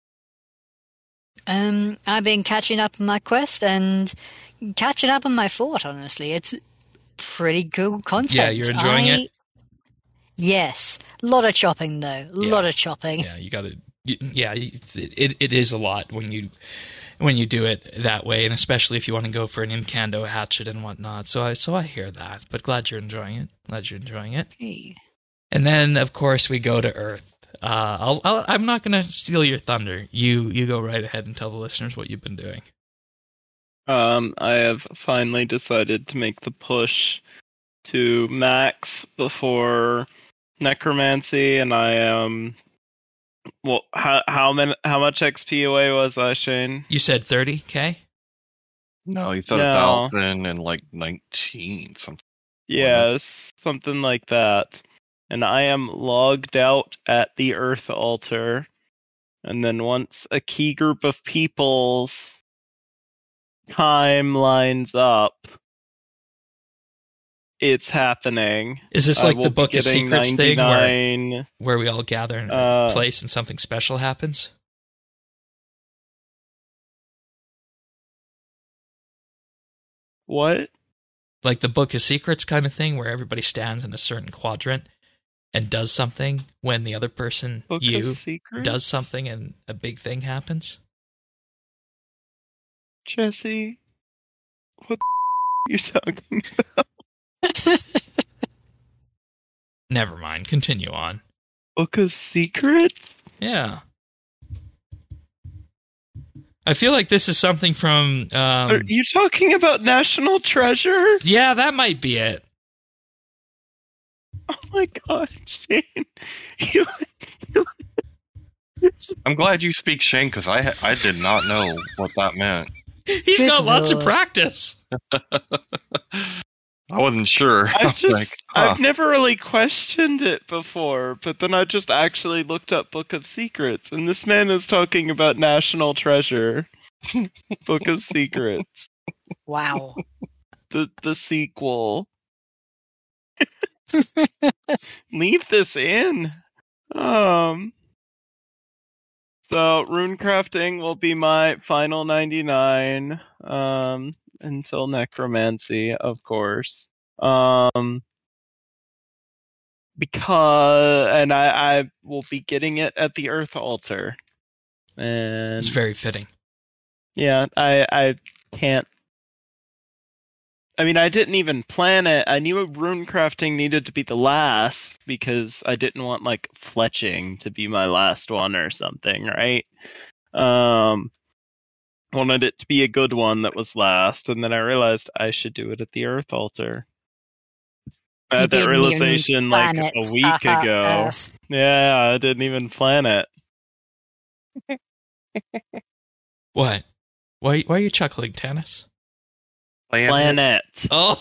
Speaker 3: I've been catching up on my quest and catching up on my fort, honestly. It's pretty cool content.
Speaker 1: Yeah, you're enjoying it?
Speaker 3: Yes. A lot of chopping, though. A lot of chopping.
Speaker 1: Yeah, you gotta... Yeah, it is a lot when you do it that way, and especially if you want to go for an incando hatchet and whatnot. So I hear that, but glad you're enjoying it.
Speaker 3: Hey.
Speaker 1: And then of course we go to Earth. I'm not going to steal your thunder. You go right ahead and tell the listeners what you've been doing.
Speaker 4: I have finally decided to make the push to max before necromancy, and I am. Well, how much XP away was I, Shane?
Speaker 1: You said 30k?
Speaker 2: No, you said 1,000 and 19 something.
Speaker 4: Yeah, something like that. And I am logged out at the Earth altar. And then once a key group of people's time lines up, It's happening.
Speaker 1: Is this like the Book of Secrets
Speaker 4: 99...
Speaker 1: thing where we all gather in a place and something special happens?
Speaker 4: What?
Speaker 1: Like the Book of Secrets kind of thing where everybody stands in a certain quadrant and does something when the other person, does something and a big thing happens?
Speaker 4: Jesse, what the are you talking about?
Speaker 1: Never mind. Continue on.
Speaker 4: Book of Secrets?
Speaker 1: Yeah. I feel like this is something from...
Speaker 4: Are you talking about National Treasure?
Speaker 1: Yeah, that might be it.
Speaker 4: Oh my god, Shane.
Speaker 2: I'm glad you speak Shane, because I did not know what that meant.
Speaker 1: He's got lots of practice.
Speaker 2: I wasn't sure.
Speaker 4: I've never really questioned it before, but then I just actually looked up Book of Secrets, and this man is talking about National Treasure. Book of Secrets.
Speaker 3: Wow.
Speaker 4: The sequel. Leave this in. So rune crafting will be my final 99. Until necromancy, of course. Because I will be getting it at the Earth Altar. And
Speaker 1: it's very fitting.
Speaker 4: Yeah, I can't. I mean, I didn't even plan it. I knew rune crafting needed to be the last because I didn't want like fletching to be my last one or something, right? Wanted it to be a good one that was last, and then I realized I should do it at the Earth Altar. I had that realization like a week ago. Earth. Yeah, I didn't even plan it.
Speaker 1: What? Why are you chuckling, Tannis?
Speaker 4: Planet.
Speaker 1: Oh.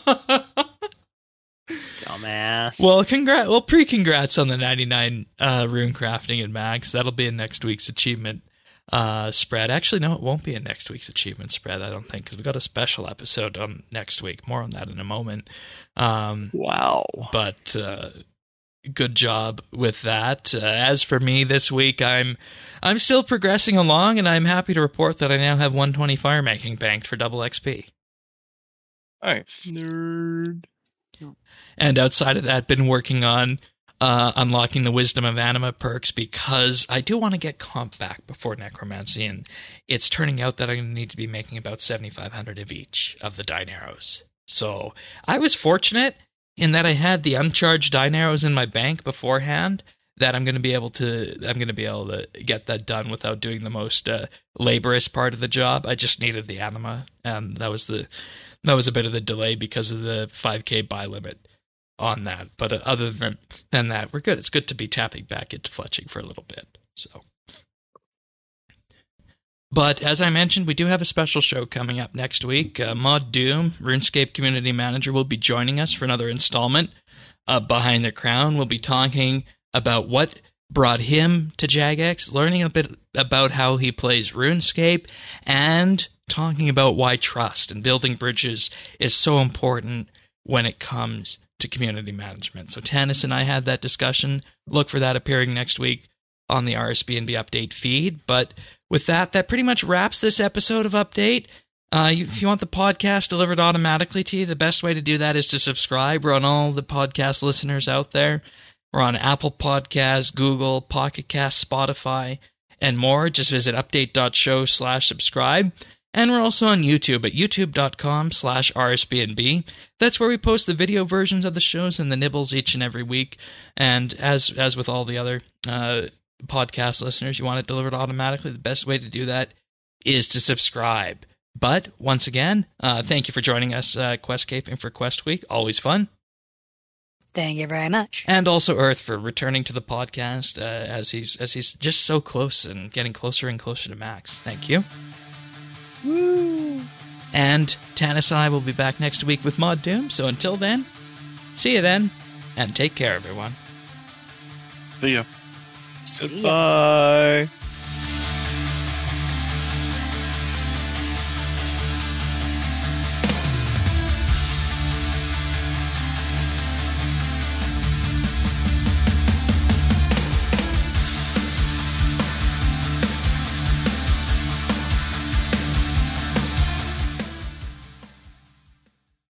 Speaker 4: Dumbass.
Speaker 1: Well, pre-congrats on the 99 rune crafting and Max. That'll be in next week's achievement spread. Actually, no, it won't be in next week's achievement spread, I don't think, because we've got a special episode on next week. More on that in a moment.
Speaker 4: Wow.
Speaker 1: But good job with that. As for me this week, I'm still progressing along, and I'm happy to report that I now have 120 fire making banked for double XP.
Speaker 2: Nice.
Speaker 4: Nerd.
Speaker 1: And outside of that, been working on unlocking the Wisdom of Anima perks because I do want to get comp back before Necromancy, and it's turning out that I'm going to need to be making about 7,500 of each of the Dyne Arrows. So I was fortunate in that I had the uncharged Dyne Arrows in my bank beforehand that I'm going to be able to get that done without doing the most laborious part of the job. I just needed the Anima, and that was a bit of the delay because of the 5k buy limit on that. But other than that, we're good. It's good to be tapping back into fletching for a little bit. So, but as I mentioned, we do have a special show coming up next week. Mod Doom, RuneScape community manager, will be joining us for another installment of Behind the Crown. We'll be talking about what brought him to Jagex, learning a bit about how he plays RuneScape, and talking about why trust and building bridges is so important when it comes to community management. So Tannis and I had that discussion. Look for that appearing next week on the RSBNB Update feed. But with that pretty much wraps this episode of Update. If you want the podcast delivered automatically to you, the best way to do that is to subscribe. We're on all the podcast listeners out there. We're on Apple Podcasts, Google, Pocket Cast, Spotify, and more. Just visit update.show/subscribe. And we're also on YouTube at youtube.com/RSBNB. That's where we post the video versions of the shows and the nibbles each and every week. And as with all the other podcast listeners, you want it delivered automatically, the best way to do that is to subscribe. But once again, thank you for joining us, Questcaping for Quest Week. Always fun.
Speaker 3: Thank you very much.
Speaker 1: And also Earth for returning to the podcast as he's just so close and getting closer and closer to Max. Thank you.
Speaker 4: Woo.
Speaker 1: And Tannis and I will be back next week with Mod Doom. So until then, see you then, and take care, everyone.
Speaker 2: See ya.
Speaker 3: Sweet.
Speaker 4: Goodbye.